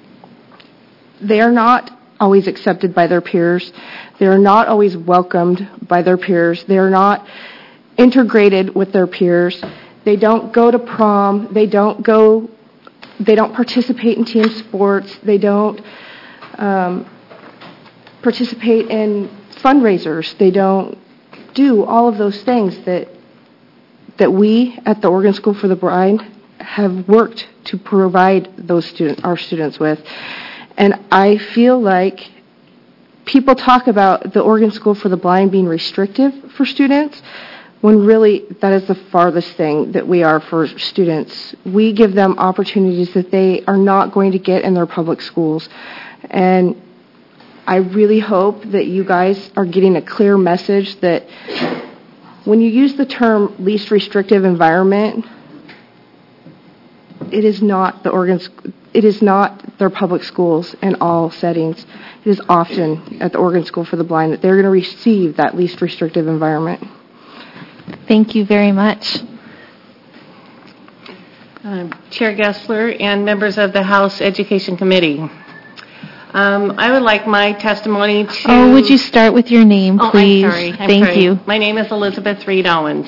Speaker 3: They are not always accepted by their peers. They are not always welcomed by their peers. They are not integrated with their peers. They don't go to prom. They don't go, they don't participate in team sports. They don't um, participate in fundraisers. They don't do all of those things that that we at the Oregon School for the Blind have worked to provide those student, our students with. And I feel like people talk about the Oregon School for the Blind being restrictive for students, when really that is the farthest thing that we are for students. We give them opportunities that they are not going to get in their public schools. And I really hope that you guys are getting a clear message that when you use the term least restrictive environment, it is not the Oregon, it is not their public schools in all settings. It is often at the Oregon School for the Blind that they're going to receive that least restrictive environment.
Speaker 2: Thank you very much.
Speaker 5: Um, Chair Gessler and members of the House Education Committee. Um, I would like my testimony to...
Speaker 2: Oh, would you start with your name, please?
Speaker 5: Oh, I'm sorry. I'm
Speaker 2: Thank
Speaker 5: sorry.
Speaker 2: you.
Speaker 5: My name is Elizabeth Reed Owens.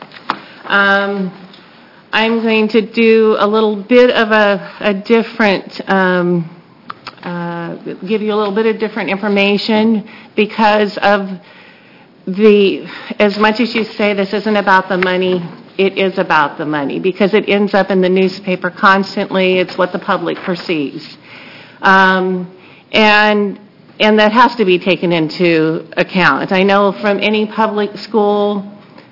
Speaker 5: Um, I'm going to do a little bit of a, a different, um, uh, give you a little bit of different information because of the, as much as you say this isn't about the money, it is about the money because it ends up in the newspaper constantly. It's what the public perceives. Um, and and that has to be taken into account. I know from any public school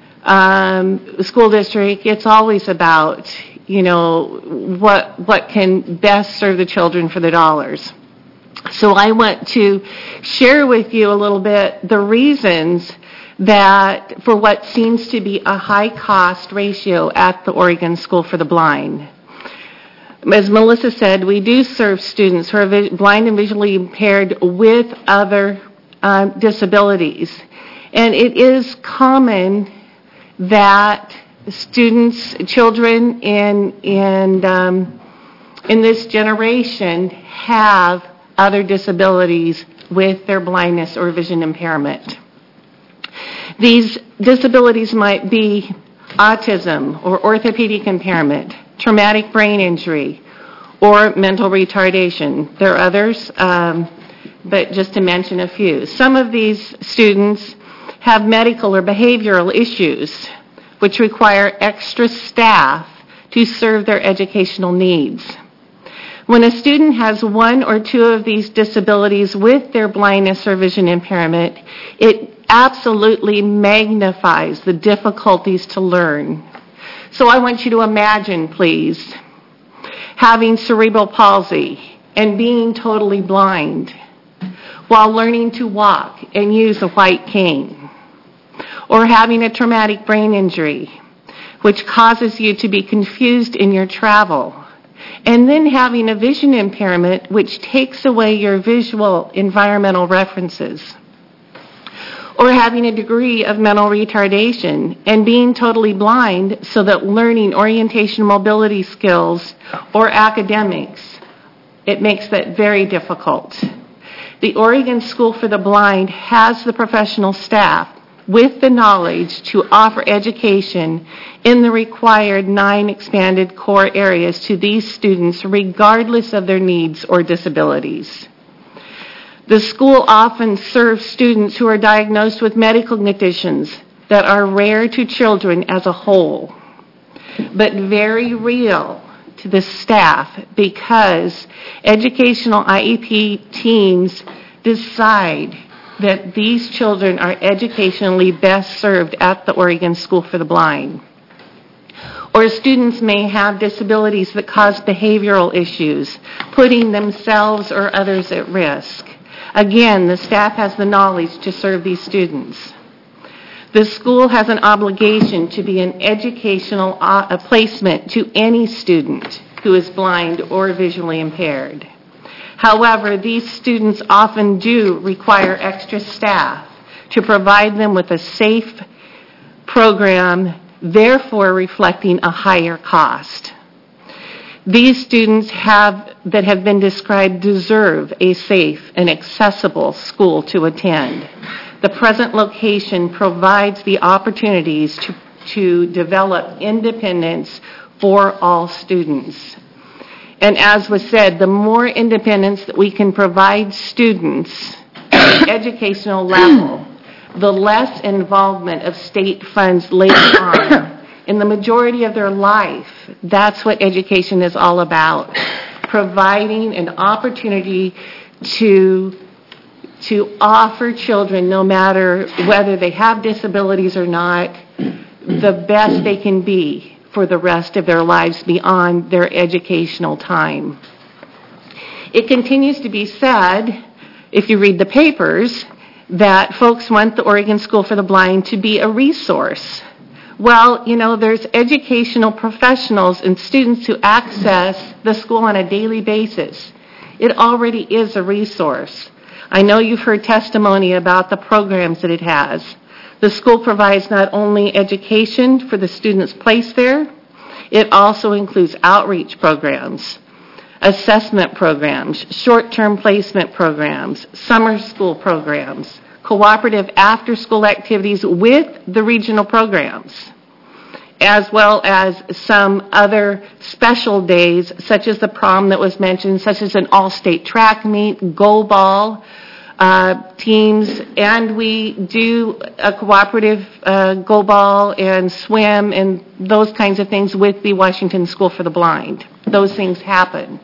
Speaker 5: um, school district, it's always about, you know, what what can best serve the children for the dollars. So I want to share with you a little bit the reasons that for what seems to be a high cost ratio at the Oregon School for the Blind. As Melissa said, we do serve students who are blind and visually impaired with other um, disabilities. And it is common that students, children in, in, um, in this generation have other disabilities with their blindness or vision impairment. These disabilities might be autism or orthopedic impairment, traumatic brain injury, or mental retardation. There are others, um, but just to mention a few. Some of these students have medical or behavioral issues which require extra staff to serve their educational needs. When a student has one or two of these disabilities with their blindness or vision impairment, it absolutely magnifies the difficulties to learn. So I want you to imagine, please, having cerebral palsy and being totally blind while learning to walk and use a white cane, or having a traumatic brain injury, which causes you to be confused in your travel, and then having a vision impairment which takes away your visual environmental references, or having a degree of mental retardation and being totally blind so that learning orientation mobility skills or academics, it makes that very difficult. The Oregon School for the Blind has the professional staff with the knowledge to offer education in the required nine expanded core areas to these students regardless of their needs or disabilities. The school often serves students who are diagnosed with medical conditions that are rare to children as a whole, but very real to the staff because educational I E P teams decide that these children are educationally best served at the Oregon School for the Blind. Or students may have disabilities that cause behavioral issues, putting themselves or others at risk. Again, the staff has the knowledge to serve these students. The school has an obligation to be an educational uh, placement to any student who is blind or visually impaired. However, these students often do require extra staff to provide them with a safe program, therefore reflecting a higher cost. These students have, that have been described deserve a safe and accessible school to attend. The present location provides the opportunities to, to develop independence for all students. And as was said, the more independence that we can provide students at the educational level, the less involvement of state funds later on. In the majority of their life, that's what education is all about, providing an opportunity to to offer children, no matter whether they have disabilities or not, the best they can be for the rest of their lives beyond their educational time. It continues to be said, if you read the papers, that folks want the Oregon School for the Blind to be a resource. Well, you know, there's educational professionals and students who access the school on a daily basis. It already is a resource. I know you've heard testimony about the programs that it has. The school provides not only education for the students placed there, it also includes outreach programs, assessment programs, short-term placement programs, summer school programs, cooperative after-school activities with the regional programs, as well as some other special days, such as the prom that was mentioned, such as an all-state track meet, go ball uh, teams, and we do a cooperative uh, go ball and swim and those kinds of things with the Washington School for the Blind. Those things happen.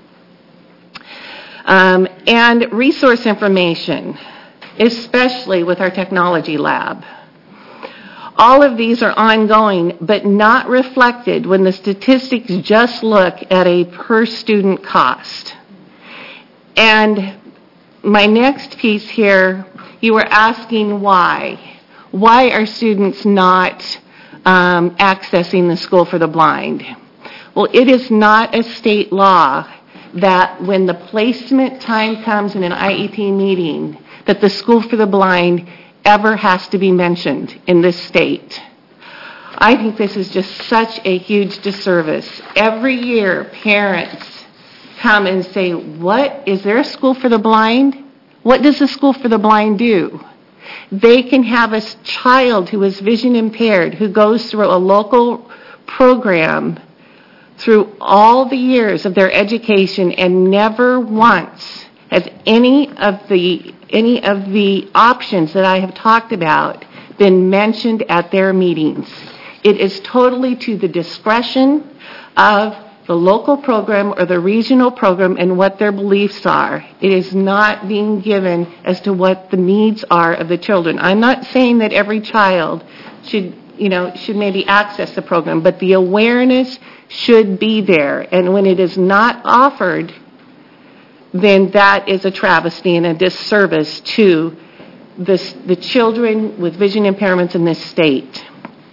Speaker 5: Um, and resource information, especially with our technology lab. All of these are ongoing, but not reflected when the statistics just look at a per-student cost. And my next piece here, you were asking why. Why are students not um, accessing the School for the Blind? Well, it is not a state law that when the placement time comes in an I E P meeting, that the School for the Blind ever has to be mentioned in this state. I think this is just such a huge disservice. Every year, parents come and say, what, is there a School for the Blind? What does the School for the Blind do? They can have a child who is vision impaired, who goes through a local program through all the years of their education and never once has any of the any of the options that I have talked about been mentioned at their meetings. It is totally to the discretion of the local program or the regional program and what their beliefs are. It is not being given as to what the needs are of the children. I'm not saying that every child should, you know, should maybe access the program, but the awareness should be there. And when it is not offered, then that is a travesty and a disservice to this, the children with vision impairments in this state.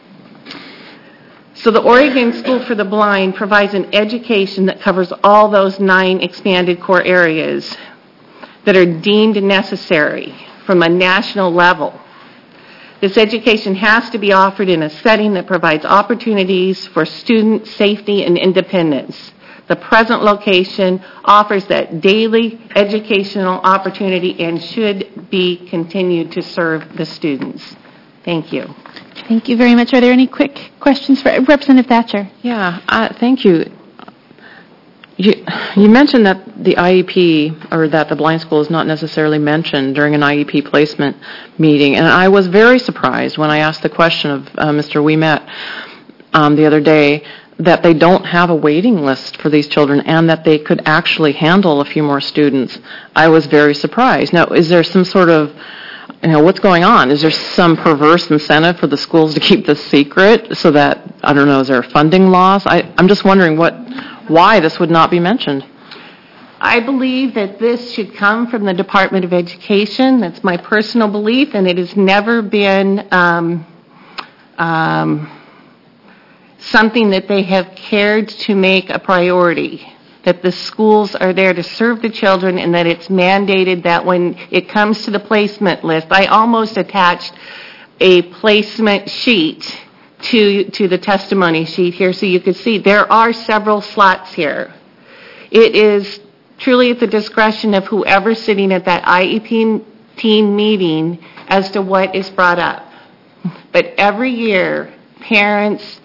Speaker 5: So the Oregon School for the Blind provides an education that covers all those nine expanded core areas that are deemed necessary from a national level. This education has to be offered in a setting that provides opportunities for student safety and independence. The present location offers that daily educational opportunity and should be continued to serve the students. Thank you.
Speaker 2: Thank you very much. Are there any quick questions for Representative Thatcher?
Speaker 7: Yeah, uh, thank you. you. You mentioned that the I E P, or that the blind school is not necessarily mentioned during an I E P placement meeting, and I was very surprised when I asked the question of uh, Mister Ouimet um, the other day that they don't have a waiting list for these children and that they could actually handle a few more students. I was very surprised. Now, is there some sort of, you know, what's going on? Is there some perverse incentive for the schools to keep this secret so that, I don't know, is there a funding loss? I, I'm just wondering what, why this would not be mentioned.
Speaker 5: I believe that this should come from the Department of Education. That's my personal belief, and it has never been um, um, something that they have cared to make a priority, that the schools are there to serve the children and that it's mandated that when it comes to the placement list, I almost attached a placement sheet to, to the testimony sheet here so you could see there are several slots here. It is truly at the discretion of whoever's sitting at that I E P team meeting as to what is brought up. But every year, parents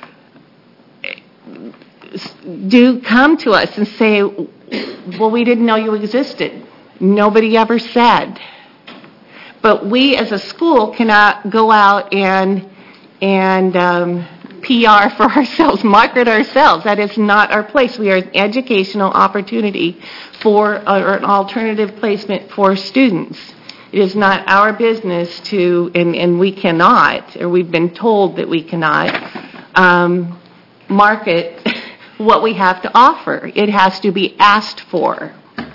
Speaker 5: do come to us and say, well, we didn't know you existed. Nobody ever said. But we as a school cannot go out and, and um, P R for ourselves, market ourselves. That is not our place. We are an educational opportunity for, or an alternative placement for students. It is not our business to, and, and we cannot, or we've been told that we cannot, um, market what we have to offer. It has to be asked for.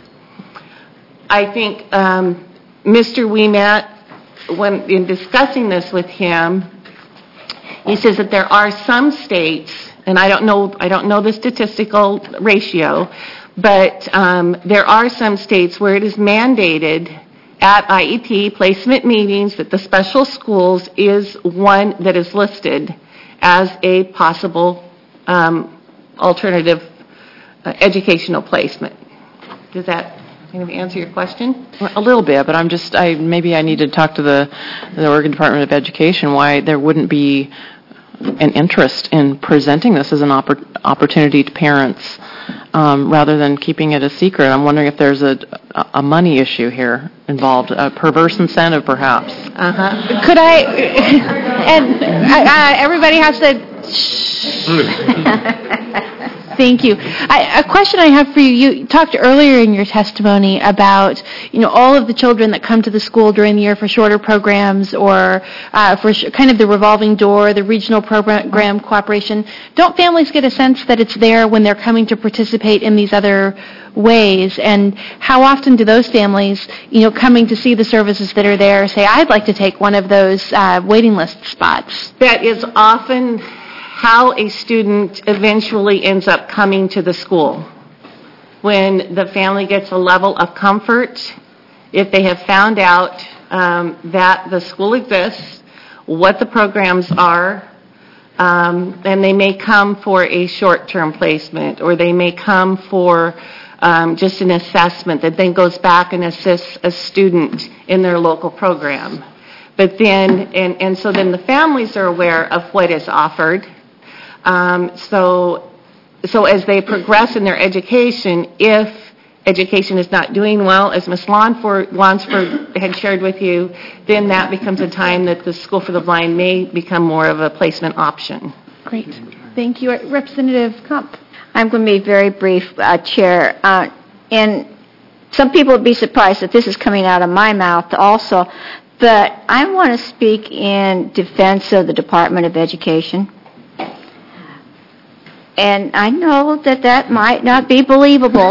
Speaker 5: I think um, Mister Ouimet, when in discussing this with him, he says that there are some states, and I don't know, I don't know the statistical ratio, but um, there are some states where it is mandated at I E P placement meetings that the special schools is one that is listed as a possible um, alternative uh, educational placement. Does that kind of answer your question?
Speaker 7: A little bit, but I'm just, I maybe I need to talk to the, the Oregon Department of Education why there wouldn't be an interest in presenting this as an oppor- opportunity to parents um, rather than keeping it a secret. I'm wondering if there's a, a money issue here involved, a perverse incentive perhaps.
Speaker 5: Uh-huh.
Speaker 2: Could I, and uh, everybody has to, thank you. I, a question I have for you, you talked earlier in your testimony about, you know, all of the children that come to the school during the year for shorter programs or uh, for sh- kind of the revolving door, the regional program cooperation. Don't families get a sense that it's there when they're coming to participate in these other ways? And how often do those families, you know, coming to see the services that are there say, I'd like to take one of those uh, waiting list spots?
Speaker 5: That is often how a student eventually ends up coming to the school. When the family gets a level of comfort, if they have found out um, that the school exists, what the programs are, um, and they may come for a short-term placement, or they may come for um, just an assessment that then goes back and assists a student in their local program. But then, and, and so then the families are aware of what is offered. Um, so, so as they progress in their education, if education is not doing well, as Miz Lansford, Lansford had shared with you, then that becomes a time that the School for the Blind may become more of a placement option.
Speaker 2: Great. Thank you. Representative Kump.
Speaker 10: I'm going to be very brief, uh, Chair. Uh, and some people would be surprised that this is coming out of my mouth also, but I want to speak in defense of the Department of Education. And I know that that might not be believable,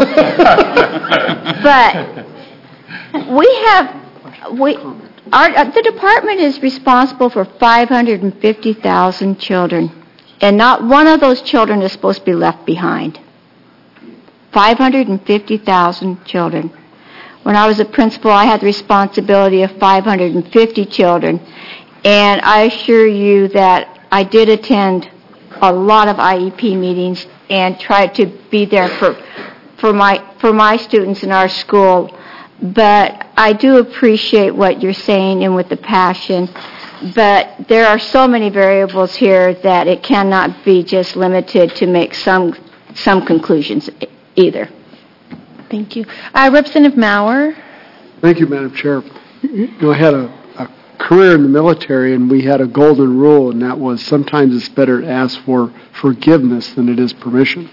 Speaker 10: but we have, we, our, the department is responsible for five hundred fifty thousand children, and not one of those children is supposed to be left behind. five hundred fifty thousand children. When I was a principal, I had the responsibility of five hundred fifty children, and I assure you that I did attend a lot of I E P meetings and tried to be there for for my for my students in our school. But I do appreciate what you're saying and with the passion. But there are so many variables here that it cannot be just limited to make some some conclusions either.
Speaker 2: Thank you. Uh, Representative Maurer.
Speaker 6: Thank you, Madam Chair. You know, I had a career in the military, and we had a golden rule, and that was sometimes it's better to ask for forgiveness than it is permission.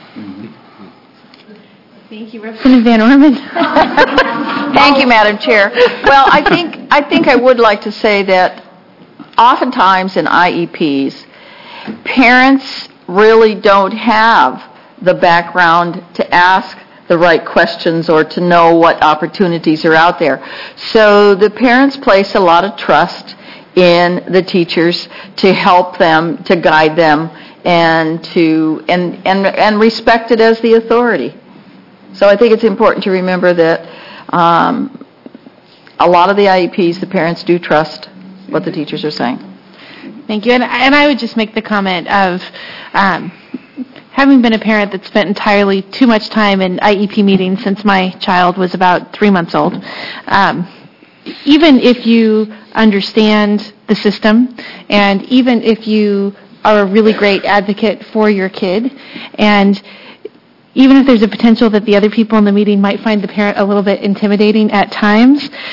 Speaker 2: Thank you, Representative Van Orman.
Speaker 12: Thank you, Madam Chair. Well, I think I think I would like to say that oftentimes in I E Ps, parents really don't have the background to ask the right questions or to know what opportunities are out there. So the parents place a lot of trust in the teachers to help them, to guide them, and to and and, and respect it as the authority. So I think it's important to remember that um, a lot of the I E Ps, the parents do trust what the teachers are saying.
Speaker 2: Thank you. And, and I would just make the comment of um, having been a parent that spent entirely too much time in I E P meetings since my child was about three months old, um, even if you understand the system and even if you are a really great advocate for your kid, and even if there's a potential that the other people in the meeting might find the parent a little bit intimidating at times,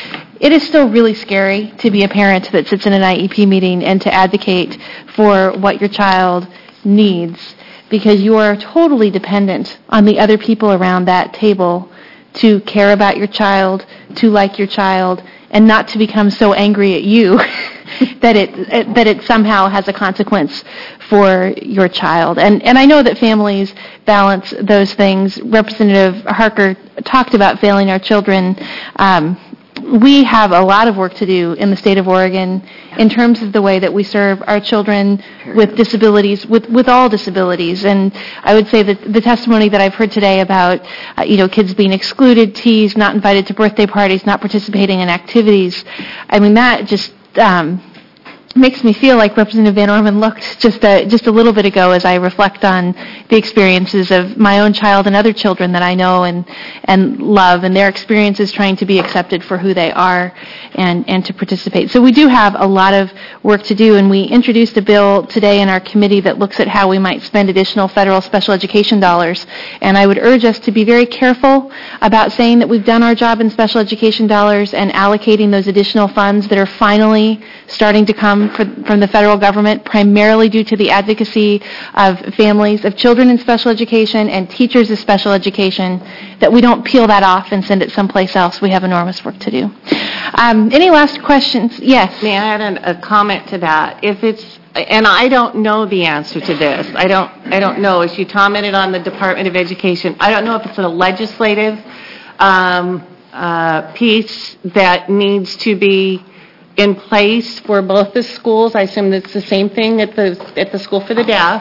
Speaker 2: it is still really scary to be a parent that sits in an I E P meeting and to advocate for what your child needs, because you are totally dependent on the other people around that table to care about your child, to like your child, and not to become so angry at you that it that it somehow has a consequence for your child. And and I know that families balance those things. Representative Harker talked about failing our children. Um, we have a lot of work to do in the state of Oregon in terms of the way that we serve our children with disabilities, with, with all disabilities. And I would say that the testimony that I've heard today about, uh, you know, kids being excluded, teased, not invited to birthday parties, not participating in activities, I mean, that just um, makes me feel like Representative Van Orman looked just a, just a little bit ago as I reflect on the experiences of my own child and other children that I know and and love, and their experiences trying to be accepted for who they are and, and to participate. So we do have a lot of work to do, and we introduced a bill today in our committee that looks at how we might spend additional federal special education dollars. And I would urge us to be very careful about saying that we've done our job in special education dollars and allocating those additional funds that are finally starting to come For, from the federal government, primarily due to the advocacy of families of children in special education and teachers of special education, that we don't peel that off and send it someplace else. We have enormous work to do. Um, any last questions? Yes.
Speaker 5: May I add an, a comment to that? If it's, and I don't know the answer to this. I don't. I don't know. As you commented on the Department of Education, I don't know if it's a legislative um, uh, piece that needs to be in place for both the schools. I assume that's the same thing at the at the school for the deaf.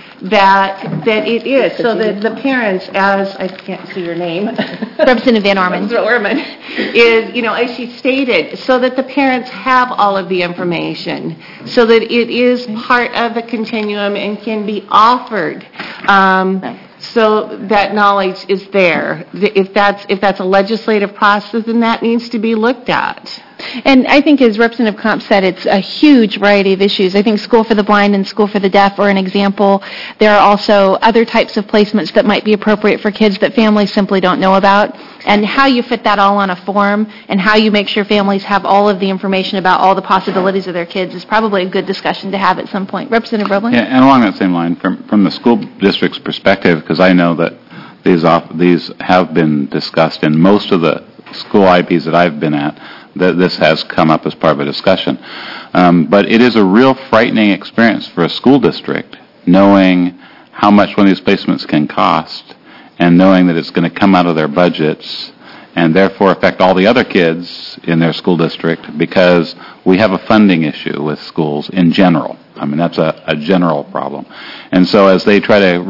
Speaker 5: That that it is so that the parents, as I can't see your name,
Speaker 2: Representative Van Orman,
Speaker 5: Representative Orman, is you know as she stated, so that the parents have all of the information, so that it is part of the continuum and can be offered. Um, So that knowledge is there. If that's if that's a legislative process, then that needs to be looked at.
Speaker 2: And I think, as Representative Comp said, it's a huge variety of issues. I think School for the Blind and School for the Deaf are an example. There are also other types of placements that might be appropriate for kids that families simply don't know about. And how you fit that all on a form and how you make sure families have all of the information about all the possibilities of their kids is probably a good discussion to have at some point. Representative Roebling?
Speaker 4: Yeah, and along that same line, from from the school district's perspective, because I know that these off, these have been discussed in most of the school I Ps that I've been at, that this has come up as part of a discussion. Um, but it is a real frightening experience for a school district, knowing how much one of these placements can cost and knowing that it's going to come out of their budgets and therefore affect all the other kids in their school district, because we have a funding issue with schools in general. I mean, that's a, a general problem. And so as they try to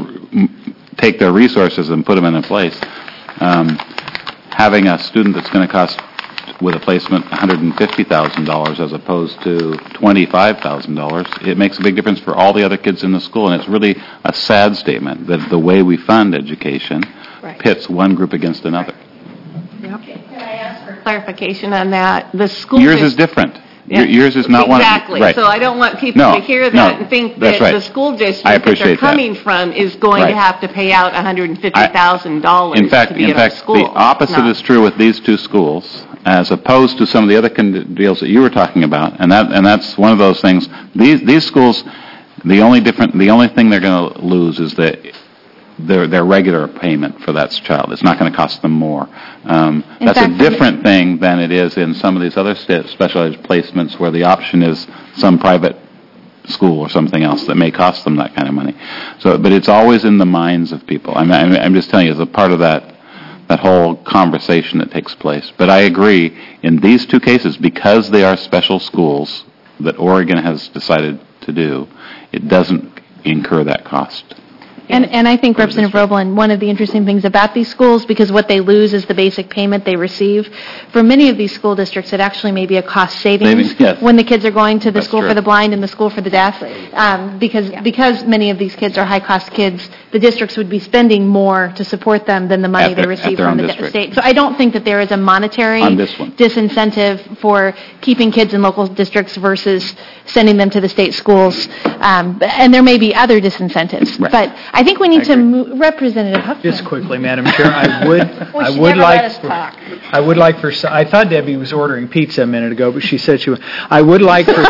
Speaker 4: take their resources and put them in a place, um, having a student that's going to cost, with a placement, one hundred fifty thousand dollars as opposed to twenty-five thousand dollars, it makes a big difference for all the other kids in the school. And it's really a sad statement that the way we fund education right. pits one group against another.
Speaker 5: Yep. Can I ask for clarification on that? The school
Speaker 4: Yours is different. Yeah. Yours is not
Speaker 5: exactly.
Speaker 4: one. Exactly.
Speaker 5: Right. So I don't want people
Speaker 4: no,
Speaker 5: to hear that
Speaker 4: no,
Speaker 5: and think that
Speaker 4: right.
Speaker 5: the school district
Speaker 4: I
Speaker 5: that they're coming
Speaker 4: that.
Speaker 5: from is going
Speaker 4: right.
Speaker 5: to have to pay out one hundred fifty thousand dollars
Speaker 4: in fact,
Speaker 5: to be
Speaker 4: in
Speaker 5: in
Speaker 4: fact,
Speaker 5: our school.
Speaker 4: The opposite is true with these two schools, as opposed to some of the other con- deals that you were talking about, and that and that's one of those things. These these schools, the only different, the only thing they're going to lose is that their their regular payment for that child. It's not going to cost them more. Um, that's fact, a different thing than it is in some of these other st- specialized placements where the option is some private school or something else that may cost them that kind of money. So, but it's always in the minds of people. I'm I'm, I'm just telling you, as a part of that that whole conversation that takes place. But I agree, in these two cases, because they are special schools that Oregon has decided to do, it doesn't incur that cost.
Speaker 2: And and I think, Representative Roebling, one of the interesting things about these schools, because what they lose is the basic payment they receive, for many of these school districts, it actually may be a cost savings,
Speaker 4: savings yes.
Speaker 2: when the kids are going to the
Speaker 4: That's
Speaker 2: school
Speaker 4: true.
Speaker 2: for the blind and the school for the deaf, um, because yeah. because many of these kids are high-cost kids, the districts would be spending more to support them than the money
Speaker 4: their,
Speaker 2: they receive from the
Speaker 4: district.
Speaker 2: state. So I don't think that there is a monetary disincentive for keeping kids in local districts versus sending them to the state schools, um, and there may be other disincentives.
Speaker 4: Right.
Speaker 2: But I think we need to move, Representative Huffman.
Speaker 17: Just quickly, Madam Chair, I would,
Speaker 10: Well,
Speaker 17: I
Speaker 10: she
Speaker 17: would
Speaker 10: never
Speaker 17: like,
Speaker 10: let us
Speaker 17: for-
Speaker 10: talk.
Speaker 17: I would like for, so- I thought Debbie was ordering pizza a minute ago, but she said she was, I would like for,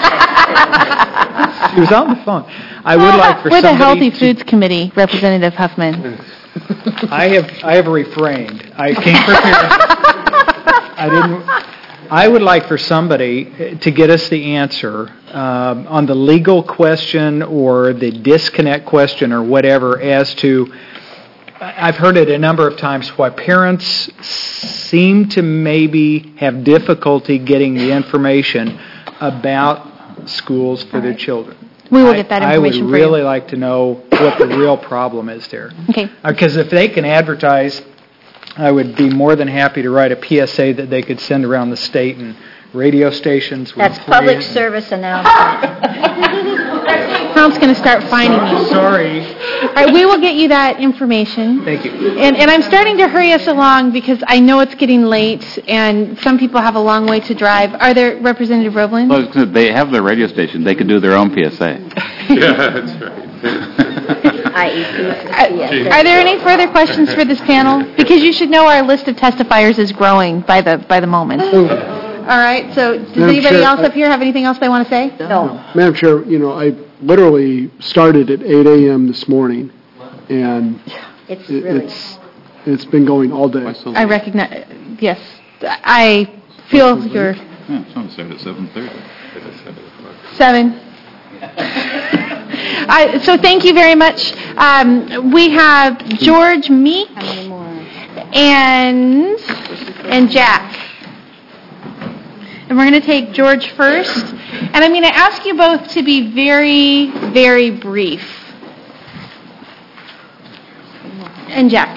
Speaker 17: she was on the phone. I would like for
Speaker 2: We're the
Speaker 17: somebody
Speaker 2: Healthy
Speaker 17: to-
Speaker 2: Foods Committee, Representative Huffman.
Speaker 17: I have, I have refrained. I came prepared. I didn't, I would like for somebody to get us the answer um, on the legal question or the disconnect question or whatever as to, I've heard it a number of times, why parents seem to maybe have difficulty getting the information about schools for their children.
Speaker 2: We will get that information
Speaker 17: I would
Speaker 2: for you.
Speaker 17: really like to know what the real problem is there.
Speaker 2: Okay.
Speaker 17: Because if they can advertise, I would be more than happy to write a P S A that they could send around the state and radio stations. would
Speaker 10: That's
Speaker 17: play
Speaker 10: public
Speaker 17: it.
Speaker 10: service announcement.
Speaker 2: Tom's going to start finding you.
Speaker 17: Sorry.
Speaker 2: All right, we will get you that information.
Speaker 17: Thank you.
Speaker 2: And, and I'm starting to hurry us along because I know it's getting late and some people have a long way to drive. Are there, Representative Roebling?
Speaker 4: Well, they have their radio station. They could do their own P S A.
Speaker 11: Yeah, that's right.
Speaker 10: I E P.
Speaker 2: Are there any further questions for this panel? Because you should know our list of testifiers is growing by the by the moment. All right, so does
Speaker 6: Madam
Speaker 2: anybody
Speaker 6: Chair,
Speaker 2: else
Speaker 6: I-
Speaker 2: up here have anything else they want to say?
Speaker 10: No.
Speaker 6: Madam Chair, you know, I literally started at eight a.m. this morning, and
Speaker 10: It's
Speaker 6: it-
Speaker 10: really.
Speaker 6: it's it's been going all day.
Speaker 2: I recognize, yes. I feel your
Speaker 4: Yeah, it's on Saturday at seven thirty.
Speaker 2: seven. I, so thank you very much. Um, we have George Meek and and Jack. And we're going to take George first. And I'm going to ask you both to be very, very brief. And Jack.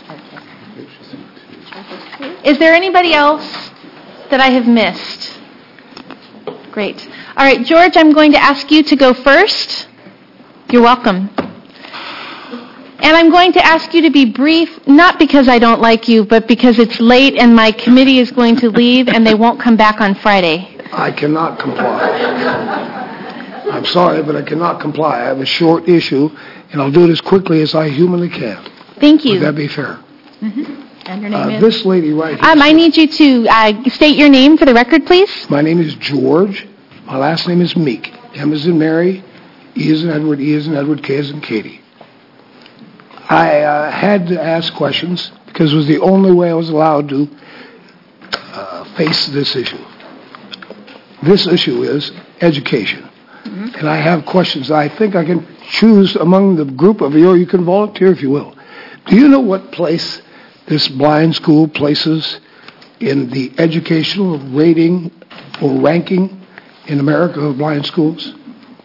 Speaker 2: Is there anybody else that I have missed? Great. All right, George, I'm going to ask you to go first. You're welcome. And I'm going to ask you to be brief, not because I don't like you, but because it's late and my committee is going to leave and they won't come back on Friday.
Speaker 1: I cannot comply. I'm sorry, but I cannot comply. I have a short issue, and I'll do it as quickly as I humanly can.
Speaker 2: Thank you.
Speaker 1: Would that be fair?
Speaker 2: Mm-hmm. And your name
Speaker 1: Uh,
Speaker 2: is?
Speaker 1: this lady right here.
Speaker 2: Um, I need you to uh, state your name for the record, please.
Speaker 1: My name is George. My last name is Meek. M is in Mary, E is in Edward, E is in Edward, K is in Katie. I uh, had to ask questions because it was the only way I was allowed to uh, face this issue. This issue is education. Mm-hmm. And I have questions. I think I can choose among the group of you, or you can volunteer if you will. Do you know what place this blind school places in the educational rating or ranking in America of blind schools?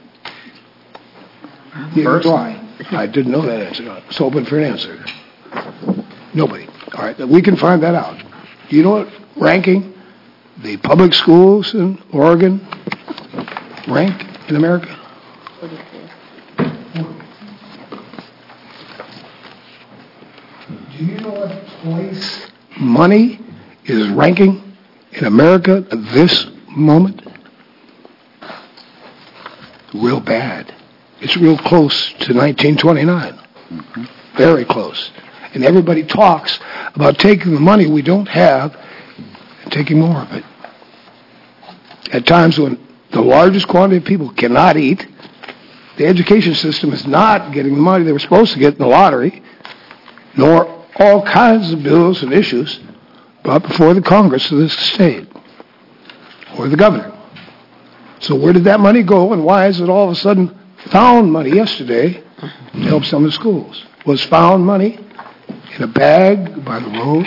Speaker 1: Neither do I. I didn't know that answer. It's open for an answer. Nobody. All right, we can find that out. Do you know what ranking the public schools in Oregon rank in America? Do you know what place money is ranking in America at this moment? Real bad. It's real close to nineteen twenty-nine. Mm-hmm. Very close. And everybody talks about taking the money we don't have and taking more of it. At times when the largest quantity of people cannot eat, the education system is not getting the money they were supposed to get in the lottery, nor all kinds of bills and issues brought before the Congress of this state or the governor. So where did that money go, and why is it all of a sudden found money yesterday to help some of the schools? Was found money in a bag by the road?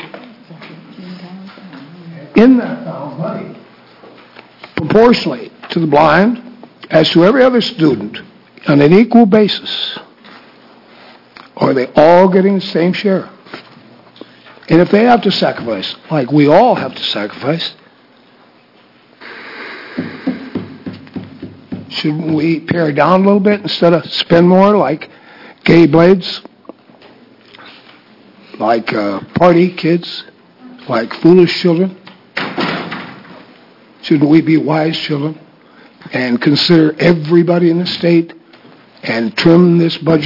Speaker 1: In that found money, proportionally to the blind, as to every other student, on an equal basis, are they all getting the same share? And if they have to sacrifice, like we all have to sacrifice, shouldn't we pare down a little bit instead of spend more, like gay blades, like uh, party kids, like foolish children? Shouldn't we be wise children and consider everybody in the state and trim this budget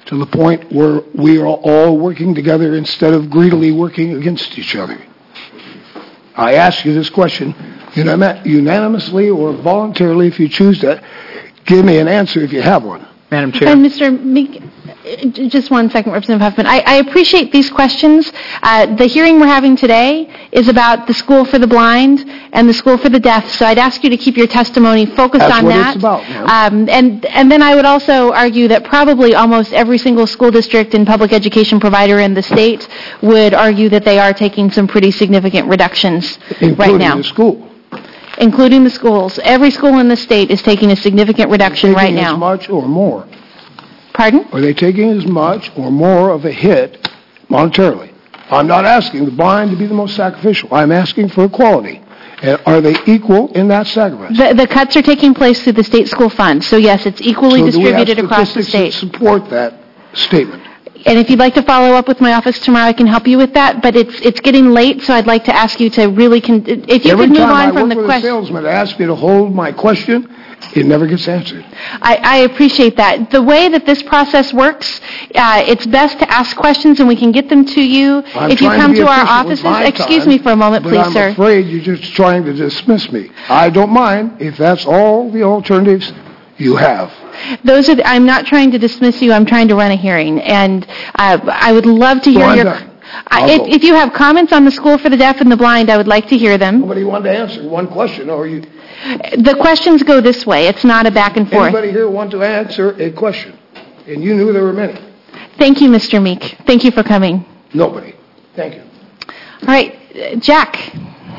Speaker 1: to the point where we are all working together instead of greedily working against each other? I ask you this question unanimously or voluntarily if you choose to give me an answer if you have one.
Speaker 17: Madam Chair.
Speaker 2: And Mister Meek, just one second, Representative Huffman. I, I appreciate these questions. Uh, the hearing we're having today is about the School for the Blind and the School for the Deaf, so I'd ask you to keep your testimony focused
Speaker 1: That's
Speaker 2: on
Speaker 1: what
Speaker 2: that.
Speaker 1: It's about, ma'am.
Speaker 2: Um, and, and then I would also argue that probably almost every single school district and public education provider in the state would argue that they are taking some pretty significant reductions
Speaker 1: Including
Speaker 2: right now.
Speaker 1: the school.
Speaker 2: Including the schools. Every school in the state is taking a significant reduction right now.
Speaker 1: As much or more.
Speaker 2: Pardon?
Speaker 1: Are they taking as much or more of a hit monetarily? I'm not asking the blind to be the most sacrificial. I'm asking for equality. And are they equal in that sacrifice?
Speaker 2: The, the cuts are taking place through the state school fund. So yes, it's equally
Speaker 1: so
Speaker 2: distributed
Speaker 1: do we have
Speaker 2: across the
Speaker 1: statistics
Speaker 2: state.
Speaker 1: that support that statement?
Speaker 2: And if you'd like to follow up with my office tomorrow, I can help you with that. But it's it's getting late, so I'd like to ask you to really, con- if you
Speaker 1: Every
Speaker 2: could move
Speaker 1: time
Speaker 2: on
Speaker 1: I
Speaker 2: from
Speaker 1: work
Speaker 2: the
Speaker 1: with a
Speaker 2: question.
Speaker 1: salesman to ask me to hold my question, it never gets answered.
Speaker 2: I, I appreciate that. The way that this process works, uh, it's best to ask questions and we can get them to you.
Speaker 1: I'm
Speaker 2: if you
Speaker 1: trying
Speaker 2: come
Speaker 1: to, be
Speaker 2: to our
Speaker 1: efficient with
Speaker 2: offices,
Speaker 1: my
Speaker 2: excuse
Speaker 1: time,
Speaker 2: me for a moment,
Speaker 1: but
Speaker 2: please,
Speaker 1: I'm
Speaker 2: sir.
Speaker 1: afraid you're just trying to dismiss me. I don't mind if that's all the alternatives you have.
Speaker 2: Those are. The, I'm not trying to dismiss you. I'm trying to run a hearing, and uh, I would love to hear
Speaker 1: Well, I'm
Speaker 2: your.
Speaker 1: done.
Speaker 2: I, if, if you have comments on the School for the Deaf and the Blind, I would like to hear them.
Speaker 1: Nobody wanted to answer one question, or you?
Speaker 2: The questions go this way. It's not a back and forth.
Speaker 1: Anybody here want to answer a question? And you knew there were many.
Speaker 2: Thank you, Mister Meek. Thank you for coming.
Speaker 1: Nobody. Thank you.
Speaker 2: All right, uh, Jack.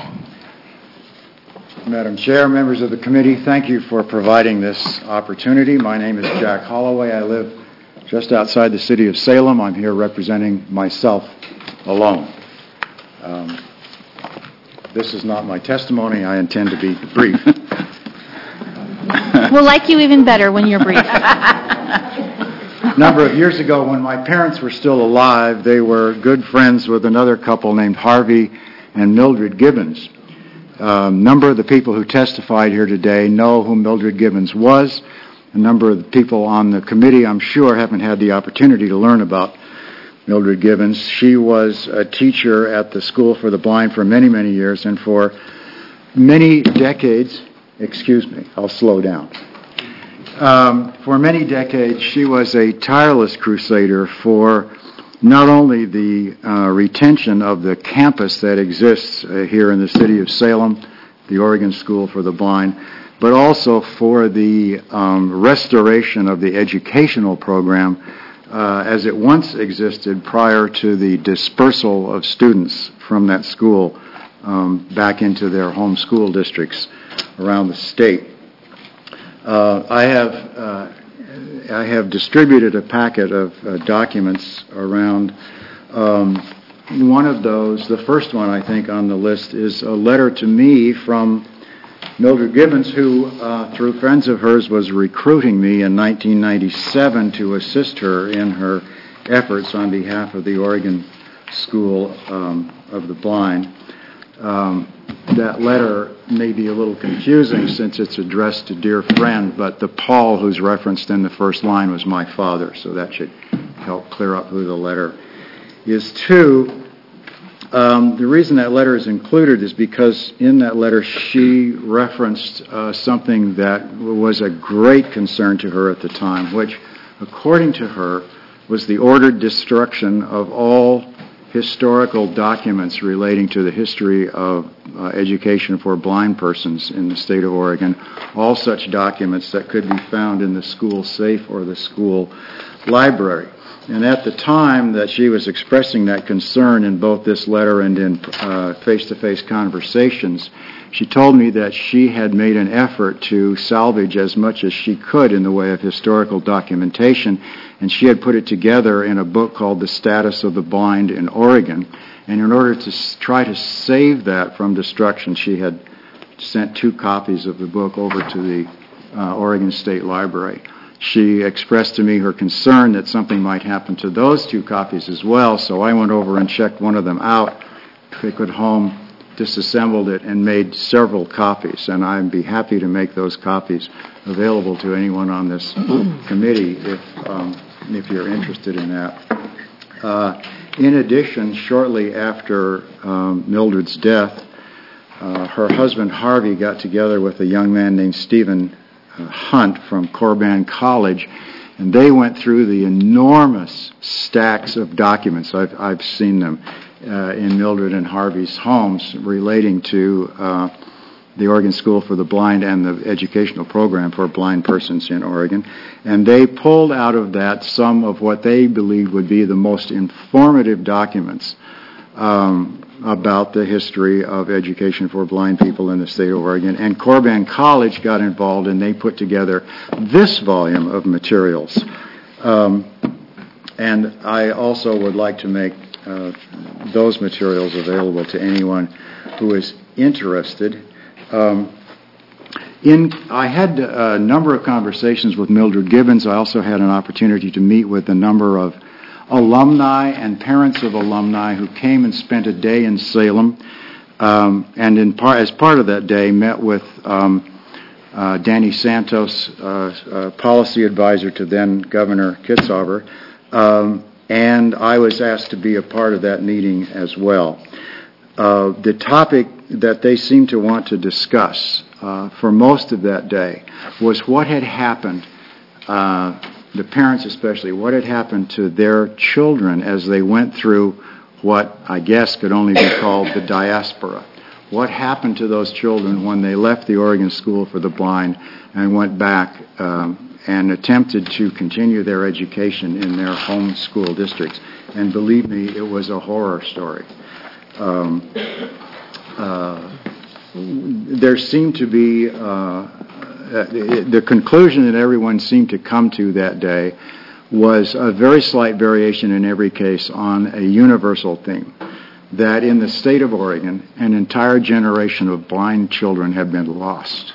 Speaker 9: Madam Chair, members of the committee, thank you for providing this opportunity. My name is Jack Holloway. I live just outside the city of Salem. I'm here representing myself alone. Um, this is not my testimony. I intend to be brief.
Speaker 2: We'll like you even better when you're brief.
Speaker 9: A number of years ago, when my parents were still alive, they were good friends with another couple named Harvey and Mildred Gibbons. A um, number of the people who testified here today know who Mildred Gibbons was. A number of the people on the committee, I'm sure, haven't had the opportunity to learn about Mildred Gibbons. She was a teacher at the School for the Blind for many, many years, and for many decades, excuse me, I'll slow down. Um, for many decades, she was a tireless crusader for not only the uh, retention of the campus that exists uh, here in the city of Salem, the Oregon School for the Blind, but also for the um, restoration of the educational program uh, as it once existed prior to the dispersal of students from that school um, back into their home school districts around the state. Uh, I have uh, I have distributed a packet of uh, documents around. Um, one of those, the first one I think on the list, is a letter to me from Mildred Gibbons, who, uh, through friends of hers, was recruiting me in nineteen ninety-seven to assist her in her efforts on behalf of the Oregon School um, of the Blind. Um, that letter may be a little confusing since it's addressed to dear friend, but the Paul who's referenced in the first line was my father, so that should help clear up who the letter is to. Um, the reason that letter is included is because in that letter she referenced uh, something that was a great concern to her at the time, which, according to her, was the ordered destruction of all historical documents relating to the history of uh, education for blind persons in the state of Oregon, all such documents that could be found in the school safe or the school library. And at the time that she was expressing that concern in both this letter and in uh, face-to-face conversations, she told me that she had made an effort to salvage as much as she could in the way of historical documentation, and she had put it together in a book called The Status of the Blind in Oregon. And in order to s- try to save that from destruction, she had sent two copies of the book over to the uh, Oregon State Library. She expressed to me her concern that something might happen to those two copies as well, so I went over and checked one of them out, took it home, disassembled it, and made several copies, and I'd be happy to make those copies available to anyone on this committee if um, if you're interested in that. Uh, in addition, shortly after um, Mildred's death, uh, her husband Harvey got together with a young man named Stephen uh, Hunt from Corban College, and they went through the enormous stacks of documents. I've, I've seen them uh, in Mildred and Harvey's homes relating to uh, the Oregon School for the Blind and the educational program for blind persons in Oregon. And they pulled out of that some of what they believed would be the most informative documents um, about the history of education for blind people in the state of Oregon. And Corban College got involved, and they put together this volume of materials. Um, and I also would like to make uh, those materials available to anyone who is interested. Um, in, I had a number of conversations with Mildred Gibbons. I also had an opportunity to meet with a number of alumni and parents of alumni who came and spent a day in Salem, um, and in par- as part of that day met with um, uh, Danny Santos, uh, uh, policy advisor to then Governor Kitzhaber, um, and I was asked to be a part of that meeting as well. Uh, the topic that they seemed to want to discuss uh, for most of that day was what had happened, uh, the parents especially, what had happened to their children as they went through what I guess could only be called the diaspora. What happened to those children when they left the Oregon School for the Blind and went back um, and attempted to continue their education in their home school districts. And believe me, it was a horror story. Um, uh, there seemed to be, uh, uh, the, the conclusion that everyone seemed to come to that day was a very slight variation in every case on a universal theme, that in the state of Oregon, an entire generation of blind children have been lost.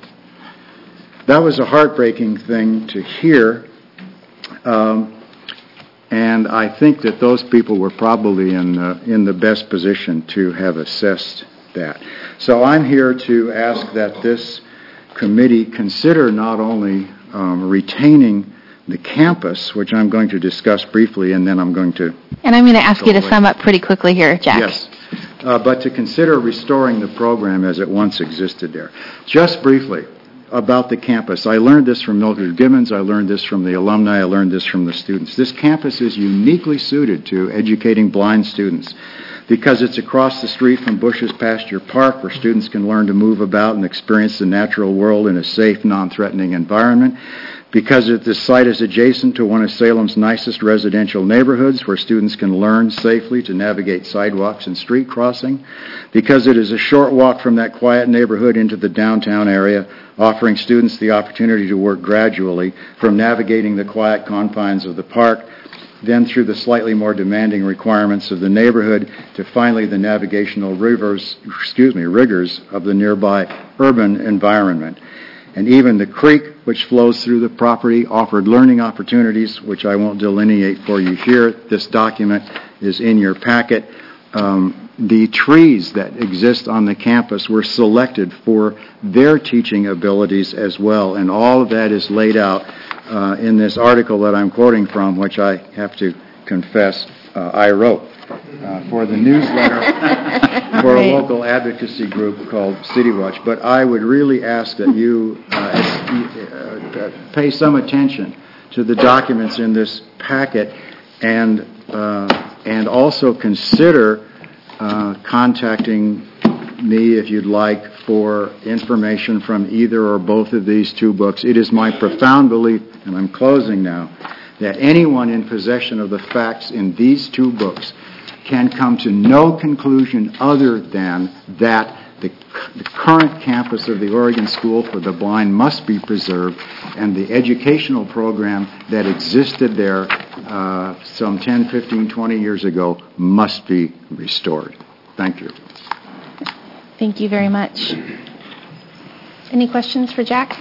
Speaker 9: That was a heartbreaking thing to hear. Um, And I think that those people were probably in the, in the best position to have assessed that. So I'm here to ask that this committee consider not only um, retaining the campus, which I'm going to discuss briefly, and then I'm going to...
Speaker 2: And I'm going to ask you to
Speaker 9: away.
Speaker 2: sum up pretty quickly here, Jack.
Speaker 9: Yes, uh, but to consider restoring the program as it once existed there. Just briefly about the campus. I learned this from Mildred Gibbons. I learned this from the alumni. I learned this from the students. This campus is uniquely suited to educating blind students because it's across the street from Bush's Pasture Park, where students can learn to move about and experience the natural world in a safe, non-threatening environment. Because the site is adjacent to one of Salem's nicest residential neighborhoods where students can learn safely to navigate sidewalks and street crossing. Because it is a short walk from that quiet neighborhood into the downtown area, offering students the opportunity to work gradually from navigating the quiet confines of the park, then through the slightly more demanding requirements of the neighborhood, to finally the navigational rivers, excuse me, rigors of the nearby urban environment. And even the creek, which flows through the property, offered learning opportunities, which I won't delineate for you here. This document is in your packet. Um, the trees that exist on the campus were selected for their teaching abilities as well, and all of that is laid out uh, in this article that I'm quoting from, which I have to confess uh, I wrote uh, for the newsletter for a local advocacy group called City Watch. But I would really ask that you uh, uh, pay some attention to the documents in this packet, and uh, and also consider uh, contacting me if you'd like for information from either or both of these two books. It is my profound belief, and I'm closing now, that anyone in possession of the facts in these two books can come to no conclusion other than that the, the current campus of the Oregon School for the Blind must be preserved, and the educational program that existed there uh, some ten, fifteen, twenty years ago must be restored. Thank you.
Speaker 2: Thank you very much. Any questions for Jack?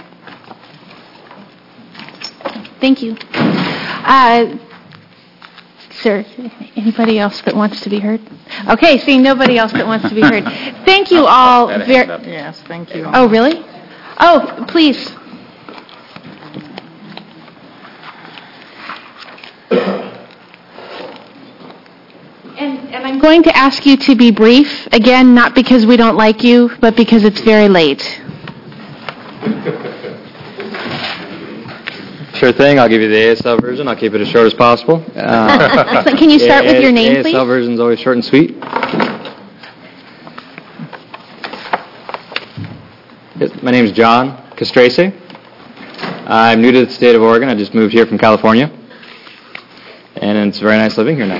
Speaker 2: Thank you. Uh, sir, anybody else that wants to be heard? Okay, seeing nobody else that wants to be heard. Thank you all very...
Speaker 7: Yes, thank you.
Speaker 2: Oh, really? Oh, please. And I'm going to ask you to be brief, again, not because we don't like you, but because it's very late.
Speaker 8: Sure thing. I'll give you the A S L version. I'll keep it as short as possible. Uh,
Speaker 2: Excellent. Can you start with your name, please?
Speaker 8: A S L version is always short and sweet. Yes, my name is John Castrese. I'm new to the state of Oregon. I just moved here from California. And it's very nice living here now.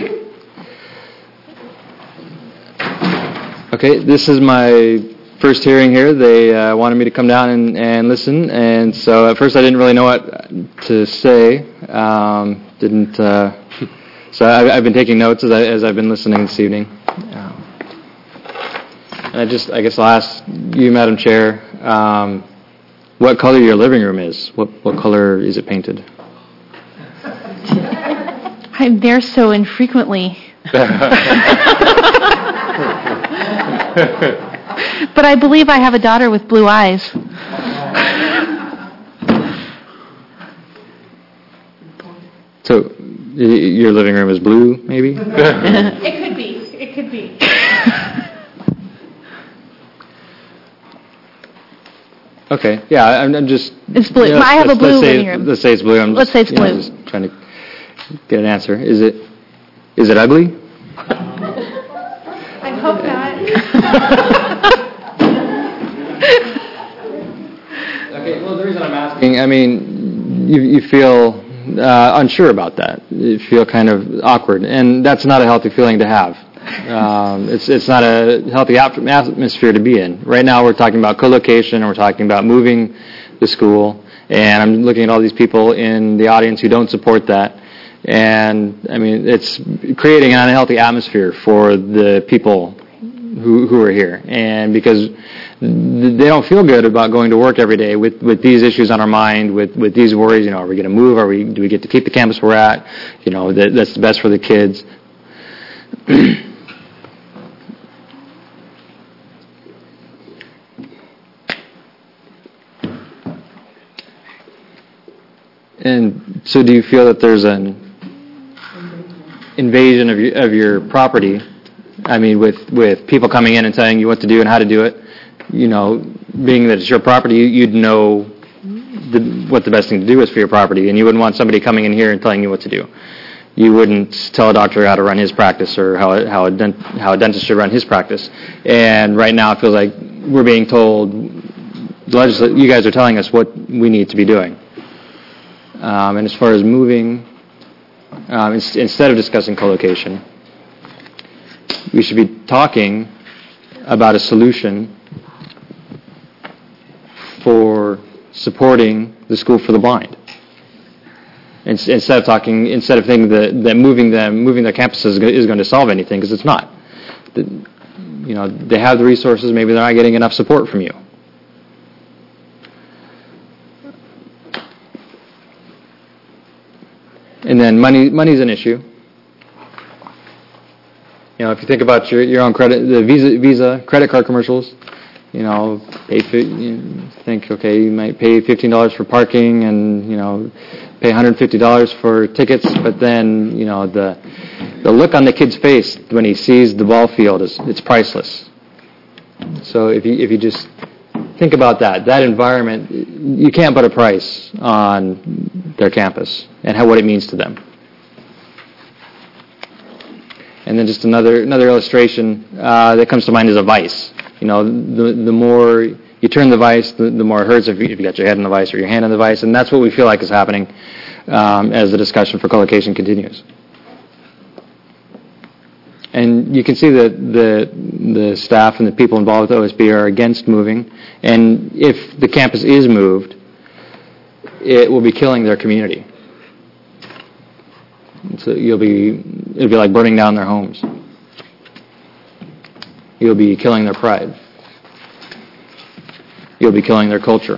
Speaker 8: Okay, this is my first hearing here. They uh, wanted me to come down and, and listen, and so at first I didn't really know what to say. Um, didn't uh, so I, I've been taking notes as, I, as I've been listening this evening. Um, and I just, I guess I'll ask you, Madam Chair, um, what color your living room is. What what color is it painted?
Speaker 2: I'm there so infrequently. But I believe I have a daughter with blue eyes.
Speaker 8: So, y- your living room is blue, maybe?
Speaker 2: It could be. It could be.
Speaker 8: Okay. Yeah, I'm, I'm just.
Speaker 2: It's blue.
Speaker 8: You know,
Speaker 2: I have a
Speaker 8: let's-
Speaker 2: blue
Speaker 8: let's say,
Speaker 2: living room.
Speaker 8: Let's say it's blue. I'm
Speaker 2: Let's
Speaker 8: just,
Speaker 2: say it's
Speaker 8: you know,
Speaker 2: blue.
Speaker 8: just trying to get an answer. Is it? Is it ugly?
Speaker 2: I hope not.
Speaker 8: Okay. Well, the reason I'm asking, I mean, you you feel uh, unsure about that. You feel kind of awkward, and that's not a healthy feeling to have. Um, it's it's not a healthy atmosphere to be in. Right now, we're talking about co-location, and we're talking about moving the school. And I'm looking at all these people in the audience who don't support that. And I mean, it's creating an unhealthy atmosphere for the people who who are here, and because they don't feel good about going to work every day with, with these issues on our mind, with, with these worries. You know, are we going to move? Are we? Do we get to keep the campus we're at? You know, that, that's the best for the kids. And so, do you feel that there's an invasion of your, of your property? I mean, with, with people coming in and telling you what to do and how to do it. You know, being that it's your property, you, you'd know the, what the best thing to do is for your property, and you wouldn't want somebody coming in here and telling you what to do. You wouldn't tell a doctor how to run his practice or how a, how a dent, how a dentist should run his practice. And right now, it feels like we're being told, the legisl- you guys are telling us what we need to be doing. Um, and as far as moving, um, in, instead of discussing co-location, we should be talking about a solution for supporting the School for the Blind. Instead of talking, instead of thinking that, that moving them, moving their campuses is going to solve anything, because it's not. The, you know, they have the resources. Maybe they're not getting enough support from you. And then money, money's an issue. You know, if you think about your your own credit, the Visa Visa credit card commercials, you know, pay you think okay, you might pay fifteen dollars for parking, and you know, pay one hundred fifty dollars for tickets, but then you know the the look on the kid's face when he sees the ball field is it's priceless. So if you if you just think about that, that environment, you can't put a price on their campus and how what it means to them. And then just another another illustration uh, that comes to mind is a vice. You know, the the more you turn the vice, the, the more it hurts if you, if you got your head in the vice or your hand in the vice, and that's what we feel like is happening um, as the discussion for co-location continues. And you can see that the the staff and the people involved with O S B are against moving, and if the campus is moved, it will be killing their community. So you'll be, it'll be like burning down their homes. You'll be killing their pride. You'll be killing their culture.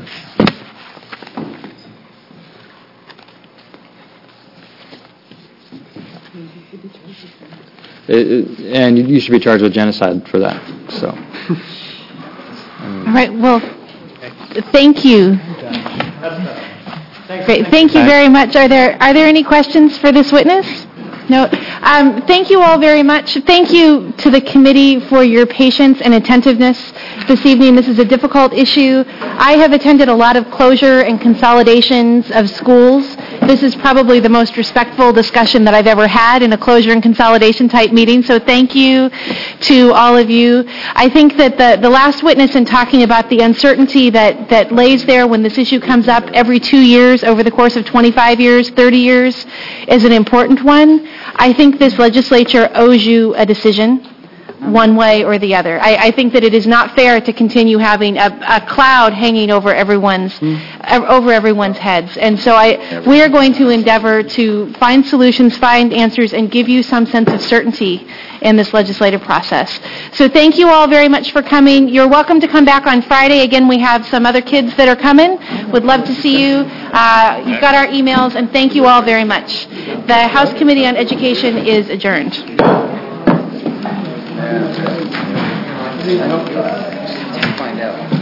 Speaker 8: It, it, and you should be charged with genocide for that. So.
Speaker 2: All right. Well, thank you. Great. Thank you very much. Are there are there any questions for this witness? No, um, thank you all very much. Thank you to the committee for your patience and attentiveness this evening. This is a difficult issue. I have attended a lot of closure and consolidations of schools. This is probably the most respectful discussion that I've ever had in a closure and consolidation type meeting, so thank you to all of you. I think that the, the last witness in talking about the uncertainty that, that lays there when this issue comes up every two years over the course of twenty-five years, thirty years, is an important one. I think this legislature owes you a decision, one way or the other. I, I think that it is not fair to continue having a, a cloud hanging over everyone's uh, over everyone's heads. And so I, we are going to endeavor to find solutions, find answers, and give you some sense of certainty in this legislative process. So thank you all very much for coming. You're welcome to come back on Friday. Again, we have some other kids that are coming. Would love to see you. Uh, you've got our emails, and thank you all very much. The House Committee on Education is adjourned.
Speaker 13: Find out.